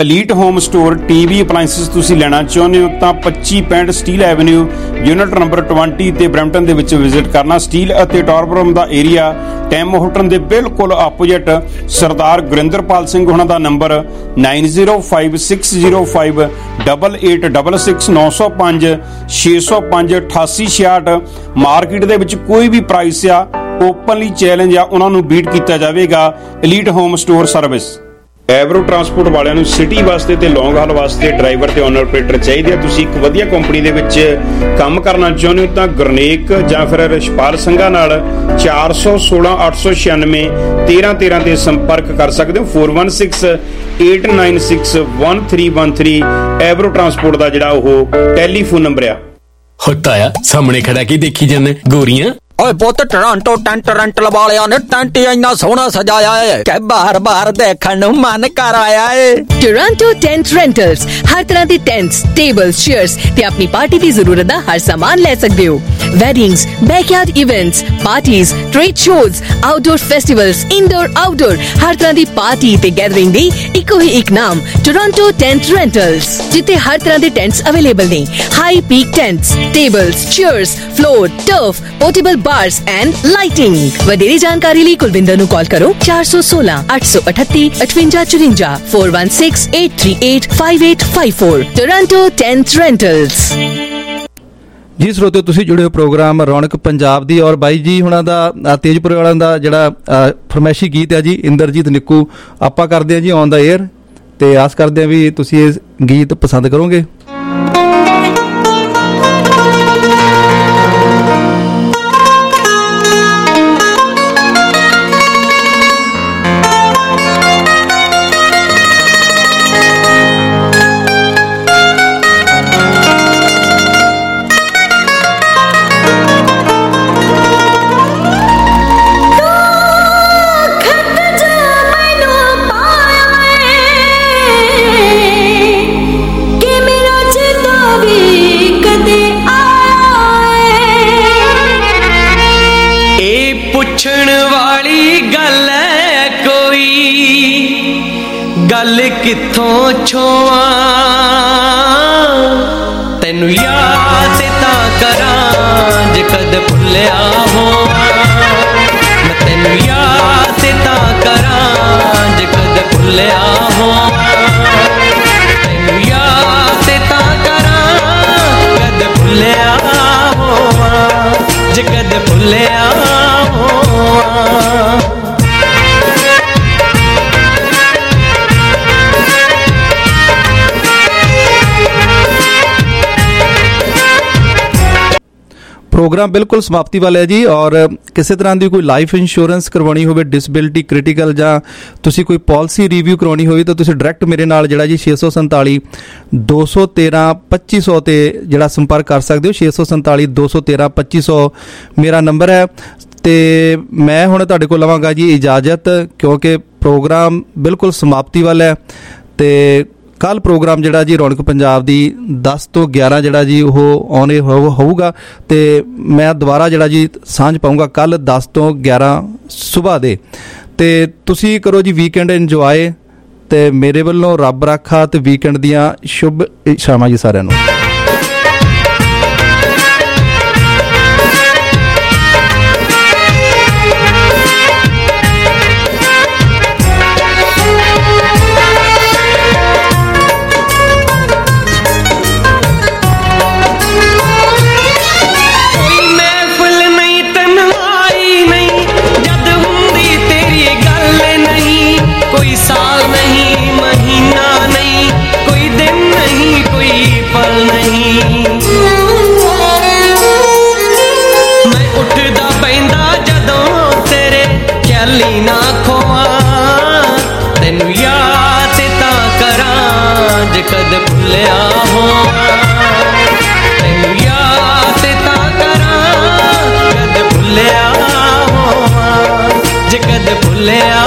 Elite home store TV appliances ਤੁਸੀਂ ਲੈਣਾ ਚਾਹੁੰਦੇ ਹੋ ਤਾਂ ਪੱਚੀ ਪੈਂਹਠ ਸਟੀਲ ਐਵਨਿਊ ਯੂਨਿਟ ਨੰਬਰ ਵੀਹ ਤੇ ਬਰੈਂਪਟਨ ਦੇ ਵਿੱਚ ਵਿਜ਼ਿਟ ਕਰਨਾ। ਸਟੀਲ ਅਤੇ ਟਾਰਬਰਮ ਦਾ ਏਰੀਆ ਟੈਮ ਹੋਟਲ ਦੇ ਬਿਲਕੁਲ ਆਪੋਜੀਟ ਸਰਦਾਰ ਗੁਰਿੰਦਰਪਾਲ ਸਿੰਘ ਉਹਨਾਂ ਦਾ number nine zero five six zero five double eight double six ਨੌ ਸੌ ਪੰਜ ਛੇ ਸੌ ਪੰਜ ਅਠਾਸੀ ਛਿਆਹਠ। ਮਾਰਕੀਟ ਦੇ ਵਿੱਚ ਕੋਈ ਵੀ ਪ੍ਰਾਈਸ ਆ ਓਪਨਲੀ ਚੈਲੰਜ ਆ, ਉਹਨਾਂ ਨੂੰ ਬੀਟ ਕੀਤਾ ਜਾਵੇਗਾ। Elite home store service. Avro transport ਵਾਲਿਆਂ ਨੂੰ ਸਿਟੀ ਵਾਸਤੇ ਤੇ ਲੌਂਗ ਹਾਲ ਵਾਸਤੇ ਡਰਾਈਵਰ ਤੇ ਓਨਰ ਆਪਰੇਟਰ ਚਾਹੀਦੇ ਆ। ਤੁਸੀਂ ਇੱਕ ਵਧੀਆ ਕੰਪਨੀ ਦੇ ਵਿੱਚ ਕੰਮ ਕਰਨਾ ਚਾਹੁੰਦੇ ਹੋ ਤਾਂ ਗੁਰਨੇਕ ਜਾਂ ਫਿਰ ਰਿਸ਼ਪਾਲ ਸੰਘਾ ਨਾਲ ਚਾਰ ਸੌ ਸੋਲਾਂ ਅੱਠ ਸੌ ਛਿਆਨਵੇਂ ਤੇਰਾਂ ਤੇਰਾਂ ਤੇ ਸੰਪਰਕ ਕਰ ਸਕਦੇ ਹੋ। Four one six eight nine six one three one three Avro transport ਦਾ ਜਿਹੜਾ ਉਹ ਟੈਲੀਫੋਨ ਨੰਬਰ ਆ। ਹੁੰਦਾ ਆ ਸਾਹਮਣੇ ਖੜਾ ਕੇ ਦੇਖੀ ਜਾਂਦੇ ਗੋਰੀਆਂ। ਓਏ ਪੁੱਤ ਟੋਰਾਂਟੋ ਟੈਂਟ ਰੈਂਟ ਵਾਲਿਆਂ ਨੇ ਟੈਂਟ ਇੰਨਾ ਸੋਹਣਾ ਸਜਾਇਆ ਹੈ ਕਿ ਬਾਰ ਬਾਰ ਦੇਖਣ ਨੂੰ ਮਨ ਕਰ ਆਇਆ ਹੈ। ਟੋਰਾਂਟੋ ਟੈਂਟ ਰੈਂਟਲਸ ਹਰ ਤਰ੍ਹਾਂ ਦੇ ਟੈਂਟਸ, ਟੇਬਲਸ, ਚੇਅਰਸ ਤੇ ਆਪਣੀ ਪਾਰਟੀ ਦੀ ਜ਼ਰੂਰਤ ਦਾ ਹਰ ਸਾਮਾਨ ਲੈ ਸਕਦੇ ਹੋ। Weddings, backyard events, parties, trade shows, outdoor festivals, indoor outdoor ਹਰ ਤਰ੍ਹਾਂ ਦੀ ਪਾਰਟੀ ਤੇ ਗੈਦਰਿੰਗ ਦੀ ਇੱਕੋ ਹੀ ਇੱਕ ਨਾਮ ਟੋਰਾਂਟੋ ਟੈਂਟ ਰੈਂਟਲਸ, ਜਿੱਥੇ ਹਰ ਤਰ੍ਹਾਂ ਦੇ ਟੈਂਟਸ ਅਵੇਲੇਬਲ ਨੇ। High peak tents, tables, chairs, floor, turf, portable bars and lighting। ਵਧੇਰੇ ਜਾਣਕਾਰੀ ਲਈ ਕੁਲਵਿੰਦਰ ਨੂੰ ਕਾਲ ਕਰੋ ਚਾਰ ਸੌ ਸੋਲਾਂ ਅੱਠ ਸੌ ਅਠੱਤੀ ਅਠਵੰਜਾ ਚੁਰੰਜਾ four one six eight three eight five eight five four. Toronto tent rentals. ਜੀ ਸਰੋਤਿਓ, ਤੁਸੀਂ ਜੁੜੇ ਹੋ ਪ੍ਰੋਗਰਾਮ ਰੌਣਕ ਪੰਜਾਬ ਦੀ ਔਰ ਬਾਈ ਜੀ ਹੁਣਾਂ ਦਾ ਤੇਜਪੁਰ ਵਾਲਿਆਂ ਦਾ ਜਿਹੜਾ ਫਰਮਾਇਸ਼ੀ ਗੀਤ ਹੈ ਜੀ ਇੰਦਰਜੀਤ ਨਿੱਕੂ ਆਪਾਂ ਕਰਦੇ ਹਾਂ ਜੀ ਔਨ ਦਾ ਏਅਰ, ਤੇ ਆਸ ਕਰਦੇ ਹਾਂ ਵੀ ਤੁਸੀਂ ਇਹ ਗੀਤ ਪਸੰਦ ਕਰੋਗੇ। ਗੱਲ ਕਿੱਥੋਂ ਛੋਵਾਂ ਤੈਨੂੰ ਯਾਦ ਤਾਂ ਕਰਾਂ ਜੇ ਕਦ ਭੁੱਲਿਆ ਹੋਵਾਂ। ਮੈਂ ਤੈਨੂੰ ਯਾਦ ਤਾਂ ਕਰਾਂ ਜੇ ਕਦ ਭੁੱਲਿਆ ਹੋਵਾਂ। ਤੈਨੂੰ ਯਾਦ ਤਾਂ ਕਰਾਂ ਕਦ ਭੁੱਲਿਆ ਹੋਵਾਂ ਜੇ ਕਦ ਭੁੱਲਿਆ ਹੋਵਾਂ। ਪ੍ਰੋਗਰਾਮ ਬਿਲਕੁਲ ਸਮਾਪਤੀ ਵਾਲਾ ਹੈ ਜੀ, ਔਰ ਕਿਸੇ ਤਰ੍ਹਾਂ ਦੀ ਕੋਈ ਲਾਈਫ ਇੰਸ਼ੋਰੈਂਸ ਕਰਵਾਉਣੀ ਹੋਵੇ, ਡਿਸੇਬਿਲਿਟੀ, ਕ੍ਰਿਟੀਕਲ, ਜਾਂ ਤੁਸੀਂ ਕੋਈ ਪਾਲਿਸੀ ਰਿਵਿਊ ਕਰਵਾਉਣੀ ਹੋਵੇ ਤਾਂ ਤੁਸੀਂ ਡਾਇਰੈਕਟ ਮੇਰੇ ਨਾਲ ਜਿਹੜਾ ਜੀ ਛੇ ਸੌ ਸੰਤਾਲੀ ਦੋ ਸੌ ਤੇਰਾਂ ਪੱਚੀ ਸੌ ਤੇ ਜਿਹੜਾ ਸੰਪਰਕ ਕਰ ਸਕਦੇ ਹੋ। ਛੇ ਸੌ ਸੰਤਾਲੀ ਦੋ ਸੌ ਤੇਰਾਂ ਪੱਚੀ ਸੌ ਮੇਰਾ ਨੰਬਰ ਹੈ। ਤੇ ਮੈਂ ਹੁਣ ਤੁਹਾਡੇ ਕੋਲ ਲਵਾਂਗਾ ਜੀ ਇਜਾਜ਼ਤ, ਕਿਉਂਕਿ ਪ੍ਰੋਗਰਾਮ ਬਿਲਕੁਲ ਸਮਾਪਤੀ ਵਾਲਾ ਹੈ। ਤੇ ਕੱਲ ਪ੍ਰੋਗਰਾਮ ਜਿਹੜਾ ਜੀ ਰੌਣਕ ਪੰਜਾਬ ਦੀ ਦਸ ਤੋਂ ਗਿਆਰਾਂ ਜਿਹੜਾ ਜੀ ਉਹ ਆਉਣੇ ਹੋਊਗਾ, ਤੇ ਮੈਂ ਦੁਬਾਰਾ ਜਿਹੜਾ ਜੀ ਸਾਂਝ ਪਾਊਂਗਾ ਕੱਲ ਦਸ ਤੋਂ ਗਿਆਰਾਂ ਸੁਬਾਹ ਦੇ। ਤੇ ਤੁਸੀਂ ਕਰੋ ਜੀ ਵੀਕਐਂਡ ਇੰਜੋਏ, ਤੇ ਮੇਰੇ ਵੱਲੋਂ ਰੱਬ ਰਾਖਾ ਤੇ ਵੀਕਐਂਡ ਦੀਆਂ ਸ਼ੁਭ ਇੱਛਾਵਾਂ ਜੀ ਸਾਰਿਆਂ ਨੂੰ। कोई साल नहीं, महीना नहीं, कोई दिन नहीं, कोई पल नहीं। मैं उठदा पैंदा जदों तेरे ख्याली ना खोवा, तैनू याद तां करां जे कद भुल्लिया होवां। तैनू याद तां करां कद भुल्लिया होवां जे कद भुल्लिया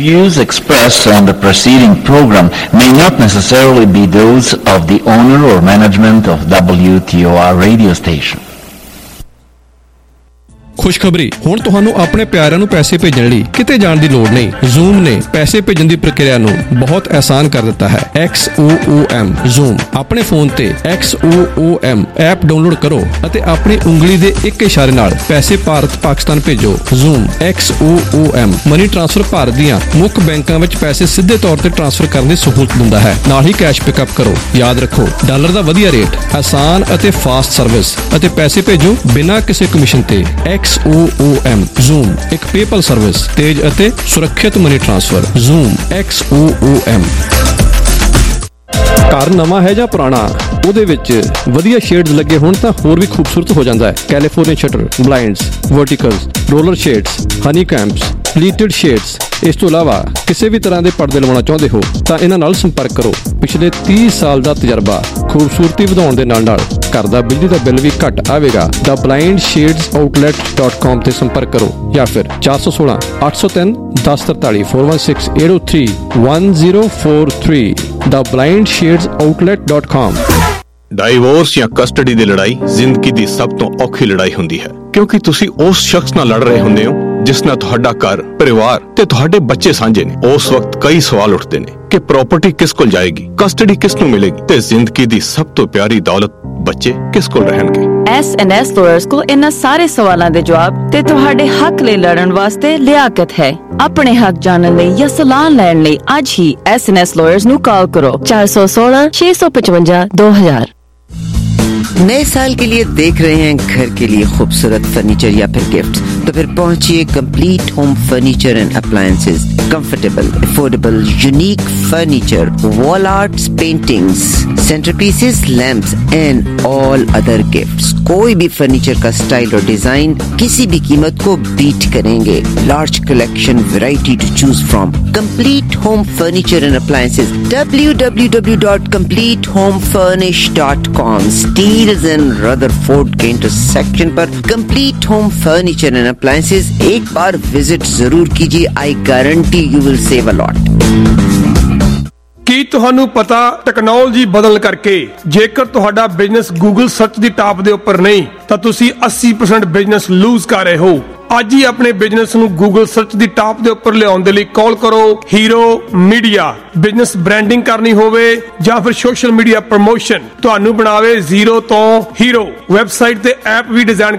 views expressed on the preceding program may not necessarily be those of the owner or management of W T O R radio station. ਖੁਸ਼ਖਬਰੀ, ਹੁਣ ਤੁਹਾਨੂੰ ਆਪਣੇ ਪਿਆਰਿਆਂ ਨੂੰ ਪੈਸੇ ਭੇਜਣ ਲਈ ਕਿਤੇ ਜਾਣ ਦੀ ਲੋੜ ਨਹੀਂ। Zoom ਨੇ ਪੈਸੇ ਭੇਜਣ ਦੀ ਪ੍ਰਕਿਰਿਆ ਨੂੰ ਬਹੁਤ ਆਸਾਨ ਕਰ ਦਿੱਤਾ ਹੈ। X O O M Zoom ਆਪਣੇ ਫੋਨ ਤੇ X O O M app download ਕਰੋ ਅਤੇ ਆਪਣੀ ਉਂਗਲੀ ਦੇ ਇੱਕ ਇਸ਼ਾਰੇ ਨਾਲ ਪੈਸੇ ਭਾਰਤ ਪਾਕਿਸਤਾਨ ਭੇਜੋ। Zoom X O O M money transfer Bharat ਦੀਆਂ ਮੁੱਖ ਬੈਂਕਾਂ ਵਿੱਚ ਪੈਸੇ ਸਿੱਧੇ ਤੌਰ ਤੇ ਟ੍ਰਾਂਸਫਰ ਕਰਨ ਦੀ ਸਹੂਲਤ ਦਿੰਦਾ ਹੈ, ਨਾਲ ਹੀ ਕੈਸ਼ ਪਿਕਅਪ ਕਰੋ। ਯਾਦ ਰੱਖੋ, ਡਾਲਰ ਦਾ ਵਧੀਆ ਰੇਟ, ਆਸਾਨ ਅਤੇ ਫਾਸਟ ਸਰਵਿਸ ਅਤੇ ਪੈਸੇ ਭੇਜੋ ਬਿਨਾਂ ਕਿਸੇ ਕਮਿਸ਼ਨ ਤੇ। X O O M Zoom ਇੱਕ ਪੇਪਲ ਸਰਵਿਸ, ਤੇਜ਼ ਅਤੇ ਸੁਰੱਖਿਅਤ money transfer. Zoom X O O M। ਘਰ ਨਵਾਂ ਹੈ ਜਾਂ ਪੁਰਾਣਾ, ਉਹਦੇ ਵਿੱਚ ਵਧੀਆ ਸ਼ੇਡਸ ਲੱਗੇ ਹੋਣ ਤਾਂ ਹੋਰ ਵੀ ਖੂਬਸੂਰਤ ਹੋ ਜਾਂਦਾ ਹੈ। California shutter, blinds, verticals, roller shades, honey combs, pleated shades. ਇਸ ਤੋਂ ਇਲਾਵਾ ਕਿਸੇ ਵੀ ਤਰ੍ਹਾਂ ਦੇ ਪਰਦੇ ਲਵਾਉਣਾ ਚਾਹੁੰਦੇ ਹੋ ਤਾਂ ਇਹਨਾਂ ਨਾਲ ਸੰਪਰਕ ਕਰੋ। ਪਿਛਲੇ ਤੀਹ ਸਾਲ ਦਾ ਤਜਰਬਾ, ਖੂਬਸੂਰਤੀ ਵਧਾਉਣ ਦੇ ਨਾਲ ਨਾਲ ਘਰ ਦਾ ਬਿਜਲੀ ਦਾ ਬਿੱਲ ਵੀ ਘੱਟ ਆਵੇਗਾ। ਦਾ blind shades outlet dot com ਤੇ ਸੰਪਰਕ ਕਰੋ ਜਾਂ ਫਿਰ ਚਾਰ ਸੌ ਸੋਲਾਂ ਅੱਠ ਸੌ ਤਿੰਨ ਦਸ ਤਰਤਾਲੀ four one six eight zero three one zero four three ਦਾ blind shades outlet dot com. Divorce ਜਾਂ ਕਸਟਡੀ ਦੀ ਲੜਾਈ ਜ਼ਿੰਦਗੀ ਦੀ ਸਭ ਤੋਂ ਔਖੀ ਲੜਾਈ ਹੁੰਦੀ ਹੈ, ਕਿਉਂਕਿ ਤੁਸੀਂ ਉਸ ਸ਼ਖਸ ਨਾਲ ਲੜ ਰਹੇ ਹੁੰਦੇ ਹੋ ਜਿਸ ਨਾਲ ਤੁਹਾਡਾ ਘਰ, ਪਰਿਵਾਰ ਤੇ ਤੁਹਾਡੇ ਬੱਚੇ ਸਾਂਝੇ ਨੇ। ਉਸ ਵਕਤ ਕਈ ਸਵਾਲ ਉੱਠਦੇ ਨੇ ਕਿ ਪ੍ਰਾਪਰਟੀ ਕਿਸ ਕੋਲ ਜਾਏਗੀ, ਕਸਟਡੀ ਕਿਸ ਨੂੰ ਮਿਲੇਗੀ ਤੇ ਜ਼ਿੰਦਗੀ ਦੀ ਸਭ ਤੋਂ ਪਿਆਰੀ ਦੌਲਤ ਬੱਚੇ ਕਿਸ ਕੋਲ ਰਹਿਣਗੇ। ਐਸ ਐਂਡ ਐਸ ਲਾਇਰਸ ਕੋਲ ਇਹਨਾਂ ਸਾਰੇ ਸਵਾਲਾਂ ਦੇ ਜਵਾਬ ਤੇ ਤੁਹਾਡੇ ਹੱਕ ਲਈ ਲੜਨ ਵਾਸਤੇ ਲਿਆਕਤ ਹੈ। ਆਪਣੇ ਹੱਕ ਜਾਣਨ ਲਈ ਜਾਂ ਸਲਾਹ ਲੈਣ ਲਈ ਅੱਜ ਹੀ ਐਸ ਐਂਡ ਐਸ ਲਾਇਰਸ ਨੂੰ ਕਾਲ ਕਰੋ ਚਾਰ सौ सोलह छह सौ पचवंजा दो हजार। नए साल के लिए देख रहे हैं घर के लिए खूबसूरत फर्नीचर या फिर गिफ्ट, तो फिर पहुंचिए complete home furniture and appliances. Comfortable, affordable, unique furniture, wall arts, paintings, centrepieces, lamps and all other gifts. कोई भी फर्नीचर का स्टाइल और डिजाइन किसी भी कीमत को बीट करेंगे। Large collection, variety to choose from. Complete home furniture and appliances W W W dot complete home furnish dot com. Steeles and Rutherford के इंटरसेक्शन पर कंप्लीट होम फर्नीचर एंड अप्लायंसेज एक बार विजिट जरूर कीजिए। I guarantee you will save a lot. ਕੀ ਤੁਹਾਨੂੰ ਪਤਾ, ਟੈਕਨੋਲੋਜੀ ਬਦਲਣ ਕਰਕੇ ਜੇਕਰ ਤੁਹਾਡਾ ਬਿਜ਼ਨਸ ਗੂਗਲ ਸਰਚ ਦੀ ਟਾਪ ਦੇ ਉੱਪਰ ਨਹੀਂ ਤਾਂ ਤੁਸੀਂ अस्सी परसेंट ਬਿਜ਼ਨਸ ਲੂਜ਼ ਕਰ ਰਹੇ ਹੋ। ਅੱਜ ਹੀ ਆਪਣੇ ਬਿਜ਼ਨਸ ਨੂੰ ਗੂਗਲ ਸਰਚ ਦੀ ਟਾਪ ਦੇ ਉੱਪਰ ਲਿਆਉਣ ਦੇ ਲਈ ਕਾਲ ਕਰੋ ਹੀਰੋ ਮੀਡੀਆ। ਬਿਜ਼ਨਸ ਬ੍ਰਾਂਡਿੰਗ ਕਰਨੀ ਹੋਵੇ ਜਾਂ ਫਿਰ ਸੋਸ਼ਲ ਮੀਡੀਆ ਪ੍ਰਮੋਸ਼ਨ, ਤੁਹਾਨੂੰ ਬਣਾਵੇ ਜ਼ੀਰੋ ਤੋਂ ਹੀਰੋ। ਵੈਬਸਾਈਟ ਤੇ ਐਪ ਵੀ ਡਿਜ਼ਾਈਨ